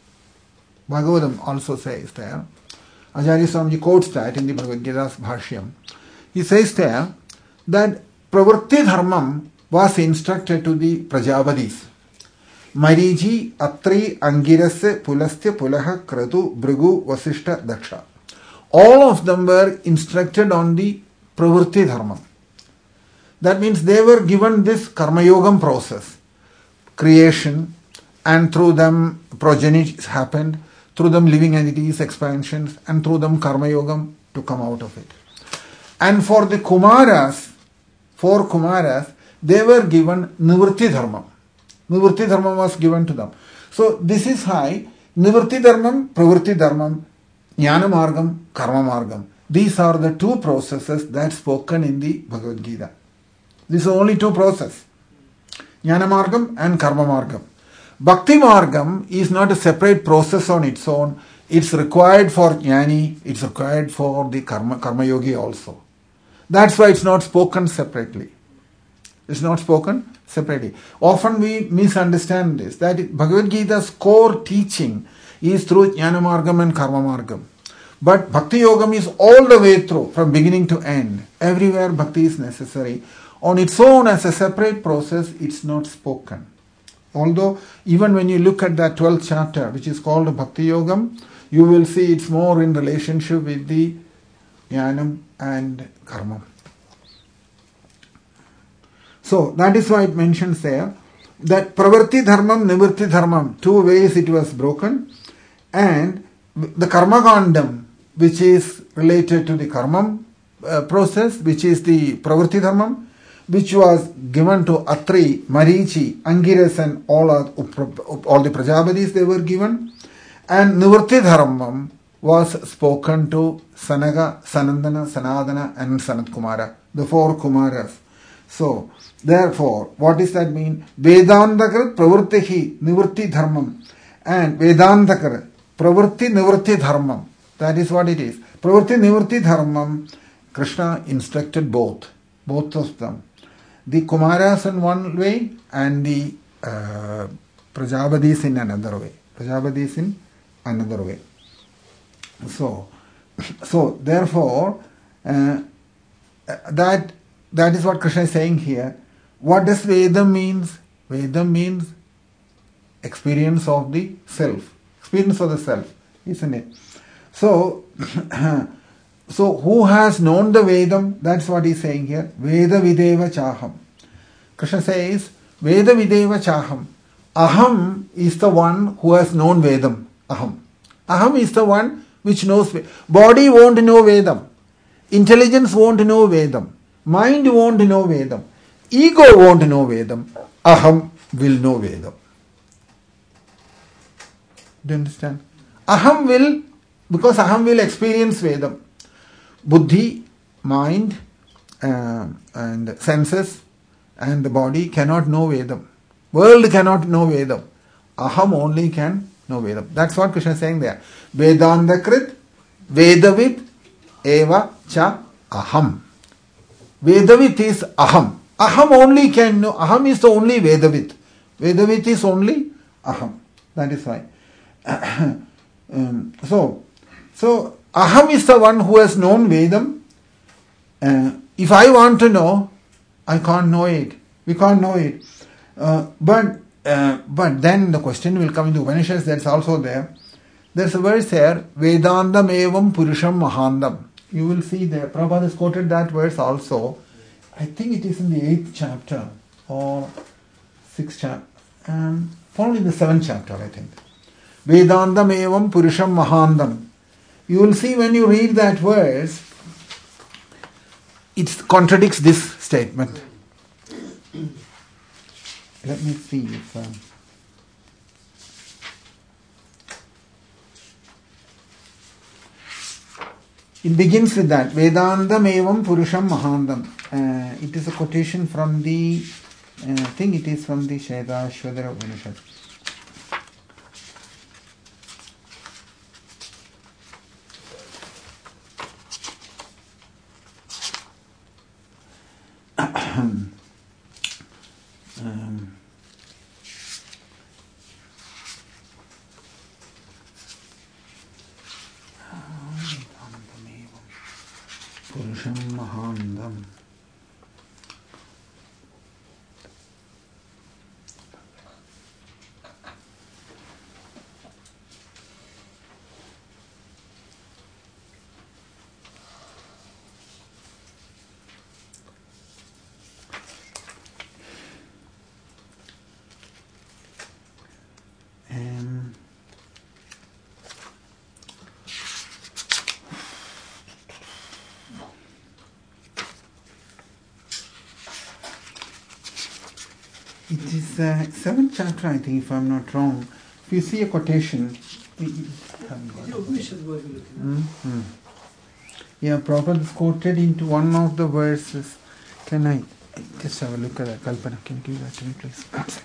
Bhagavatam also says there, Acharya Swamiji quotes that in the Bhagavad Gita's Bhashyam. He says there that Pravarti Dharmam was instructed to the Prajapatис. Mariji, Atri, Angirase, Pulastya, Pulaha, Kratu, Bhrigu, Vasishta, Daksha. All of them were instructed on the Pravarti Dharmam. That means they were given this Karma Yogam process. Creation, and through them progeny happened, through them living entities, expansions, and through them Karma Yogam to come out of it. And for the Kumaras, 4 Kumaras, they were given Nivarti Dharmam. Nivarti Dharmam was given to them. So this is why Nivarti Dharmam, Pravarti Dharmam, Jnana Margam, Karma Margam. These are the 2 processes that's spoken in the Bhagavad Gita. These are only 2 processes. Jnana Margam and Karma Margam. Bhakti Margam is not a separate process on its own. It's required for Jnani, it's required for the Karma Yogi also. That's why it's not spoken separately. It's not spoken separately. Often we misunderstand this, that Bhagavad Gita's core teaching is through Jnana Margam and Karma Margam. But Bhakti Yogam is all the way through, from beginning to end. Everywhere Bhakti is necessary. On its own, as a separate process, it's not spoken. Although, even when you look at that 12th chapter, which is called Bhakti Yogam, you will see it's more in relationship with the Jnanam and Karma. So, that is why it mentions there that Pravarti Dharmam, Nivarti Dharmam, 2 ways it was broken, and the Karma Kandam, which is related to the Karma process, which is the Pravarti Dharmam, which was given to Atri, Marichi, Angiras and all the Prajapatis they were given. And Nivarti Dharmam was spoken to Sanaga, Sanandana, Sanadana and Sanat Kumara, the 4 Kumaras. So, therefore, what does that mean? Vedandakar Pravartihi Nivarti Dharmam and Vedandakar Pravarti Nivarti Dharmam. That is what it is. Pravarti Nivarti Dharmam, Krishna instructed both of them. The Kumaras in one way and the Prajapatis in another way. Prajapatis in another way. So therefore, that is what Krishna is saying here. What does Vedam means? Vedam means experience of the self. Experience of the self, isn't it? So who has known the Vedam? That's what he's saying here. Veda Videva Chaham. Krishna says, Veda Videva Chaham. Aham is the one who has known Vedam. Aham. Aham is the one which knows Vedam. Body won't know Vedam. Intelligence won't know Vedam. Mind won't know Vedam. Ego won't know Vedam. Aham will know Vedam. Do you understand? Aham will, because Aham will experience Vedam. Buddhi, mind, and senses, and the body cannot know Vedam. World cannot know Vedam. Aham only can know Vedam. That's what Krishna is saying there. Vedandakrit, Vedavid, Eva cha Aham. Vedavit is Aham. Aham only can know. Aham is the only Vedavit. Vedavit is only Aham. That is why. So Aham is the one who has known Vedam. If I want to know, I can't know it. We can't know it. But then the question will come into Upanishads, that's also there. There's a verse there, Vedandam evam purusham mahandam. You will see there, Prabhupada has quoted that verse also. I think it is in the 8th chapter or 6th chapter. Probably in the 7th chapter, I think. Vedandam evam purusham mahandam. You will see when you read that verse, it contradicts this statement. Let me see if... it begins with that. Vedandam evam purusham mahandam. It is a quotation from the... I think it is from the Shvedashvatara Upanishad. Purusham mahandam. It is 7th chapter, I think, if I'm not wrong. If you see a quotation... Yeah, Prabhupada is quoted into one of the verses. Can I just have a look at that? Kalpana, can you give that to me, please?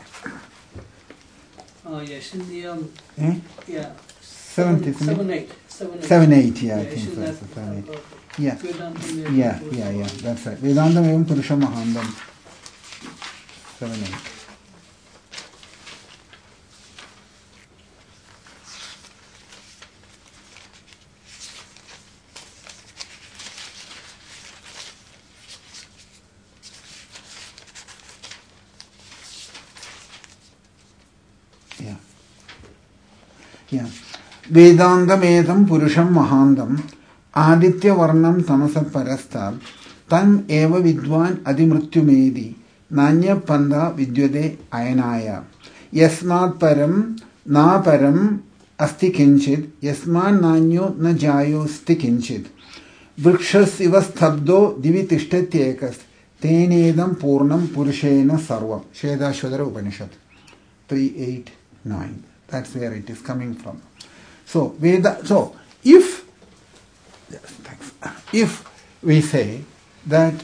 Yes, in the... yeah. 7th, isn't it? 7-8, yeah, I think so. 7-8. Yeah, that's right. Vedandam evam purusham mahandam. 7-8. Yeah. Vedandam edam purusham mahandam aditya varnam tamasa parastab tam eva vidwan adimrutyumedi nanya panda vidyade ayanaya yasmat param na param asti kinchid yasman nanyo na jayo sti kinchid vrikshas iva stabdo divi tishtatyekas tenedam purnam purushena sarvam. Shvedashvatara Upanishad 3-8-9. That's where it is coming from. So if we say that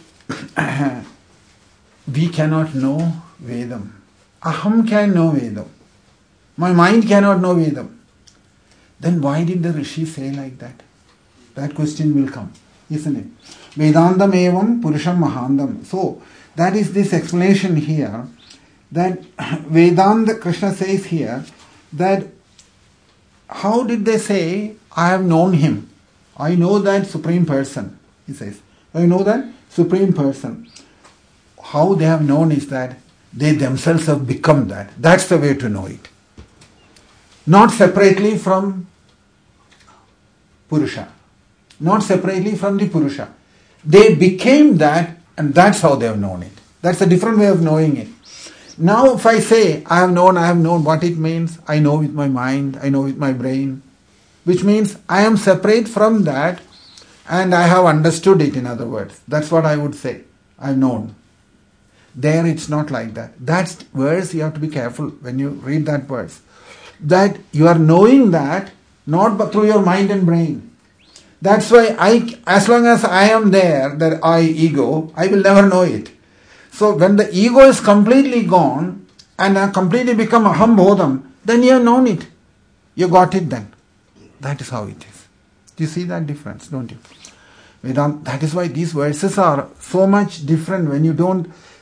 we cannot know Vedam, Aham can know Vedam, my mind cannot know Vedam, then why did the Rishi say like that? That question will come, isn't it? Vedandam evam purusham mahandam. So that is this explanation here, that Vedanta, Krishna says here, that how did they say, I have known him? I know that Supreme Person, he says. I know that Supreme Person. How they have known is that they themselves have become that. That's the way to know it. Not separately from Purusha. Not separately from the Purusha. They became that, and that's how they have known it. That's a different way of knowing it. Now if I say, I have known what it means, I know with my mind, I know with my brain, which means I am separate from that and I have understood it, in other words. That's what I would say. I have known. There it's not like that. That verse, you have to be careful when you read that verse. That you are knowing that not but through your mind and brain. That's why as long as I am there, that I, ego, I will never know it. So when the ego is completely gone and I completely become aham bodham, then you have known it. You got it then. That is how it is. Do you see that difference, don't you? That is why these verses are so much different when you don't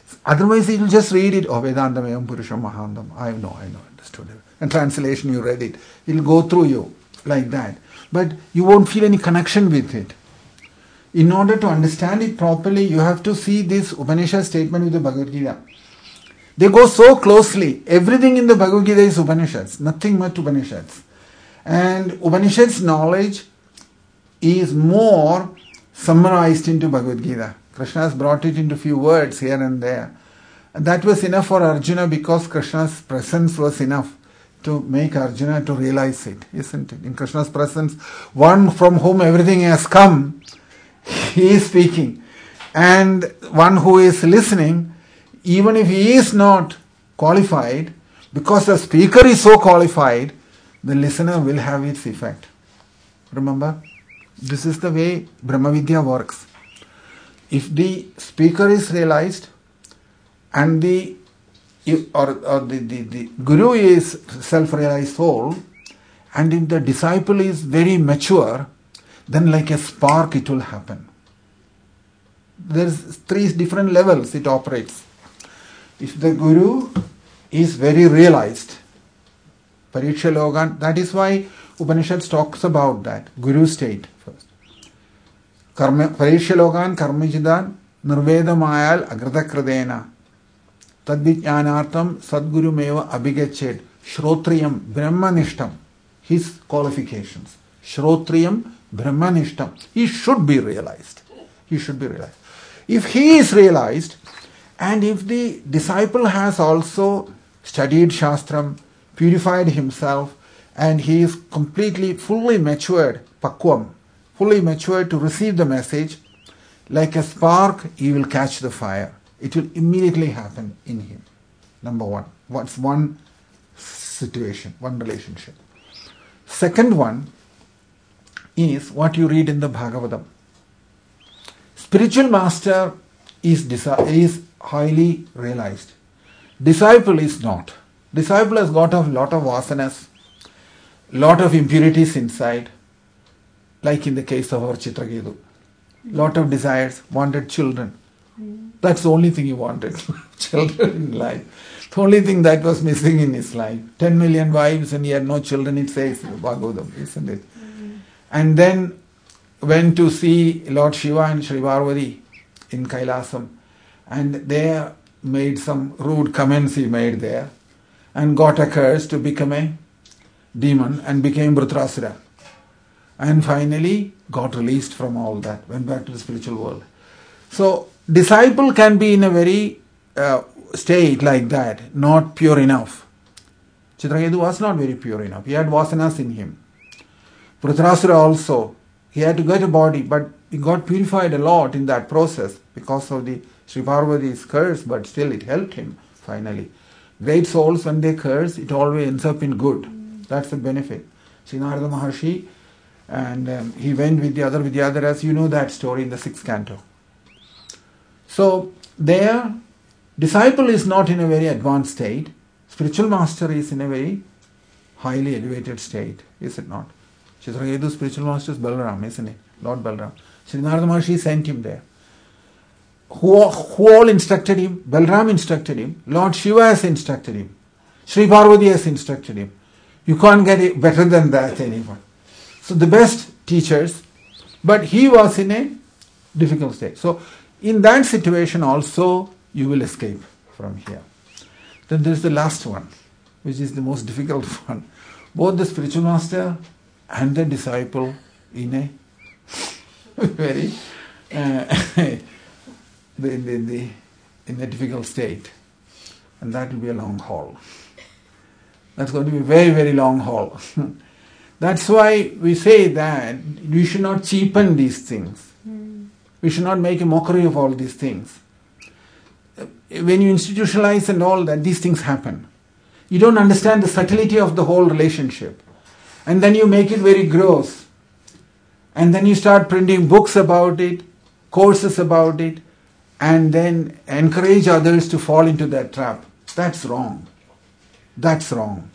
Otherwise, you will just read it. Oh, Vedantamayam Purusham Mahandam. I know, understood it. And translation, you read it. It will go through you like that. But you won't feel any connection with it. In order to understand it properly, you have to see this Upanishad statement with the Bhagavad Gita. They go so closely. Everything in the Bhagavad Gita is Upanishads, nothing but Upanishads. And Upanishads knowledge is more summarized into Bhagavad Gita. Krishna has brought it into few words here and there. And that was enough for Arjuna because Krishna's presence was enough to make Arjuna to realize it, isn't it? In Krishna's presence, one from whom everything has come, he is speaking. And one who is listening, even if he is not qualified, because the speaker is so qualified, the listener will have its effect. Remember, this is the way Brahmavidya works. If the speaker is realized and the guru is self-realized soul, and if the disciple is very mature, then like a spark it will happen. There's 3 different levels it operates. If the guru is very realized, Pariksha Logan, that is why Upanishad talks about that, guru state first. Pariksha Logan, Karmajidan, Nirvedamayal, Agradakradena, Tadvijnanartam, Sadguru Meva Abhigached, Shrotriyam, Brahmanishtam, his qualifications. Shrotriyam, Brahmanishtam. He should be realized. He should be realized. If he is realized, and if the disciple has also studied Shastram, purified himself, and he is completely, fully matured, Pakwam, fully matured to receive the message, like a spark, he will catch the fire. It will immediately happen in him. Number one. What's one situation, one relationship. Second one is what you read in the Bhagavatam. Spiritual master is highly realized. Disciple is not. Disciple has got a lot of vasanas, lot of impurities inside, like in the case of our Chitraketu. Lot of desires, wanted children. That's the only thing he wanted, children in life. The only thing that was missing in his life. 10 million wives and he had no children, it says in Bhagavatam, isn't it? And then went to see Lord Shiva and Sri Parvati in Kailasam, and they made some rude comments he made there, and got a curse to become a demon and became Vritrasura. And finally got released from all that, went back to the spiritual world. So, disciple can be in a very state like that, not pure enough. Chitraketu was not very pure enough. He had vasanas in him. Vritrasura also, he had to get a body, but he got purified a lot in that process because of the Sri Parvati's curse, but still it helped him finally. Great souls, when they curse, it always ends up in good. That's the benefit. Sri Narada Maharshi, and he went with the other Vidyadharas, you know that story in the 6th canto. So, there, disciple is not in a very advanced state. Spiritual master is in a very highly elevated state, is it not? Chitraketu's spiritual master is Balaram, isn't it? Lord Balaram. Sri Narada Maharshi sent him there. Who all instructed him? Balaram instructed him. Lord Shiva has instructed him. Sri Parvati has instructed him. You can't get it better than that, anyone. So the best teachers, but he was in a difficult state. So in that situation also you will escape from here. Then there is the last one, which is the most difficult one. Both the spiritual master and the disciple in a very in a difficult state, and that will be a long haul. That's going to be a very, very long haul. That's why we say that we should not cheapen these things. We should not make a mockery of all these things. When you institutionalize and all that, these things happen. You don't understand the subtlety of the whole relationship. And then you make it very gross. And then you start printing books about it, courses about it, and then encourage others to fall into that trap. That's wrong. That's wrong.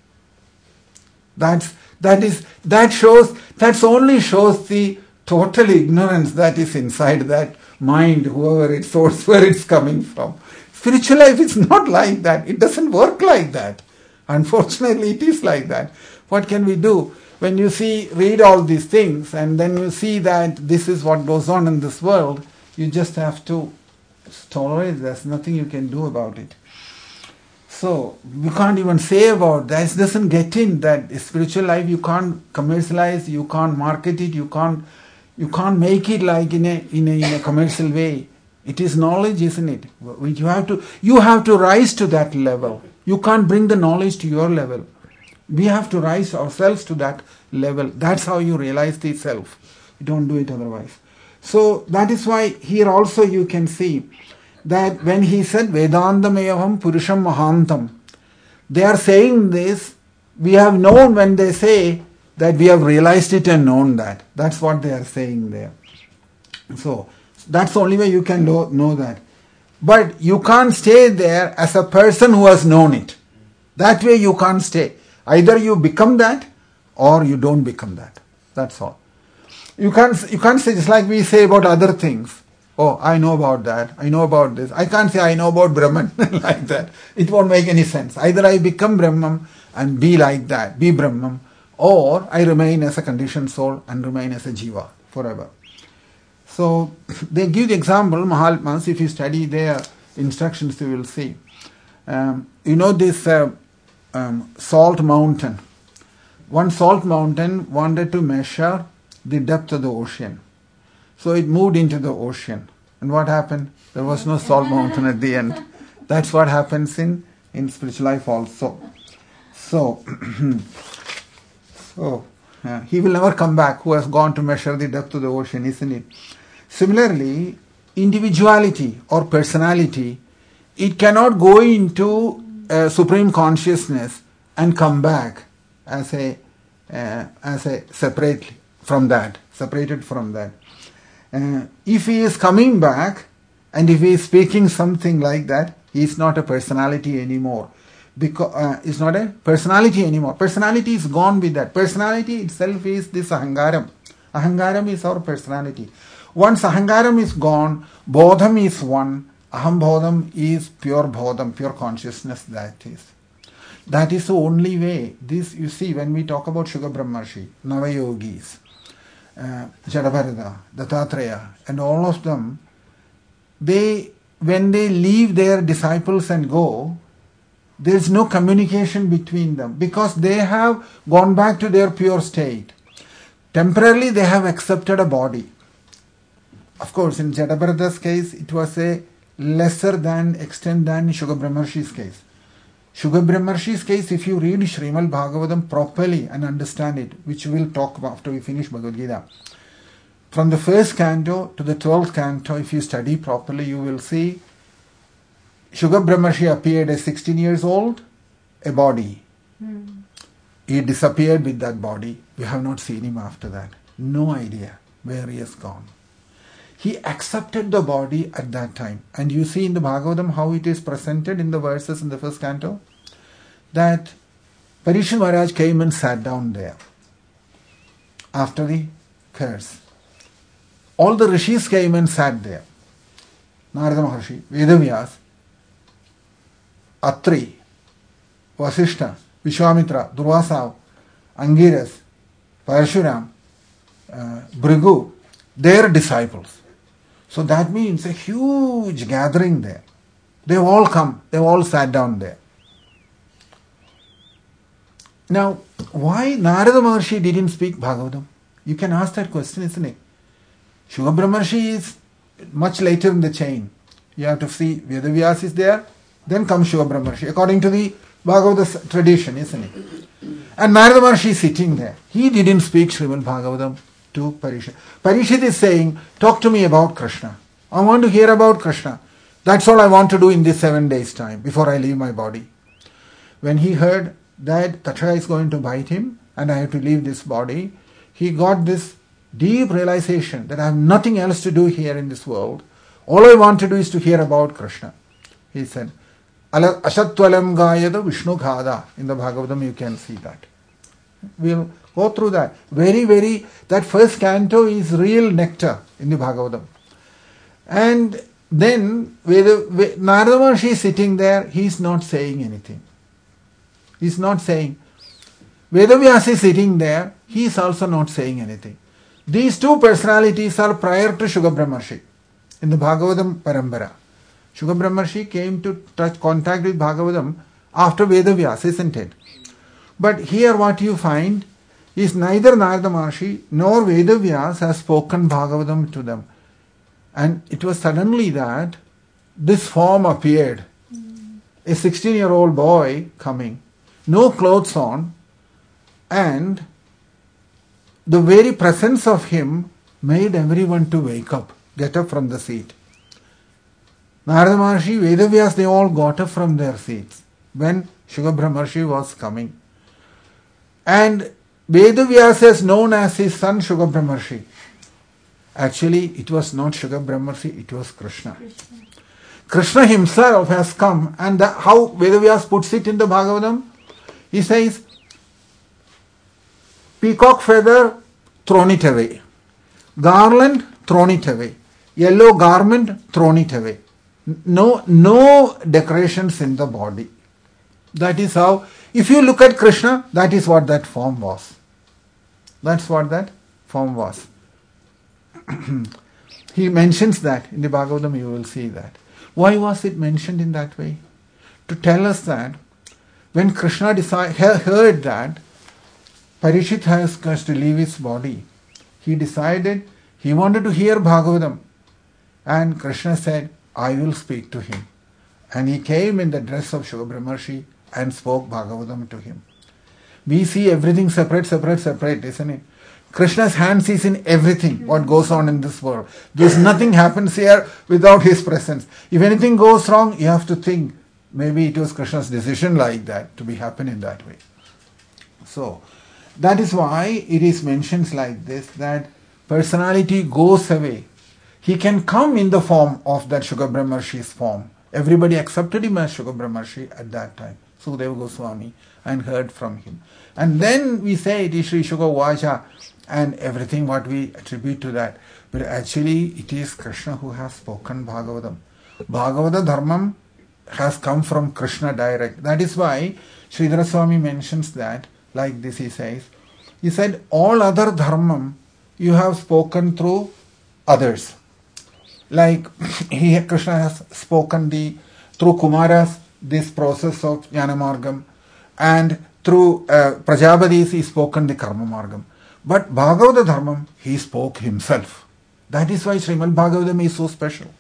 That only shows the total ignorance that is inside that mind, whoever its source, where it's coming from. Spiritual life is not like that. It doesn't work like that. Unfortunately, it is like that. What can we do? When you read all these things, and then you see that this is what goes on in this world, you just have to tolerate. There's nothing you can do about it. So, we can't even say about that. It doesn't get in that spiritual life you can't commercialize, you can't market it, you can't make it like in a commercial way. It is knowledge, isn't it? You have to rise to that level. You can't bring the knowledge to your level. We have to rise ourselves to that level. That's how you realize the self. You don't do it otherwise. So that is why here also you can see that when he said Vedantamayaham Purusham Mahantam, they are saying this, we have known when they say that we have realized it and known that. That's what they are saying there. So that's the only way you can know that. But you can't stay there as a person who has known it. That way you can't stay. Either you become that or you don't become that. That's all. You can't say just like we say about other things. Oh, I know about that. I know about this. I can't say I know about Brahman like that. It won't make any sense. Either I become Brahman and be like that, be Brahman, or I remain as a conditioned soul and remain as a jiva forever. So they give the example, Mahatmas, if you study their instructions, you will see. This salt mountain. One salt mountain wanted to measure the depth of the ocean. So it moved into the ocean. And what happened? There was no salt mountain at the end. That's what happens in spiritual life also. So, he will never come back who has gone to measure the depth of the ocean, isn't it? Similarly, individuality or personality, it cannot go into supreme consciousness and come back as a separated from that. If he is coming back and if he is speaking something like that, he is not a personality anymore. Because it's not a personality anymore. Personality is gone with that. Personality itself is this ahangaram. Ahangaram is our personality. Once ahangaram is gone, bodham is one. Aham bodham is pure bodham, pure consciousness that is. That is the only way. This, you see, when we talk about Shuka Brahmarshi, Navayogis, Jadabharata, Dattatreya, and all of them, when they leave their disciples and go, there is no communication between them because they have gone back to their pure state. Temporarily, they have accepted a body. Of course, in Jadabharata's case, it was a lesser than extent than Shuka Brahmarshi's case. Shuka Brahmarshi's case, if you read Srimad Bhagavatam properly and understand it, which we will talk about after we finish Bhagavad Gita, from the first canto to the 12th canto, if you study properly, you will see Shuka Brahmarshi appeared as 16 years old, a body. He disappeared with that body. We have not seen him after that. No idea where he has gone. He accepted the body at that time. And you see in the Bhagavatam how it is presented in the verses in the first canto, that Parikshit Maharaj came and sat down there after the curse. All the rishis came and sat there. Narada Maharshi, Vedavyas, Atri, Vasishta, Vishwamitra, Durvasa, Angiras, Parshuram, Bhrigu, their disciples. So that means a huge gathering there. They've all come, they've all sat down there. Now, why Narada Maharshi didn't speak Bhagavatam? You can ask that question, isn't it? Shuka Brahmarshi is much later in the chain. You have to see Vedavyas is there, then comes Shuka Brahmarshi, according to the Bhagavata tradition, isn't it? And Narada Maharshi is sitting there. He didn't speak Srimad Bhagavatam to Parikshit. Parikshit is saying, talk to me about Krishna. I want to hear about Krishna. That's all I want to do in this 7 days' time before I leave my body. When he heard that Taksha is going to bite him and I have to leave this body, he got this deep realization that I have nothing else to do here in this world. All I want to do is to hear about Krishna. He said, Ashatvalam Gayada Vishnu Ghada. In the Bhagavatam you can see that. We'll go through that. That first canto is real nectar in the Bhagavatam. And then Narada Maharshi is sitting there, he is not saying anything. He is not saying. Vedavyasa is sitting there, he is also not saying anything. These two personalities are prior to Shukha Brahmarshi in the Bhagavatam Parambara. Shukha Brahmarshi came to touch contact with Bhagavatam after Vedavyasa, isn't it? But here what you find is neither Narada Maharshi nor Vedavyasa has spoken Bhagavatam to them. And it was suddenly that this form appeared. A 16-year-old boy coming, no clothes on, and the very presence of him made everyone to wake up, get up from the seat. Narada Maharshi, Vedavyas, they all got up from their seats when Shukha Brahmarshi was coming. And Vedavyasa is known as his son Shukha Brahmarshi. Actually, it was not Shukha Brahmarshi, it was Krishna. Krishna himself has come, and how Vedavyas puts it in the Bhagavatam, he says, peacock feather, thrown it away. Garland, thrown it away. Yellow garment, thrown it away. No decorations in the body. That is how, if you look at Krishna, that is what that form was. That's what that form was. He mentions that in the Bhagavatam, you will see that. Why was it mentioned in that way? To tell us that when Krishna heard that Parikshit has to leave his body, he decided he wanted to hear Bhagavatam. And Krishna said, I will speak to him. And he came in the dress of Shukha Brahmarshi and spoke Bhagavatam to him. We see everything separate, isn't it? Krishna's hands is in everything what goes on in this world. There's nothing happens here without his presence. If anything goes wrong, you have to think, maybe it was Krishna's decision like that to be happen in that way. So, that is why it is mentioned like this, that personality goes away. He can come in the form of that Shukha Brahmarshi's form. Everybody accepted him as Shukha Brahmarshi at that time. Sukadeva Goswami, and heard from him. And then we say it is Sri Shukha Vacha and everything what we attribute to that. But actually it is Krishna who has spoken Bhagavatam. Bhagavata Dharmam has come from Krishna direct. That is why Sridhara Swami mentions that like this. He said, all other Dharmam you have spoken through others. Like Krishna has spoken through Kumaras, this process of Jnana Margam, and through Prajapatis he spoken the Karma Margam. But Bhagavata Dharmam, he spoke himself. That is why Srimad Bhagavatam is so special.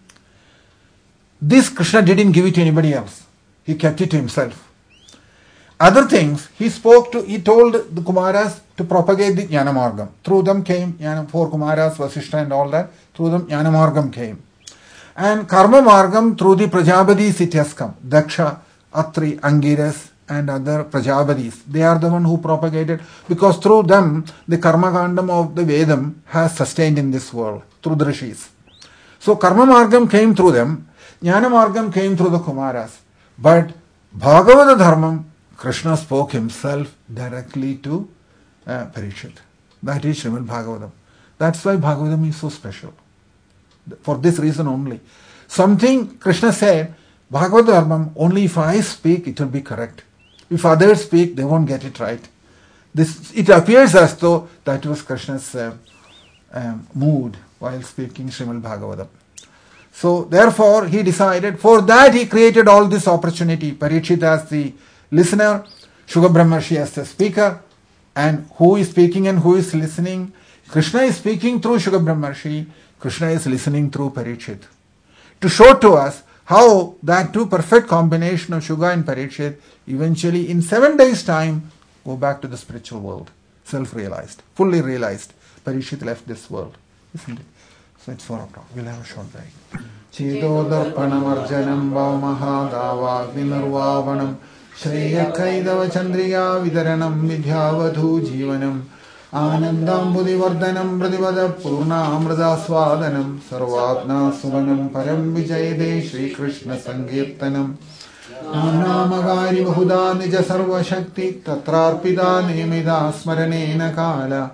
This Krishna didn't give it to anybody else. He kept it to himself. Other things, he told the Kumaras to propagate the Jnana Margam. Through them came, four Kumaras, Vasishta and all that, through them Jnana Margam came. And Karma Margam, through the Prajapatis it has come. Daksha, Atri, Angiras and other Prajapatis. They are the one who propagated, because through them the Karma Kandam of the Vedam has sustained in this world, through the Rishis. So Karma Margam came through them, Jnana Margam came through the Kumaras. But Bhagavata Dharmam, Krishna spoke himself directly to Parikshit. That is Srimad Bhagavatam. That's why Bhagavatam is so special. For this reason only. Something Krishna said, Bhagavad Dharmam, only if I speak it will be correct. If others speak, they won't get it right. It appears as though that was Krishna's mood while speaking Srimad Bhagavatam. So therefore he decided, for that he created all this opportunity. Parikshit as the listener, Shukha Brahmarshi as the speaker, and who is speaking and who is listening? Krishna is speaking through Shukha Brahmarshi, Krishna is listening through Parikshit. To show to us how that two perfect combination of Shukha and Parikshit eventually in 7 days' time go back to the spiritual world, self-realized, fully realized. Parikshit left this world, isn't it? So it's 4 o'clock. We'll have a short break. Chidodarpanamarjanam Bhavamahadava Shreyakaidava Chandriya Vidaranam Vidhyavadhu Jivanam Anandam Buddhivardhanam Pradivada Purna Amrada Swadanam Sarvatna Suvanam Param Vijayade Shri Krishna Sankirtanam Namagari Bahuda Nija Sarva Shakti Tatrarpida Nemida Smaranena Kala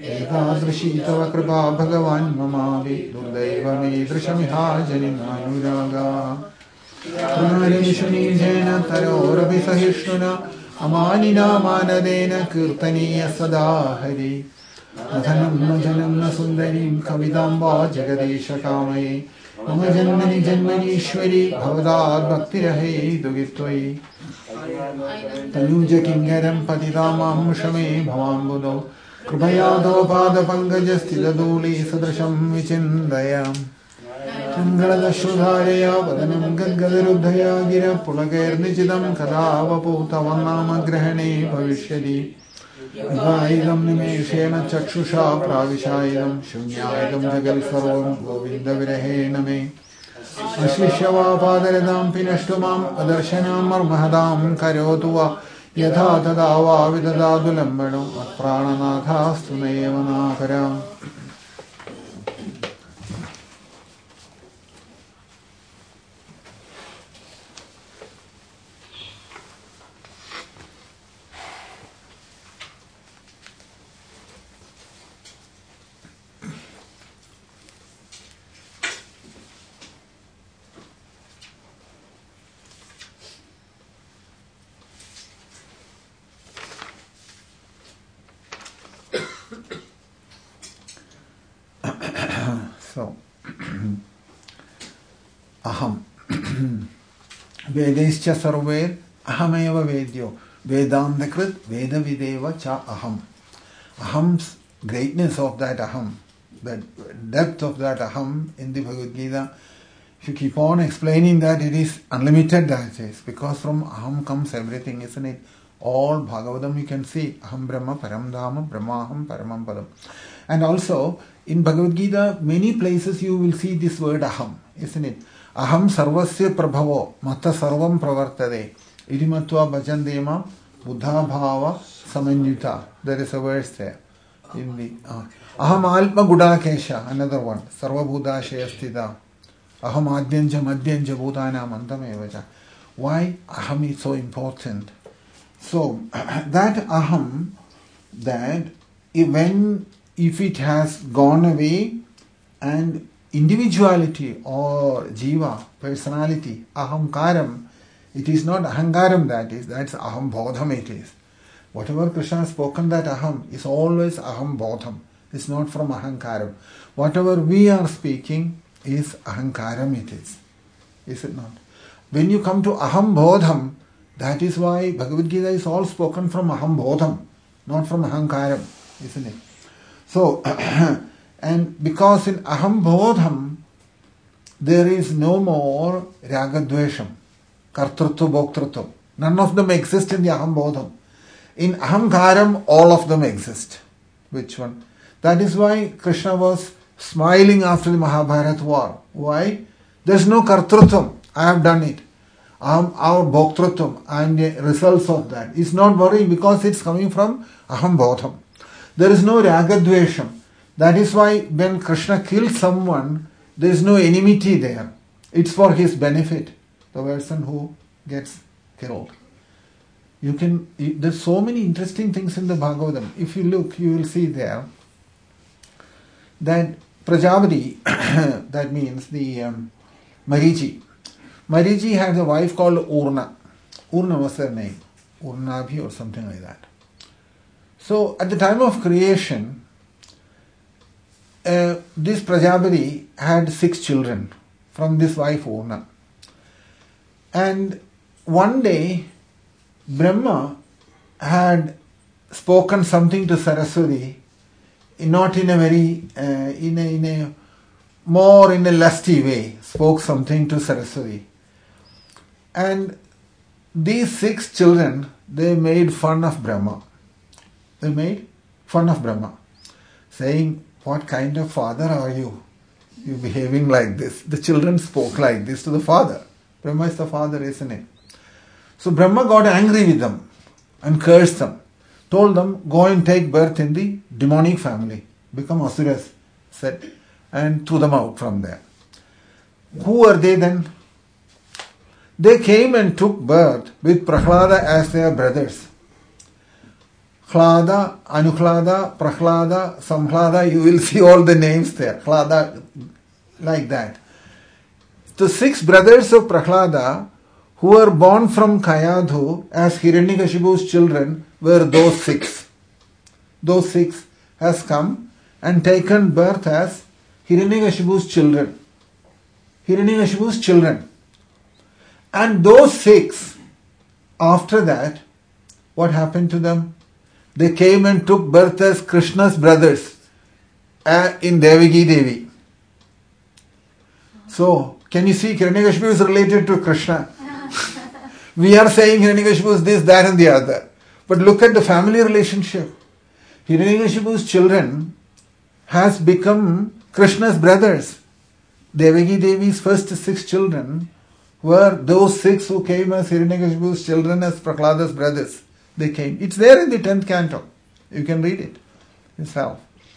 एतादृशी तव कृपा भगवान् ममापि दुर्दैवमीदृशमिहा जनिमानुरागा पुनरिषुनीजेन तरोरपि सहिष्णुना अमानिना मानदेन कीर्तनीय सदा हरि नधनं न जनं न सुन्दरीं कवितां वा जगदीशकामये मम जन्मनि जन्मनीश्वरि भवदाद्भक्तिरहे दुगित्वयि तनूज किङ्करं पतितामां शमे भवाम्बुधौ कृपयादो पादपङ्कजस्थितधूली सदृशं विचिन्तयाम् मङ्गलदश्रुधारया वदनं गद्गदरुद्धया गिरः पुलकैर्निचितं कदा वपूतवन्नामग्रहणे भविष्यति इदं निमेषेण चक्षुषा प्राविशायिदं शून्यायिदं जगत्सर्वं गोविन्दविरहेण मे अश्लिष्य वा पादरदां पिनष्टु माम् अदर्शनां मर्महदां करोतु वा यथा तदा वा विददातु लम्बणं मत्प्राणनाथास्तु नैव नापराम् So, aham. Vedescha sarver ahameva vedyo. Vedandakrit vedavideva cha aham. Aham's greatness of that aham, the depth of that aham in the Bhagavad Gita, if you keep on explaining that, it is unlimited, that is, because from aham comes everything, isn't it? All Bhagavatam you can see, aham brahma param dhama, brahmaham paramam padam. And also, in Bhagavad Gita, many places you will see this word aham, isn't it? Aham sarvasya prabhavo, mata sarvam pravartade, idimatva bhajandema, buddha bhava samanyuta. There is a verse there. In the aham alpa gudakesha, another one, sarva buddha shayastida, aham adhyanja madhyanja bhutana mantamevaja. Why aham is so important? So, that aham, that if it has gone away and individuality or jiva, personality, ahamkaram, it is not ahankaram that's aham bodham it is. Whatever Krishna has spoken, that aham is always aham bodham. It's not from ahankaram. Whatever we are speaking is ahankaram it is it not? When you come to aham bodham, that is why Bhagavad Gita is all spoken from aham bodham, not from ahankaram, isn't it? So, and because in aham bodham, there is no more ragadvesham, kartrutva, bhoktrutva. None of them exist in the aham bodham. In ahamkaram, all of them exist. Which one? That is why Krishna was smiling after the Mahabharata war. Why? There is no kartrutvam. I have done it. Our bhoktrutvam and the results of that. It's not worrying because it's coming from aham bodham. There is no ragadvesham. That is why when Krishna kills someone, there is no enmity there. It's for his benefit, the person who gets killed. There's so many interesting things in the Bhagavatam. If you look, you will see there that Prajapati, that means the Marichi. Marichi had a wife called Urna. Urna was her name. Urnabhi or something like that. So at the time of creation, this Prajapati had 6 children from this wife Urna. And one day, Brahma had spoken something to Saraswati, not in a very, in a lusty way, spoke something to Saraswati. And these 6 children, they made fun of Brahma. They made fun of Brahma, saying, "What kind of father are you? You behaving like this." The children spoke like this to the father. Brahma is the father, isn't it? So Brahma got angry with them and cursed them. Told them, go and take birth in the demonic family. Become asuras, said, and threw them out from there. Who are they then? They came and took birth with Prahlada as their brothers. Hlada, Anuhlada, Prahlada, Samhlada, you will see all the names there. Hlada, like that. The 6 brothers of Prahlada who were born from Kayadhu as Hiranyakashipu's children were those 6. Those 6 has come and taken birth as Hiranyakashipu's children. Hiranyakashipu's children. And those 6, after that, what happened to them? They came and took birth as Krishna's brothers in Devaki Devi. So, can you see Hiranyakashipu is related to Krishna? We are saying Hiranyakashipu is this, that and the other. But look at the family relationship. Hiranyakashipu's children has become Krishna's brothers. Devaki Devi's first 6 children were those 6 who came as Hiranyakashipu's children as Prahlada's brothers. They came. It's there in the 10th canto. You can read it yourself.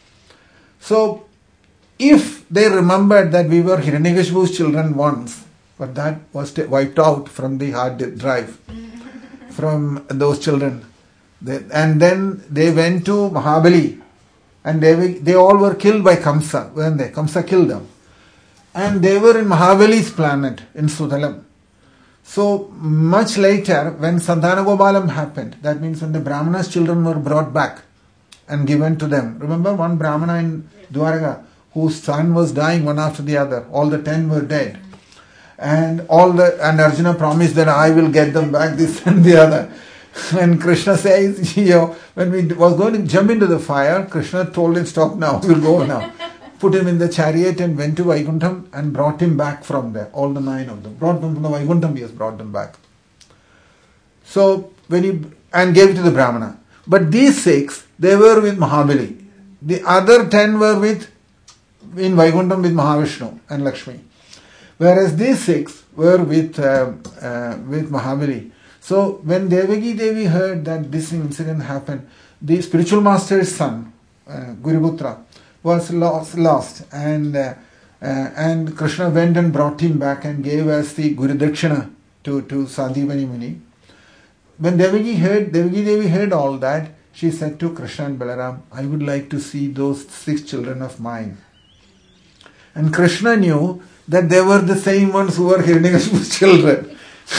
So, if they remembered that we were Hiranyakashipu's children once, but that was wiped out from the hard drive from those children. And then they went to Mahabali and they all were killed by Kamsa, weren't they? Kamsa killed them. And they were in Mahabali's planet in Sudalam. So much later, when Santanagopalam happened, that means when the Brahmana's children were brought back and given to them. Remember one Brahmana in Dwaraka whose son was dying one after the other. All the 10 were dead. And Arjuna promised that I will get them back, this and the other. And Krishna says, when we was going to jump into the fire, Krishna told him, stop now, we'll go now. Put him in the chariot and went to Vaikuntham and brought him back from there. All the 9 of them. Brought them from the Vaikuntham, he has brought them back. So, and gave it to the Brahmana. But these 6, they were with Mahabali. The other 10 were in Vaikuntham with Mahavishnu and Lakshmi. Whereas these 6 were with Mahabali. So when Devaki Devi heard that this incident happened, the spiritual master's son, Guriputra, was lost and Krishna went and brought him back and gave us the Guru Dakshina to Sandipani Muni. When Devaki Devi heard all that, she said to Krishna and Balaram, I would like to see those 6 children of mine. And Krishna knew that they were the same ones who were Hiranyakashipu's children.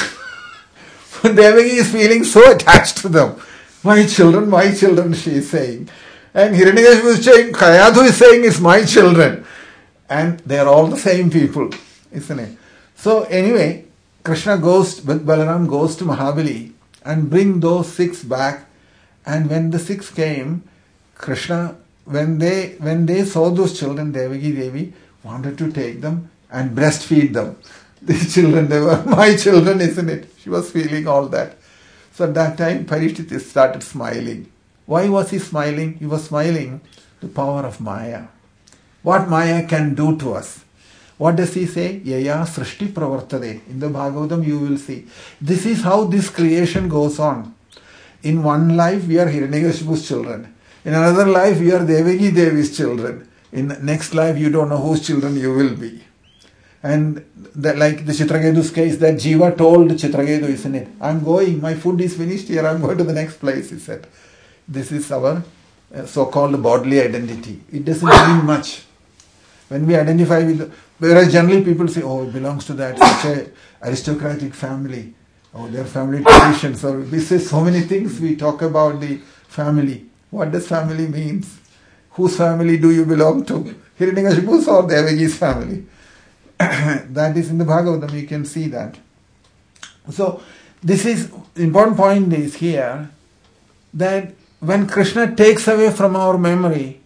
Devaki is feeling so attached to them. My children, she is saying. And Hiranyakashipu is saying, Kayadhu is saying, it's my children. And they are all the same people, isn't it? So anyway, Krishna goes, with Balaram goes to Mahabali and bring those 6 back. And when the 6 came, Krishna, when they saw those children, Devaki Devi wanted to take them and breastfeed them. These children, they were my children, isn't it? She was feeling all that. So at that time, Parikshit started smiling. Why was he smiling? He was smiling the power of Maya. What Maya can do to us. What does he say? Yaya srishti pravartade. In the Bhagavatam you will see. This is how this creation goes on. In one life we are Hiranyakashipu's children. In another life we are Devaki Devi's children. In the next life you don't know whose children you will be. And like the Chitraketu's case, that Jiva told Chitraketu, isn't it? I'm going, my food is finished here, I'm going to the next place, he said. This is our so-called bodily identity. It doesn't mean much. When we identify with, whereas generally people say, oh, it belongs to that such a aristocratic family, or their family traditions, or we say so many things, we talk about the family. What does family means? Whose family do you belong to? Hiranyakashipu's or Devaki's family? That is in the Bhagavatam, you can see that. So, this is, important point is here, that when Krishna takes away from our memory,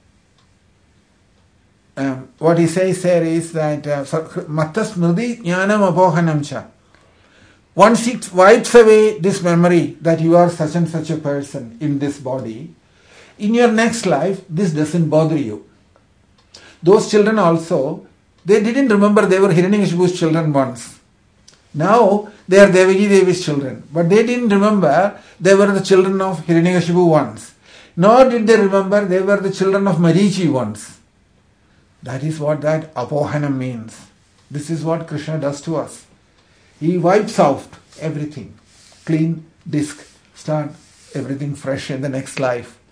what he says there is that Matta Smriti Jnanam Apohanam Cha. Once it wipes away this memory that you are such and such a person in this body, in your next life, this doesn't bother you. Those children also, they didn't remember they were Hiranyakashipu's children once. Now they are Devaki Devi's children. But they didn't remember they were the children of Hiranyakashipu once. Nor did they remember they were the children of Marichi once. That is what that apohanam means. This is what Krishna does to us. He wipes out everything. Clean disk. Start everything fresh in the next life.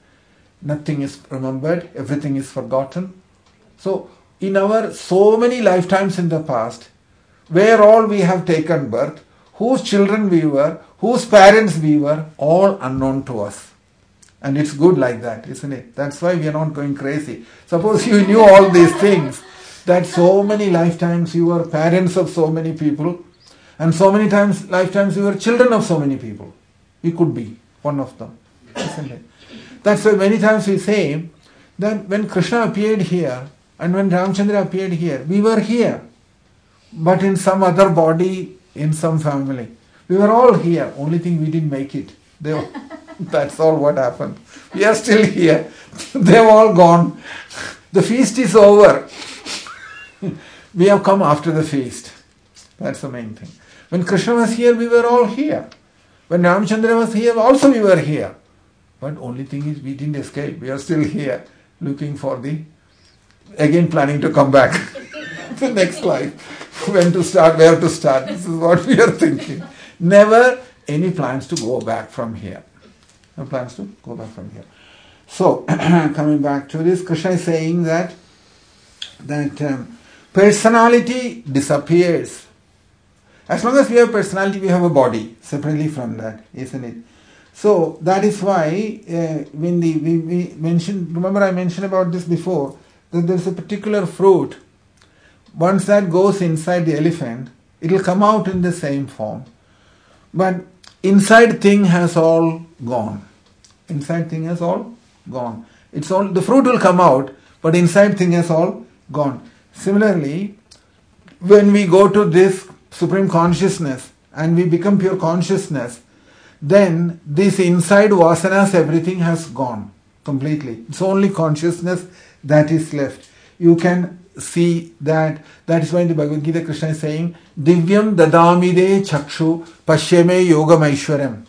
nothing is remembered, everything is forgotten. So, in our so many lifetimes in the past, where all we have taken birth, whose children we were, whose parents we were, all unknown to us. And it's good like that, isn't it? That's why we are not going crazy. Suppose you knew all these things, that so many lifetimes you were parents of so many people, and so many lifetimes you were children of so many people. We could be one of them, isn't it? That's why many times we say that when Krishna appeared here and when Ramchandra appeared here, we were here, but in some other body, in some family. We were all here, only thing we didn't make it. That's all what happened. We are still here. They've all gone. The feast is over. We have come after the feast. That's the main thing. When Krishna was here, we were all here. When Ramchandra was here, also we were here. But only thing is, we didn't escape. We are still here, looking for again planning to come back. The next life. When to start, where to start. This is what we are thinking. Never any plans to go back from here. No plans to go back from here. So, coming back to this, Krishna is saying that personality disappears. As long as we have personality, we have a body separately from that, isn't it? So that is why when we mentioned, remember I mentioned about this before, that there is a particular fruit. Once that goes inside the elephant, it will come out in the same form. But inside thing has all gone. Inside thing has all gone. The fruit will come out, but inside thing has all gone. Similarly, when we go to this Supreme Consciousness and we become pure consciousness, then this inside vasanas, everything has gone completely. It's only consciousness that is left. You can see that. That is why in the Bhagavad Gita Krishna is saying, Divyam dadamide chakshu pashyame yogam aishwaram.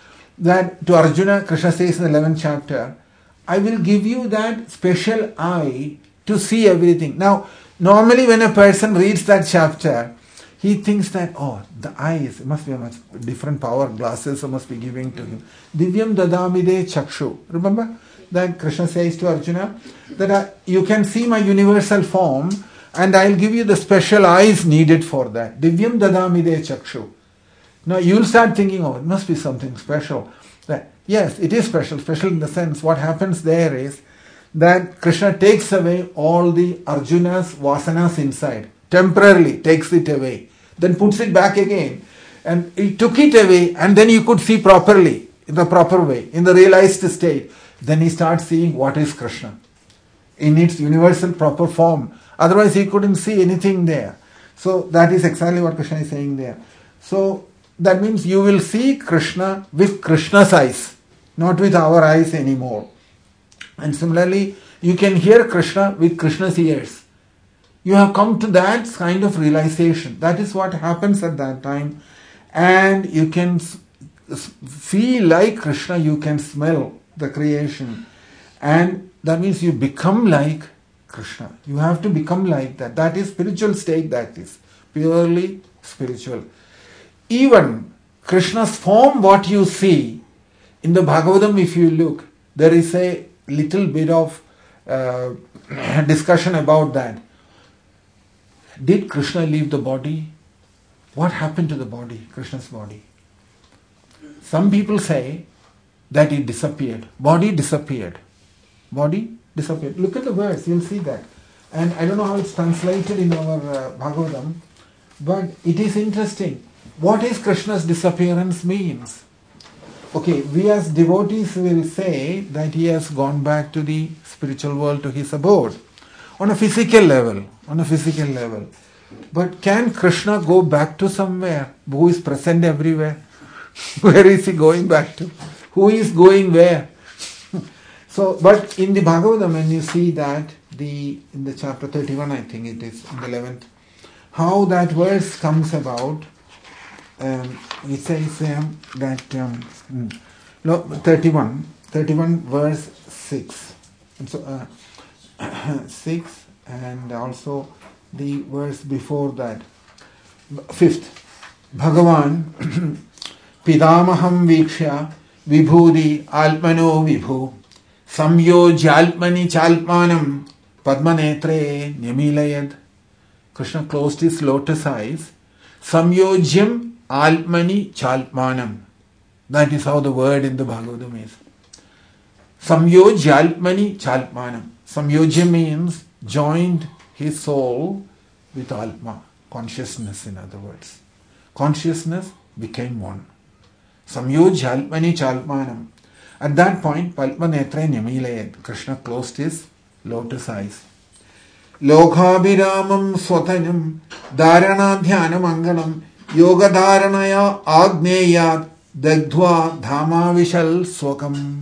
That to Arjuna, Krishna says in the 11th chapter, I will give you that special eye to see everything. Now, normally when a person reads that chapter, he thinks that, the eyes, it must be a much different power, glasses must be giving to him. Divyam dadamide chakshu. Remember that Krishna says to Arjuna, that you can see my universal form and I'll give you the special eyes needed for that. Divyam dadamide chakshu. Now you'll start thinking, it must be something special. Yes, it is special. Special in the sense, what happens there is that Krishna takes away all the Arjuna's vasanas inside. Temporarily takes it away. Then puts it back again. And he took it away and then you could see properly, in the proper way, in the realized state. Then he starts seeing what is Krishna in its universal proper form. Otherwise he couldn't see anything there. So that is exactly what Krishna is saying there. So that means you will see Krishna with Krishna's eyes, not with our eyes anymore. And similarly, you can hear Krishna with Krishna's ears. You have come to that kind of realization. That is what happens at that time. And you can feel like Krishna, you can smell the creation. And that means you become like Krishna. You have to become like that. That is spiritual state, that is. Purely spiritual. Even Krishna's form, what you see, in the Bhagavatam, if you look, there is a little bit of discussion about that. Did Krishna leave the body? What happened to the body, Krishna's body? Some people say that it disappeared. Body disappeared. Body disappeared. Look at the words, you'll see that. And I don't know how it's translated in our Bhagavatam, but it is interesting. What is Krishna's disappearance means? Okay, we as devotees will say that he has gone back to the spiritual world, to his abode. On a physical level. But can Krishna go back to somewhere who is present everywhere? Where is he going back to? Who is going where? So, but in the Bhagavatam, when you see that, in the chapter 31, I think it is, in the 11th, how that verse comes about, it says that 31 verse 6. So, 6 and also the verse before that, 5th. Bhagavan Pidamaham Vikshya Vibhudi Alpano Vibhu Samyojalpmani chalpmanam padmanetre nyamilayad. Krishna closed his lotus eyes. Samyojyam alpmani chalpmanam. That is how the word in the Bhagavatam is. Samyojalpmani chalpmanam. Samyojya means joined his soul with Alma, consciousness in other words. Consciousness became one. Samyojalpmani chalpmanam. At that point, Palpanetre Nyamilayad, Krishna closed his lotus eyes. Lokhabhiramam swatanam dharana dhyana mangalam yoga dharanaya agneyat dagdhva dhamavishal swakam.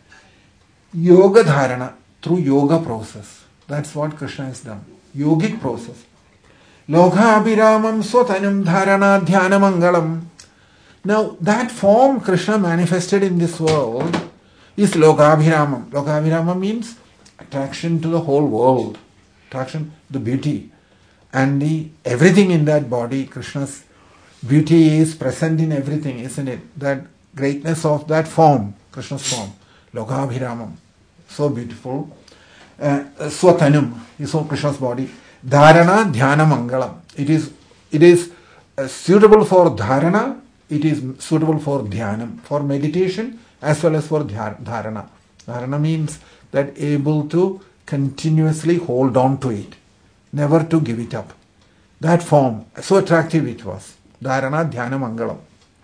Yoga dharana, through yoga process. That's what Krishna has done. Yogic process. Lokhabhiramam swatanam dharana dhyana mangalam. Now, that form Krishna manifested in this world is Lokabhiramam. Lokabhiramam means attraction to the whole world, attraction to the beauty. And everything in that body, Krishna's beauty is present in everything, isn't it? That greatness of that form, Krishna's form, Lokabhiramam, so beautiful. Swatanam is all Krishna's body. Dharana Dhyana Mangalam. It is suitable for dharana. It is suitable for dhyanam, for meditation as well as for dharana. Dharana means that able to continuously hold on to it, never to give it up. That form, so attractive it was. Dharana dhyana mangalam.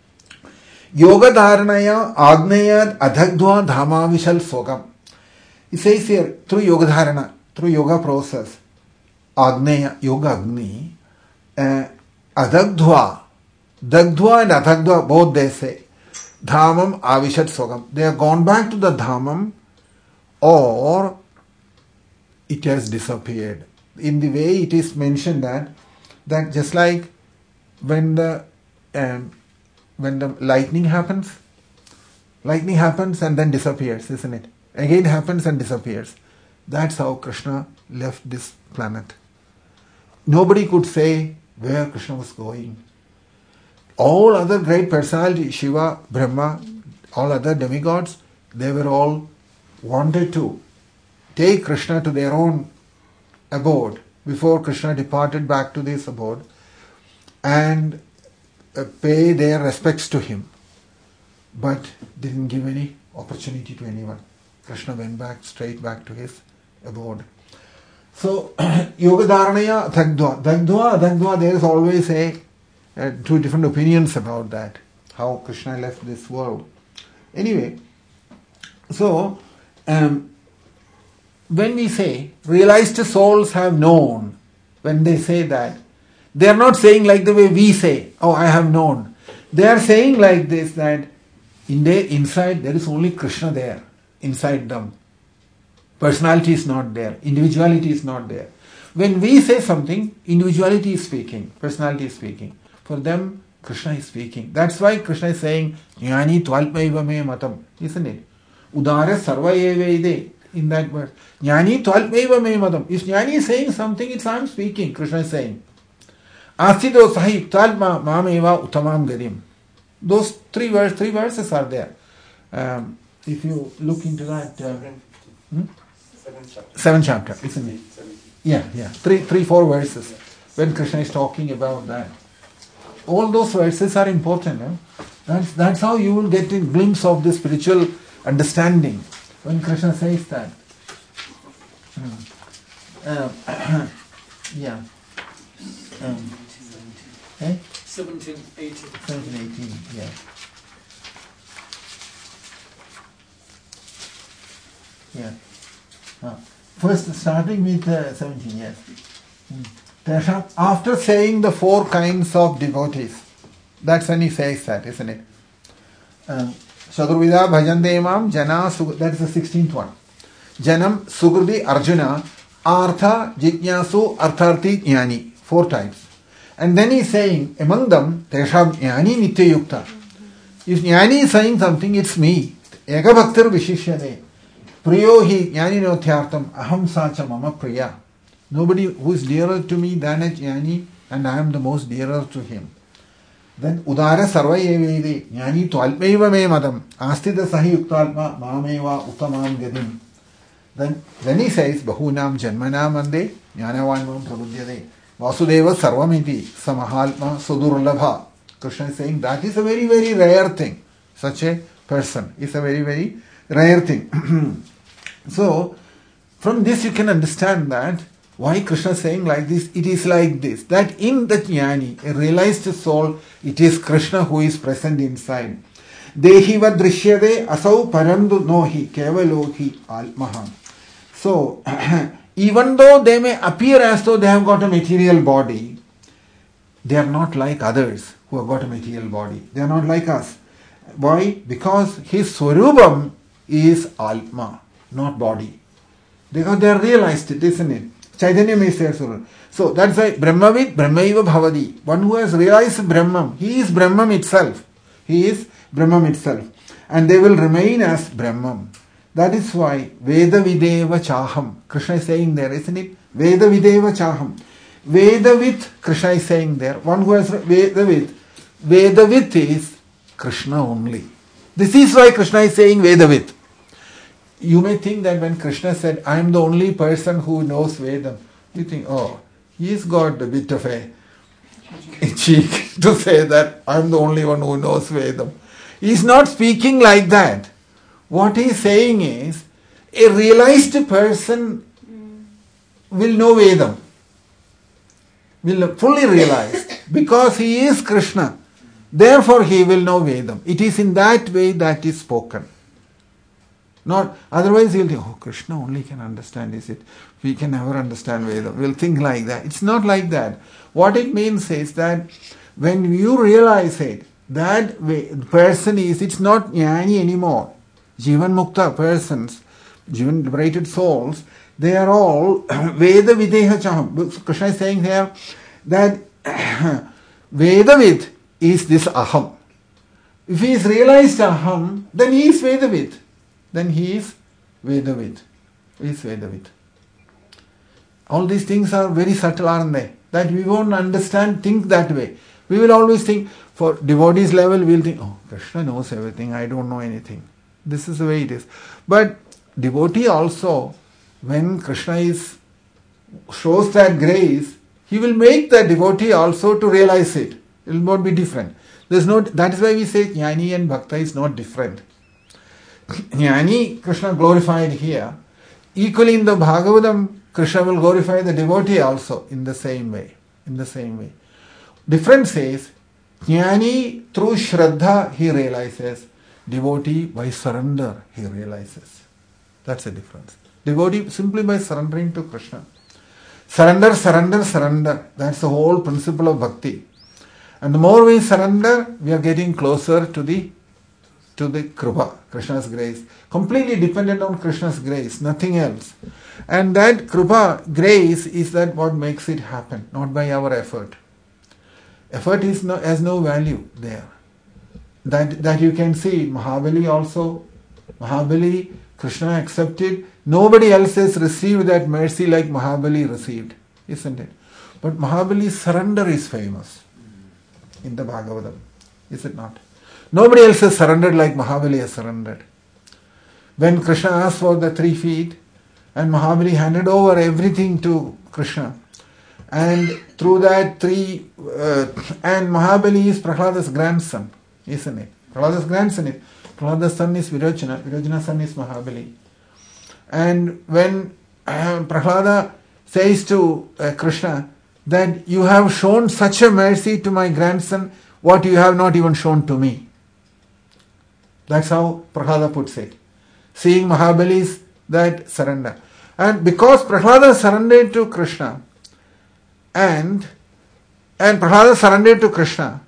Yoga dharanaya agneyad adhagdva dhamavishal sogam. It says here, through yoga dharana, through yoga process, agneya, yoga agni, adhagdva, Dagdhva and Adhagdhva, both they say, Dhamam Avishat Sogam. They have gone back to the Dhamam or it has disappeared. In the way it is mentioned that just like when the lightning happens and then disappears, isn't it? Again happens and disappears. That's how Krishna left this planet. Nobody could say where Krishna was going. All other great personalities, Shiva, Brahma, all other demigods, they were all wanted to take Krishna to their own abode before Krishna departed back to this abode and pay their respects to him. But didn't give any opportunity to anyone. Krishna went straight back to his abode. So, Yoga Dharanaya Dagdhva. Dagdhva, there is always two different opinions about that, how Krishna left this world. Anyway, so when we say realized souls have known, when they say that, they are not saying like the way we say, oh, I have known. They are saying like this, that inside there is only Krishna there, inside them. Personality is not there, individuality is not there. When we say something, individuality is speaking, personality is speaking. For them, Krishna is speaking. That's why Krishna is saying, Jnani Twalpaiva me matam, isn't it? Udara sarva eve in that verse. Jnani Twalpaiva me matam. If Jnani is saying something, it's I'm speaking, Krishna is saying. Asthido sahi talma mameva utamam gadim. Those three verses are there. If you look into that, seventh chapter, isn't it? Yeah. 4 verses. When Krishna is talking about that. All those verses are important. That's how you will get a glimpse of the spiritual understanding when Krishna says that. 17, 18. 17, 18, yeah. First, starting with 17, yes. After saying the 4 kinds of devotees, that's when he says that, isn't it? Shadurvida bhajante imam jana, that is the 16th one. Janam sukriti arjuna artha jignasu artharthi jnani, 4 times. And then he is saying, among them, tesham jnani nitya yukta. If jnani is saying something, it's me. Eka bhaktir vishishyane. Priyo hi jnani notyartam aham sacha mama priya. Nobody who is dearer to me than a jnani, and I am the most dearer to him. Then udara sarva evedi jnani twalpaiva me madam astida sahi yuktalma mameva utamam gadim. Then he says, Bahunam Janmanam Ande Jnanavanvam Prabudyade Vasudeva Sarvamiti Samahalma Sudurlabha. Krishna is saying that is a very, very rare thing. Such a person is a very, very rare thing. So, from this you can understand that why Krishna is saying like this, it is like this. That in the jnani, a realized soul, it is Krishna who is present inside. Dehiva drishyade asau parandu nohi kevalohi almaha. So, even though they may appear as though they have got a material body, they are not like others who have got a material body. They are not like us. Why? Because his Swarupam is Atma, not body. Because they are realized it, isn't it? Chaitanya may say so. So that's why Brahmavid Brahmaiva Bhavadi. One who has realized Brahman, he is Brahman itself. He is Brahman itself. And they will remain as Brahman. That is why Veda Videva Chaham. Krishna is saying there, isn't it? Veda Videva Chaham. Vedavit, Krishna is saying there. One who has Vedavit. Vedavit is Krishna only. This is why Krishna is saying Vedavit. You may think that when Krishna said, I am the only person who knows Vedam, you think, oh, he's got a bit of a cheek to say that I am the only one who knows Vedam. He's not speaking like that. What he's saying is, a realized person will know Vedam. Will fully realize, because he is Krishna. Therefore he will know Vedam. It is in that way that is spoken. Not otherwise he'll think, oh, Krishna only can understand, is it? We can never understand Vedam. We'll think like that. It's not like that. What it means is that when you realize it, that person is, it's not jnani anymore. Jivan mukta persons, jivan liberated souls, they are all Veda Videha Chaham. Krishna is saying here that Vedavid is this Aham. If he is realized Aham, then he is Vedavid. Then he is Vedavid. He is Vedavid. All these things are very subtle, aren't they? That we won't understand, think that way. We will always think, for devotees level, we will think, oh, Krishna knows everything, I don't know anything. This is the way it is. But devotee also, when Krishna shows that grace, he will make the devotee also to realize it. It will not be different. That is why we say Jnani and Bhakta is not different. Jnani, Krishna glorified here. Equally in the Bhagavatam, Krishna will glorify the devotee also in the same way. Difference is, Jnani through Shraddha he realizes, devotee by surrender he realizes. That's the difference. Devotee simply by surrendering to Krishna. Surrender, surrender, surrender. That's the whole principle of bhakti. And the more we surrender, we are getting closer to the Krupa, Krishna's grace. Completely dependent on Krishna's grace, nothing else. And that Krupa, grace, is that what makes it happen, not by our effort. Effort has no value there. That you can see, Mahabali also, Krishna accepted. Nobody else has received that mercy like Mahabali received, isn't it? But Mahabali's surrender is famous in the Bhagavatam, is it not? Nobody else has surrendered like Mahabali has surrendered. When Krishna asked for the 3 feet, and Mahabali handed over everything to Krishna, and through that and Mahabali is Prahlada's grandson, isn't it? Prahlada's grandson is. Prahlada's son is Virojana. Virojana's son is Mahabali. And when Prahlada says to Krishna that you have shown such a mercy to my grandson, what you have not even shown to me. That's how Prahlada puts it. Seeing Mahabali's that surrender. And because Prahlada surrendered to Krishna, and Prahlada surrendered to Krishna,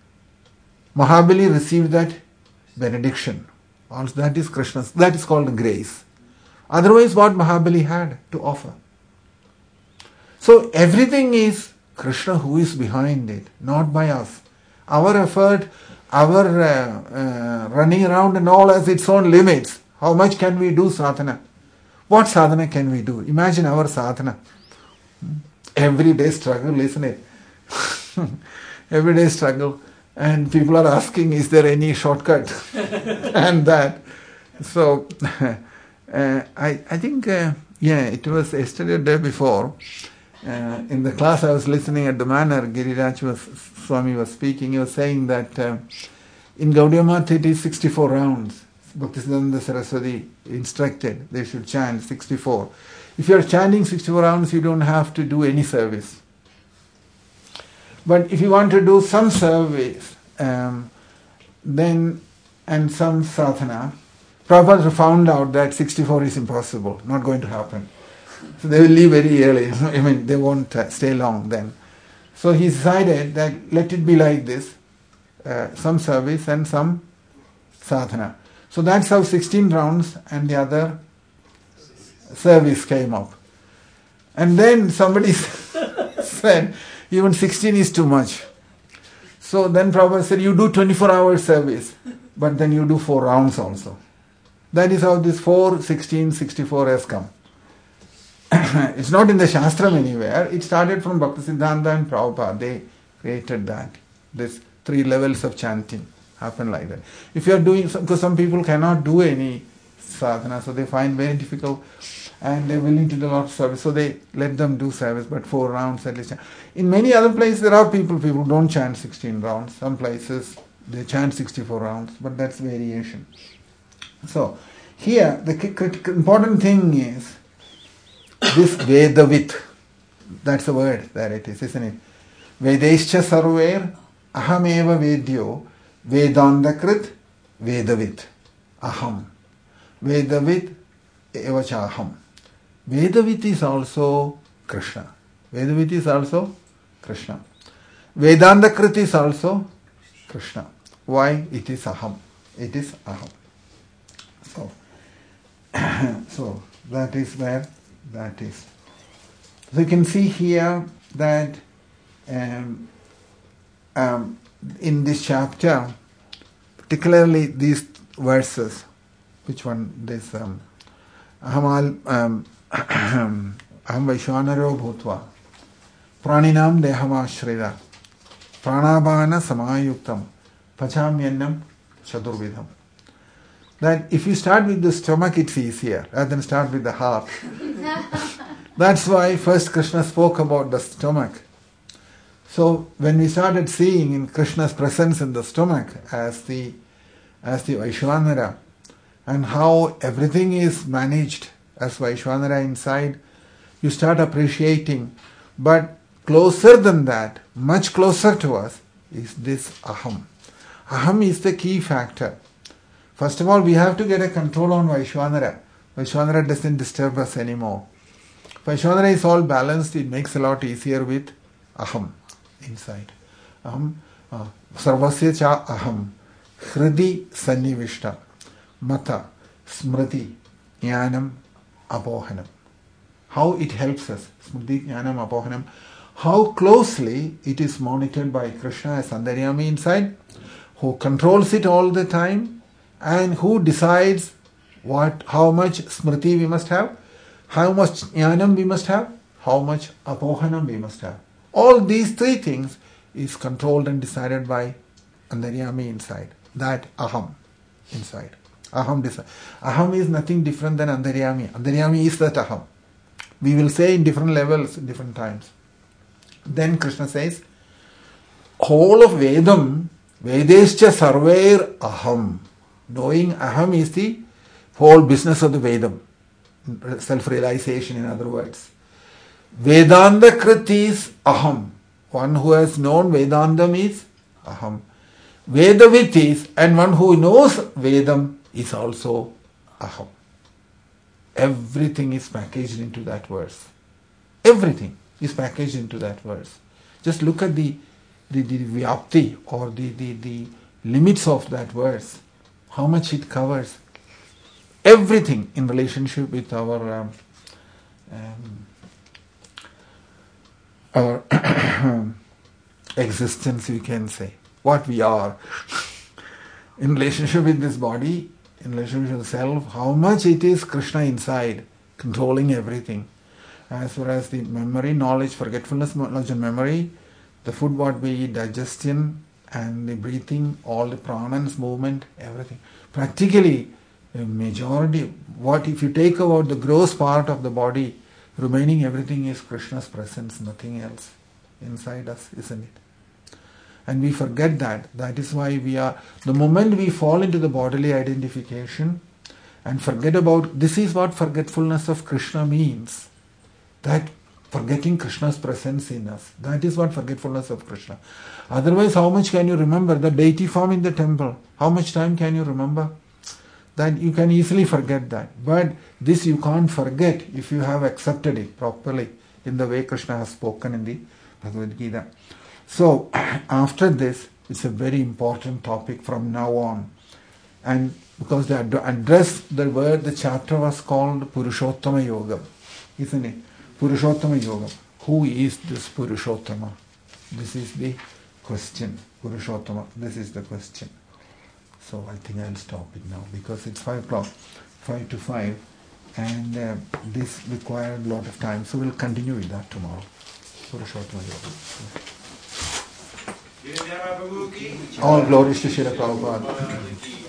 Mahabali received that benediction. Also, that is Krishna's. That is called grace. Otherwise, what Mahabali had to offer. So everything is Krishna who is behind it, not by us. Our effort, our running around and all has its own limits. How much can we do sadhana? What sadhana can we do? Imagine our sadhana. Everyday struggle, isn't it? Everyday struggle. And people are asking, is there any shortcut? And that. So, I think, it was yesterday or day before. In the class I was listening at the manor, Giriraj Swami was speaking. He was saying that in Gaudiya Math it is 64 rounds. Bhaktisiddhanta Saraswati instructed they should chant 64. If you are chanting 64 rounds, you don't have to do any service. But if you want to do some service, then and some sadhana, Prabhupada found out that 64 is impossible, not going to happen. So they will leave very early. I mean, they won't stay long then. So he decided that let it be like this, some service and some sadhana. So that's how 16 rounds and the other service came up. And then somebody said, even 16 is too much. So then Prabhupada said, you do 24-hour service, but then you do 4 rounds also. That is how this 4, 16, 64 has come. It's not in the Shastram anywhere. It started from Bhaktisiddhanta and Prabhupada. They created that. This 3 levels of chanting happen like that. If you are doing, because some people cannot do any sadhana, so they find very difficult and they're willing to do a lot of service, so they let them do service, but 4 rounds at least. In many other places there are people who don't chant 16 rounds. Some places they chant 64 rounds, but that's variation. So here the important thing is this Vedavit. That's the word there it is, isn't it? Vedescha sarver ahameva vedyo vedandakrit Vedavit aham. Vedavit evacha aham. Vedavit is also Krishna. Vedavit is also Krishna. Vedandakrit is also Krishna. Why? It is aham. It is aham. So that is where that is. So you can see here that in this chapter, particularly these verses, which one? This aham Vaishwanaro bhutva praninam dehamashrida pranabhana samayuktam pachamyannam chaturvidham. That if you start with the stomach, it's easier rather than start with the heart. That's why first Krishna spoke about the stomach. So when we started seeing in Krishna's presence in the stomach as the Vaishwanara, and how everything is managed as Vaishwanara inside, you start appreciating. But closer than that, much closer to us, is this aham. Aham is the key factor. First of all, we have to get a control on Vaishwanara. Vaishwanara doesn't disturb us anymore. Vaishwanara is all balanced, it makes a lot easier with aham inside. Aham, sarvasya cha aham, hridi sannivishta, mata, smriti, jnanam, apohanam. How it helps us, smriti, jnanam, apohanam. How closely it is monitored by Krishna as Antaryami inside, who controls it all the time, and who decides how much smriti we must have, how much jnanam we must have, how much apohanam we must have. All these 3 things is controlled and decided by Antaryami inside. That aham inside. Aham is nothing different than Antaryami. Antaryami is that aham. We will say in different levels, different times. Then Krishna says, whole of Vedam, Vedescha sarver aham. Knowing aham is the whole business of the Vedam. Self-realization, in other words. Vedanta Krit is aham. One who has known Vedandam is aham. Vedavit is, and one who knows Vedam is also aham. Everything is packaged into that verse. Everything is packaged into that verse. Just look at the vyapti or the limits of that verse. How much it covers. Everything in relationship with our existence, you can say. What we are. In relationship with this body, in relationship with self, how much it is Krishna inside, controlling everything. As far as the memory, knowledge, forgetfulness, knowledge and memory, the food what we eat, digestion, and the breathing, all the pranans, movement, everything. Practically, A majority, what if you take out the gross part of the body, remaining everything is Krishna's presence, nothing else inside us, isn't it? And we forget that. That is why the moment we fall into the bodily identification and forget about, this is what forgetfulness of Krishna means. That forgetting Krishna's presence in us. That is what forgetfulness of Krishna. Otherwise, how much can you remember? The deity form in the temple, how much time can you remember? That you can easily forget that. But this you can't forget if you have accepted it properly in the way Krishna has spoken in the Bhagavad Gita. So, after this, it's a very important topic from now on. And because they address the chapter was called Purushottama Yoga, isn't it? Purushottama Yoga. Who is this Purushottama? This is the question. Purushottama, this is the question. So I think I'll stop it now because it's 5 o'clock, 5 to 5, and this required a lot of time. So we'll continue with that tomorrow. Purushottama Yoga. All glories to Srila Prabhupada.